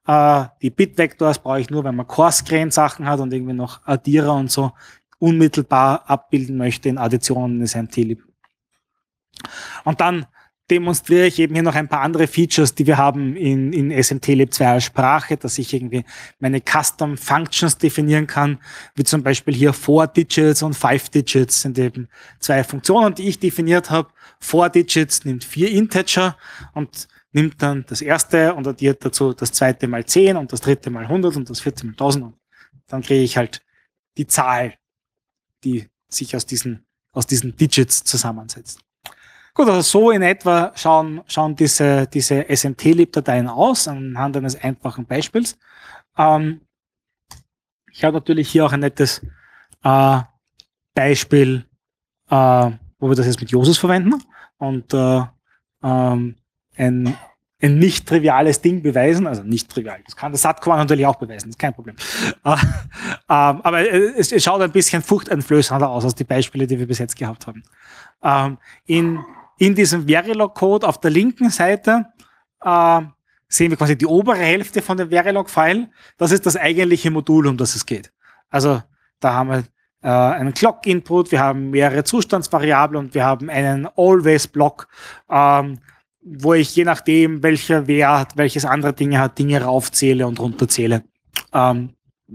Äh, die Bitvectors brauche ich nur, wenn man Coarse-Grain-Sachen hat und irgendwie noch Addierer und so unmittelbar abbilden möchte in Additionen in S M T-Lib. Und dann demonstriere ich eben hier noch ein paar andere Features, die wir haben in, in S M T-Lib zwei als Sprache, dass ich irgendwie meine Custom Functions definieren kann, wie zum Beispiel hier four Digits und five Digits sind eben zwei Funktionen, die ich definiert habe. four Digits nimmt vier Integer und nimmt dann das erste und addiert dazu das zweite mal zehn und das dritte mal hundert und das vierte mal tausend. Und dann kriege ich halt die Zahl, die sich aus diesen, aus diesen Digits zusammensetzt. Gut, also so in etwa schauen, schauen diese, diese S M T-Lib-Dateien aus, anhand eines einfachen Beispiels. Ähm, ich habe natürlich hier auch ein nettes äh, Beispiel, äh, wo wir das jetzt mit Josus verwenden und äh, ähm, ein, ein nicht triviales Ding beweisen, also nicht trivial, das kann der Satkommand natürlich auch beweisen, das ist kein Problem. Äh, ähm, aber es, es schaut ein bisschen furchteinflößender aus als die Beispiele, die wir bis jetzt gehabt haben. Ähm, in In diesem Verilog-Code auf der linken Seite äh, sehen wir quasi die obere Hälfte von dem Verilog-File. Das ist das eigentliche Modul, um das es geht. Also da haben wir äh, einen Clock-Input, wir haben mehrere Zustandsvariablen und wir haben einen Always-Block, ähm, wo ich je nachdem, welcher Wert, welches andere Dinge hat, Dinge raufzähle und runterzähle. Ähm,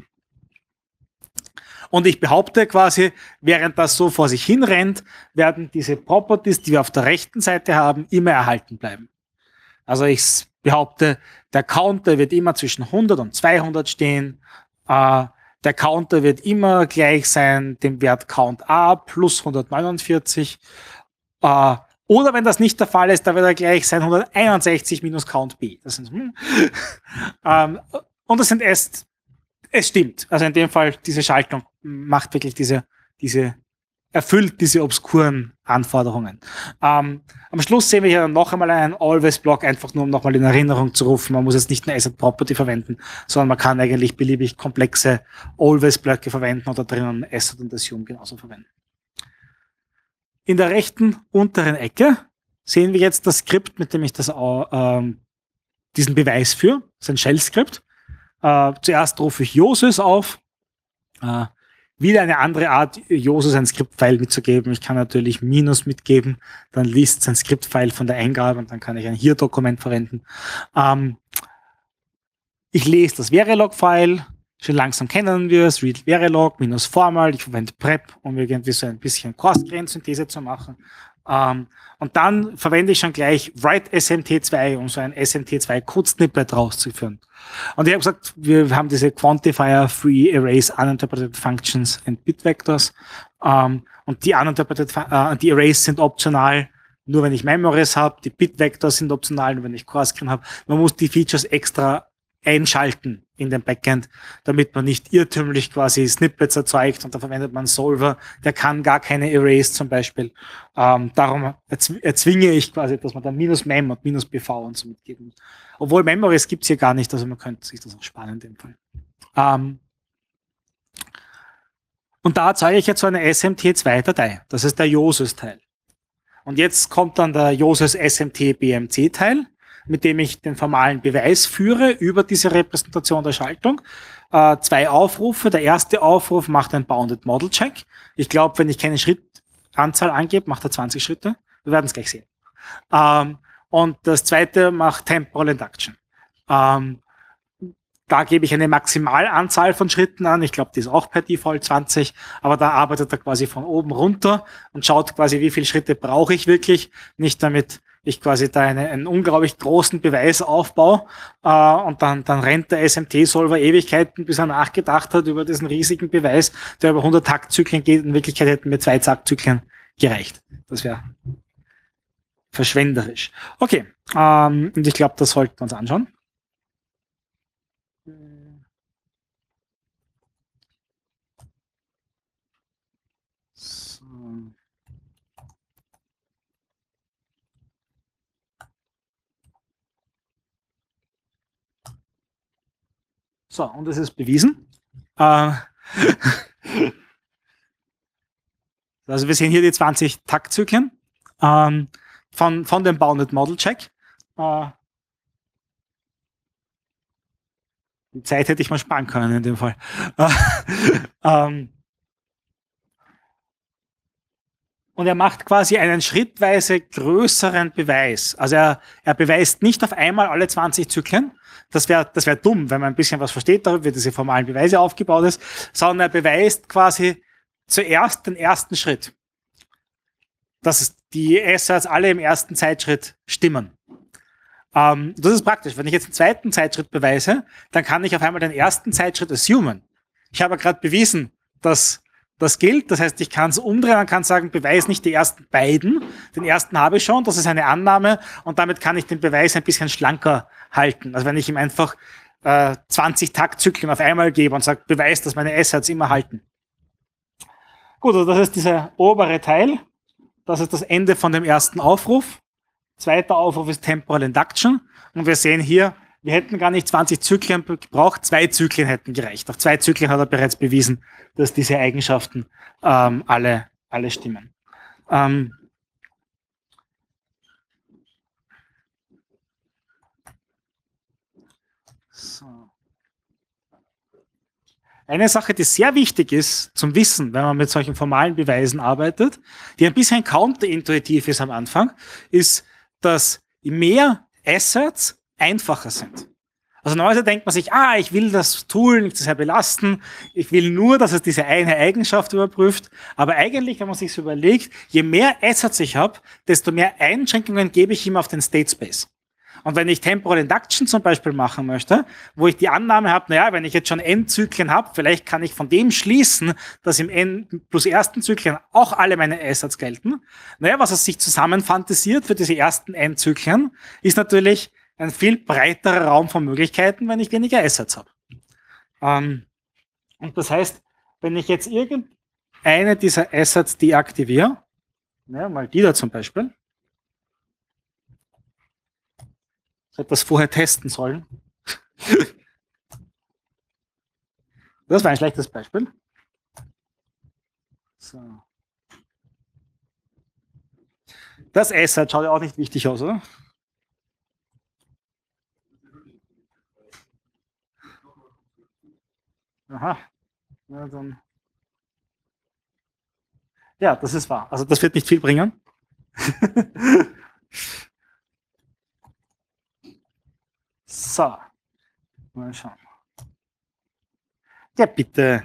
Und ich behaupte quasi, während das so vor sich hin rennt, werden diese Properties, die wir auf der rechten Seite haben, immer erhalten bleiben. Also ich behaupte, der Counter wird immer zwischen hundert und zweihundert stehen. Äh, der Counter wird immer gleich sein dem Wert Count A plus hundertneunundvierzig. Äh, oder wenn das nicht der Fall ist, da wird er gleich sein hunderteinundsechzig minus Count B. Das sind, hm. ähm, und das sind erst Es stimmt. Also in dem Fall, diese Schaltung macht wirklich diese, diese, erfüllt diese obskuren Anforderungen. Ähm, am Schluss sehen wir hier noch einmal einen Always-Block, einfach nur um nochmal in Erinnerung zu rufen. Man muss jetzt nicht eine Asset-Property verwenden, sondern man kann eigentlich beliebig komplexe Always-Blöcke verwenden oder drinnen Asset und Assume genauso verwenden. In der rechten unteren Ecke sehen wir jetzt das Skript, mit dem ich das, ähm, diesen Beweis führe. Das ist ein Shell-Skript. Uh, zuerst rufe ich Josus auf, uh, wieder eine andere Art, Josus ein Skriptfile mitzugeben. Ich kann natürlich Minus mitgeben, dann liest sein Skriptfile von der Eingabe und dann kann ich ein Here-Dokument verwenden. Um, ich lese das Verilog-File, schon langsam kennen wir es, read Verilog, minus formal, ich verwende prep, um irgendwie so ein bisschen Coarse-Grain-Synthese zu machen. Um, und dann verwende ich schon gleich write S M T zwei, um so ein S M T zwei Code-Snippet rauszuführen. Und ich habe gesagt, wir haben diese Quantifier, Free, Erase, Uninterpreted Functions and Bitvectors. Um, und die Uninterpreted, uh, die Arrays sind optional, nur wenn ich Memories habe. Die Bitvectors sind optional, nur wenn ich Coarse-Grain habe. Man muss die Features extra einschalten in dem Backend, damit man nicht irrtümlich quasi Snippets erzeugt und da verwendet man einen Solver, der kann gar keine Erase zum Beispiel. Ähm, darum erzw erzwinge ich quasi, dass man dann minus Mem und minus B V und so mitgeben muss. Obwohl Memories gibt's hier gar nicht, also man könnte sich das auch sparen in dem Fall. Ähm, und da erzeuge ich jetzt so eine S M T zwei Datei. Das ist der Josus-Teil. Und jetzt kommt dann der Josus S M T B M C-Teil, mit dem ich den formalen Beweis führe über diese Repräsentation der Schaltung. Äh, zwei Aufrufe. Der erste Aufruf macht einen Bounded Model Check. Ich glaube, wenn ich keine Schrittanzahl angebe, macht er zwanzig Schritte. Wir werden es gleich sehen. Ähm, und das zweite macht Temporal Induction. Ähm, da gebe ich eine Maximalanzahl von Schritten an. Ich glaube, die ist auch per Default zwanzig, aber da arbeitet er quasi von oben runter und schaut quasi, wie viele Schritte brauche ich wirklich. Nicht damit ich quasi da eine, einen unglaublich großen Beweis aufbaue äh, und dann, dann rennt der S M T-Solver Ewigkeiten, bis er nachgedacht hat über diesen riesigen Beweis, der über hundert Taktzyklen geht. In Wirklichkeit hätten mir zwei Taktzyklen gereicht. Das wäre verschwenderisch. Okay, ähm, und ich glaube, das sollten wir uns anschauen. So. So, und es ist bewiesen. Äh, also wir sehen hier die zwanzig Taktzyklen ähm, von, von dem Bounded Model Check. Äh, Die Zeit hätte ich mal sparen können in dem Fall. ähm, und er macht quasi einen schrittweise größeren Beweis. Also er, er beweist nicht auf einmal alle zwanzig Zyklen. Das wäre das wär dumm, wenn man ein bisschen was versteht darüber, wie diese formalen Beweise aufgebaut ist, sondern er beweist quasi zuerst den ersten Schritt. Dass die Assets alle im ersten Zeitschritt stimmen. Ähm, das ist praktisch. Wenn ich jetzt den zweiten Zeitschritt beweise, dann kann ich auf einmal den ersten Zeitschritt assumen. Ich habe gerade bewiesen, dass das gilt. Das heißt, ich kann es umdrehen und kann sagen, beweis nicht die ersten beiden. Den ersten habe ich schon, das ist eine Annahme und damit kann ich den Beweis ein bisschen schlanker halten. Also wenn ich ihm einfach äh, zwanzig Taktzyklen auf einmal gebe und sage, beweis, dass meine Assets immer halten. Gut, also das ist dieser obere Teil. Das ist das Ende von dem ersten Aufruf. Zweiter Aufruf ist Temporal Induction. Und wir sehen hier, wir hätten gar nicht zwanzig Zyklen gebraucht, zwei Zyklen hätten gereicht. Auf zwei Zyklen hat er bereits bewiesen, dass diese Eigenschaften ähm, alle, alle stimmen. Ähm, so. Eine Sache, die sehr wichtig ist zum Wissen, wenn man mit solchen formalen Beweisen arbeitet, die ein bisschen counterintuitiv ist am Anfang, ist, dass mehr Assets einfacher sind. Also normalerweise denkt man sich, ah, ich will das Tool nicht so sehr belasten, ich will nur, dass es diese eine Eigenschaft überprüft, aber eigentlich, wenn man sich so überlegt, je mehr Assets ich habe, desto mehr Einschränkungen gebe ich ihm auf den State Space. Und wenn ich Temporal Induction zum Beispiel machen möchte, wo ich die Annahme habe, naja, wenn ich jetzt schon N-Zyklen habe, vielleicht kann ich von dem schließen, dass im N plus ersten Zyklen auch alle meine Assets gelten. Naja, was es sich zusammenfantasiert für diese ersten N-Zyklen, ist natürlich ein viel breiterer Raum von Möglichkeiten, wenn ich weniger Assets habe. Ähm, und das heißt, wenn ich jetzt irgendeine dieser Assets deaktiviere, ja, mal die da zum Beispiel, ich hätte das vorher testen sollen. Das war ein schlechtes Beispiel. So. Das Asset schaut ja auch nicht wichtig aus, oder? Aha. Ja, dann. Ja, das ist wahr. Also das wird nicht viel bringen. So. Mal schauen. Ja, bitte.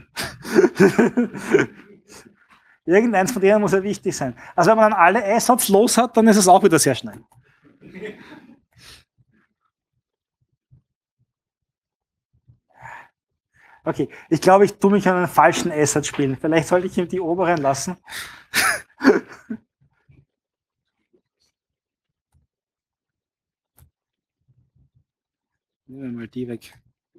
Irgendeins von denen muss ja wichtig sein. Also wenn man dann alle Assets los hat, dann ist es auch wieder sehr schnell. Okay, ich glaube, ich tue mich an einen falschen Asset spielen. Vielleicht sollte ich ihm die oberen lassen. Nehmen wir mal die weg.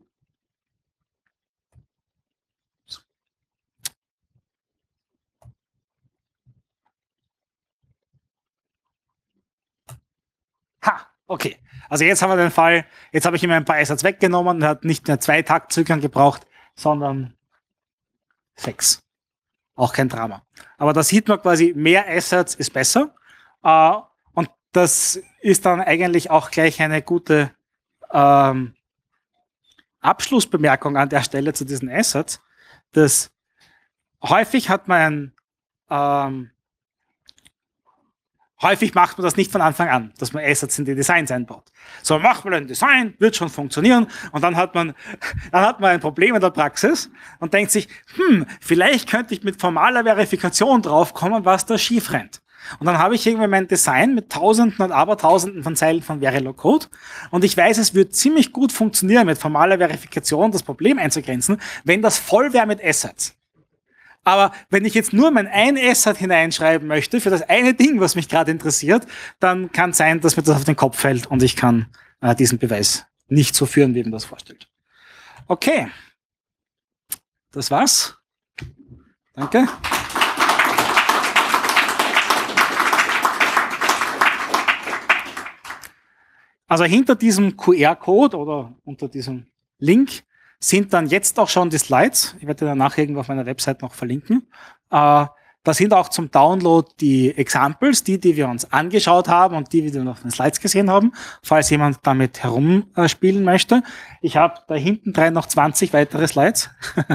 Ha, okay. Also jetzt haben wir den Fall, jetzt habe ich ihm ein paar Assets weggenommen und er hat nicht mehr zwei Taktzyklen gebraucht, sondern sechs. Auch kein Drama. Aber da sieht man quasi, mehr Assets ist besser. Äh, und das ist dann eigentlich auch gleich eine gute ähm, Abschlussbemerkung an der Stelle zu diesen Assets. Dass häufig hat man ähm, häufig macht man das nicht von Anfang an, dass man Assets in die Designs einbaut. So, macht man ein Design, wird schon funktionieren und dann hat man, dann hat man ein Problem in der Praxis und denkt sich, hm, vielleicht könnte ich mit formaler Verifikation draufkommen, was da schief rennt. Und dann habe ich irgendwie mein Design mit Tausenden und Abertausenden von Zeilen von Verilog-Code und ich weiß, es wird ziemlich gut funktionieren, mit formaler Verifikation das Problem einzugrenzen, wenn das voll wäre mit Assets. Aber wenn ich jetzt nur mein ein Asset hineinschreiben möchte für das eine Ding, was mich gerade interessiert, dann kann es sein, dass mir das auf den Kopf fällt und ich kann äh, diesen Beweis nicht so führen, wie man das vorstellt. Okay. Das war's. Danke. Also hinter diesem Q R-Code oder unter diesem Link sind dann jetzt auch schon die Slides. Ich werde dann nachher irgendwo auf meiner Website noch verlinken. Äh, da sind auch zum Download die Examples, die, die wir uns angeschaut haben und die, die wir noch auf den Slides gesehen haben, falls jemand damit herumspielen möchte. Ich habe da hinten drin noch zwanzig weitere Slides.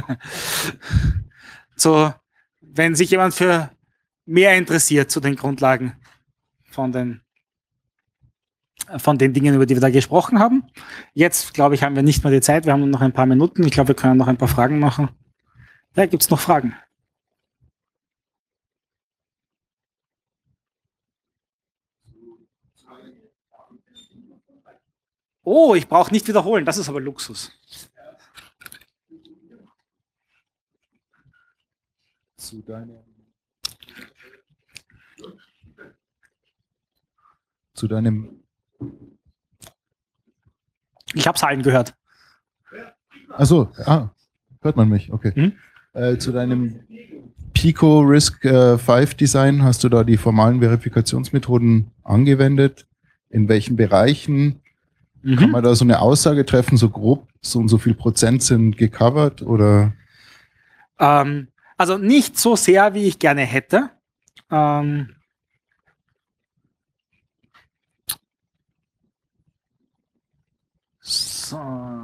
So, wenn sich jemand für mehr interessiert zu den Grundlagen von den, von den Dingen, über die wir da gesprochen haben. Jetzt, glaube ich, haben wir nicht mehr die Zeit. Wir haben nur noch ein paar Minuten. Ich glaube, wir können noch ein paar Fragen machen. Ja, gibt es noch Fragen? Oh, ich brauche nicht wiederholen. Das ist aber Luxus. Zu deinem, zu deinem. Ich habe es allen gehört. Achso, ah, hört man mich, okay. Hm? Äh, zu deinem Pico Risk äh, fünf Design hast du da die formalen Verifikationsmethoden angewendet? In welchen Bereichen? Mhm. Kann man da so eine Aussage treffen, so grob, so und so viel Prozent sind gecovert oder? Ähm, also nicht so sehr, wie ich gerne hätte. Ähm, so.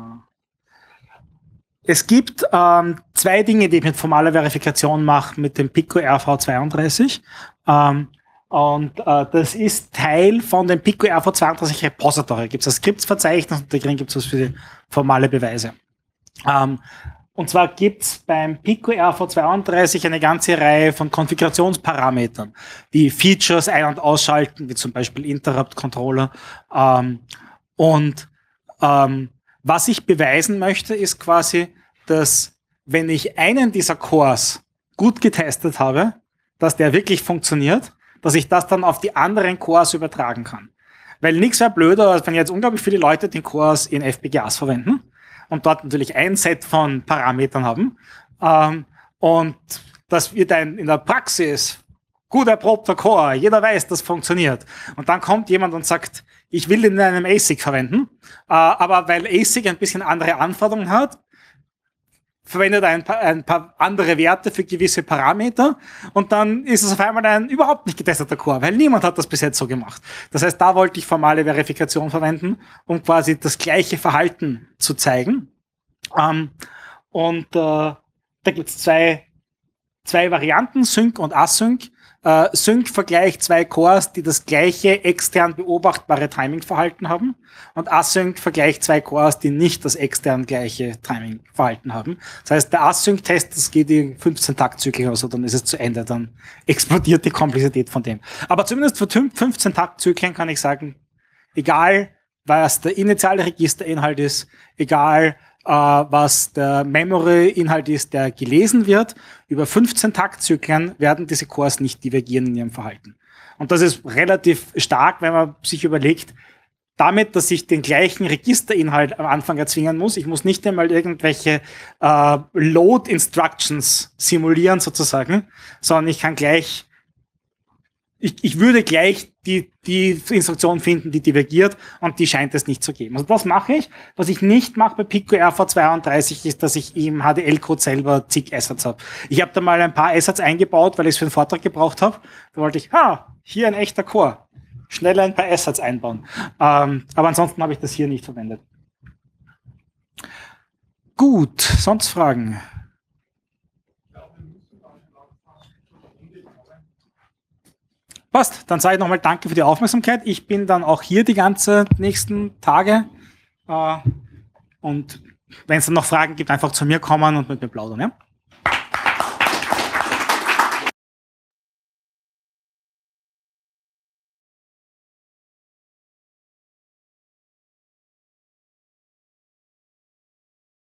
Es gibt ähm, zwei Dinge, die ich mit formaler Verifikation mache mit dem Pico R V zweiunddreißig. Ähm, Und äh, das ist Teil von dem Pico R V zweiunddreißig Repository. Gibt es ein Skriptverzeichnis und da drin gibt es was für die formale Beweise. Ähm, und zwar gibt es beim Pico R V zweiunddreißig eine ganze Reihe von Konfigurationsparametern, die Features ein- und ausschalten, wie zum Beispiel Interrupt Controller. Ähm, und ähm, was ich beweisen möchte, ist quasi, dass wenn ich einen dieser Cores gut getestet habe, dass der wirklich funktioniert, dass ich das dann auf die anderen Cores übertragen kann. Weil nichts wäre blöder, als wenn jetzt unglaublich viele Leute den Cores in F P G As verwenden und dort natürlich ein Set von Parametern haben. Ähm, und das wird ein in der Praxis gut erprobter Core, jeder weiß, das funktioniert. Und dann kommt jemand und sagt, ich will den in einem A S I C verwenden, äh, aber weil A S I C ein bisschen andere Anforderungen hat, verwendet ein paar, ein paar andere Werte für gewisse Parameter und dann ist es auf einmal ein überhaupt nicht getesteter Core, weil niemand hat das bis jetzt so gemacht. Das heißt, da wollte ich formale Verifikation verwenden, um quasi das gleiche Verhalten zu zeigen. Ähm, und äh, da gibt es zwei, zwei Varianten, Sync und Async. Uh, Sync vergleicht zwei Cores, die das gleiche extern beobachtbare Timing-Verhalten haben und Async vergleicht zwei Cores, die nicht das extern gleiche Timing-Verhalten haben. Das heißt, der Async-Test, das geht in fünfzehn Taktzyklen oder so, dann ist es zu Ende, dann explodiert die Komplexität von dem. Aber zumindest für fünfzehn Taktzyklen kann ich sagen, egal was der initiale Registerinhalt ist, egal Uh, was der Memory-Inhalt ist, der gelesen wird. Über fünfzehn Taktzyklen werden diese Cores nicht divergieren in ihrem Verhalten. Und das ist relativ stark, wenn man sich überlegt, damit, dass ich den gleichen Registerinhalt am Anfang erzwingen muss. Ich muss nicht einmal irgendwelche uh, Load-Instructions simulieren sozusagen, sondern ich kann gleich Ich, ich würde gleich die, die Instruktion finden, die divergiert und die scheint es nicht zu geben. Also was mache ich? Was ich nicht mache bei Pico R V zweiunddreißig ist, dass ich im H D L-Code selber zig Assets habe. Ich habe da mal ein paar Assets eingebaut, weil ich es für einen Vortrag gebraucht habe. Da wollte ich, ha, hier ein echter Core. Schneller ein paar Assets einbauen. Ähm, aber ansonsten habe ich das hier nicht verwendet. Gut, sonst Fragen? Passt, dann sage ich nochmal danke für die Aufmerksamkeit. Ich bin dann auch hier die ganzen nächsten Tage. Äh, und wenn es dann noch Fragen gibt, einfach zu mir kommen und mit mir plaudern. Ja?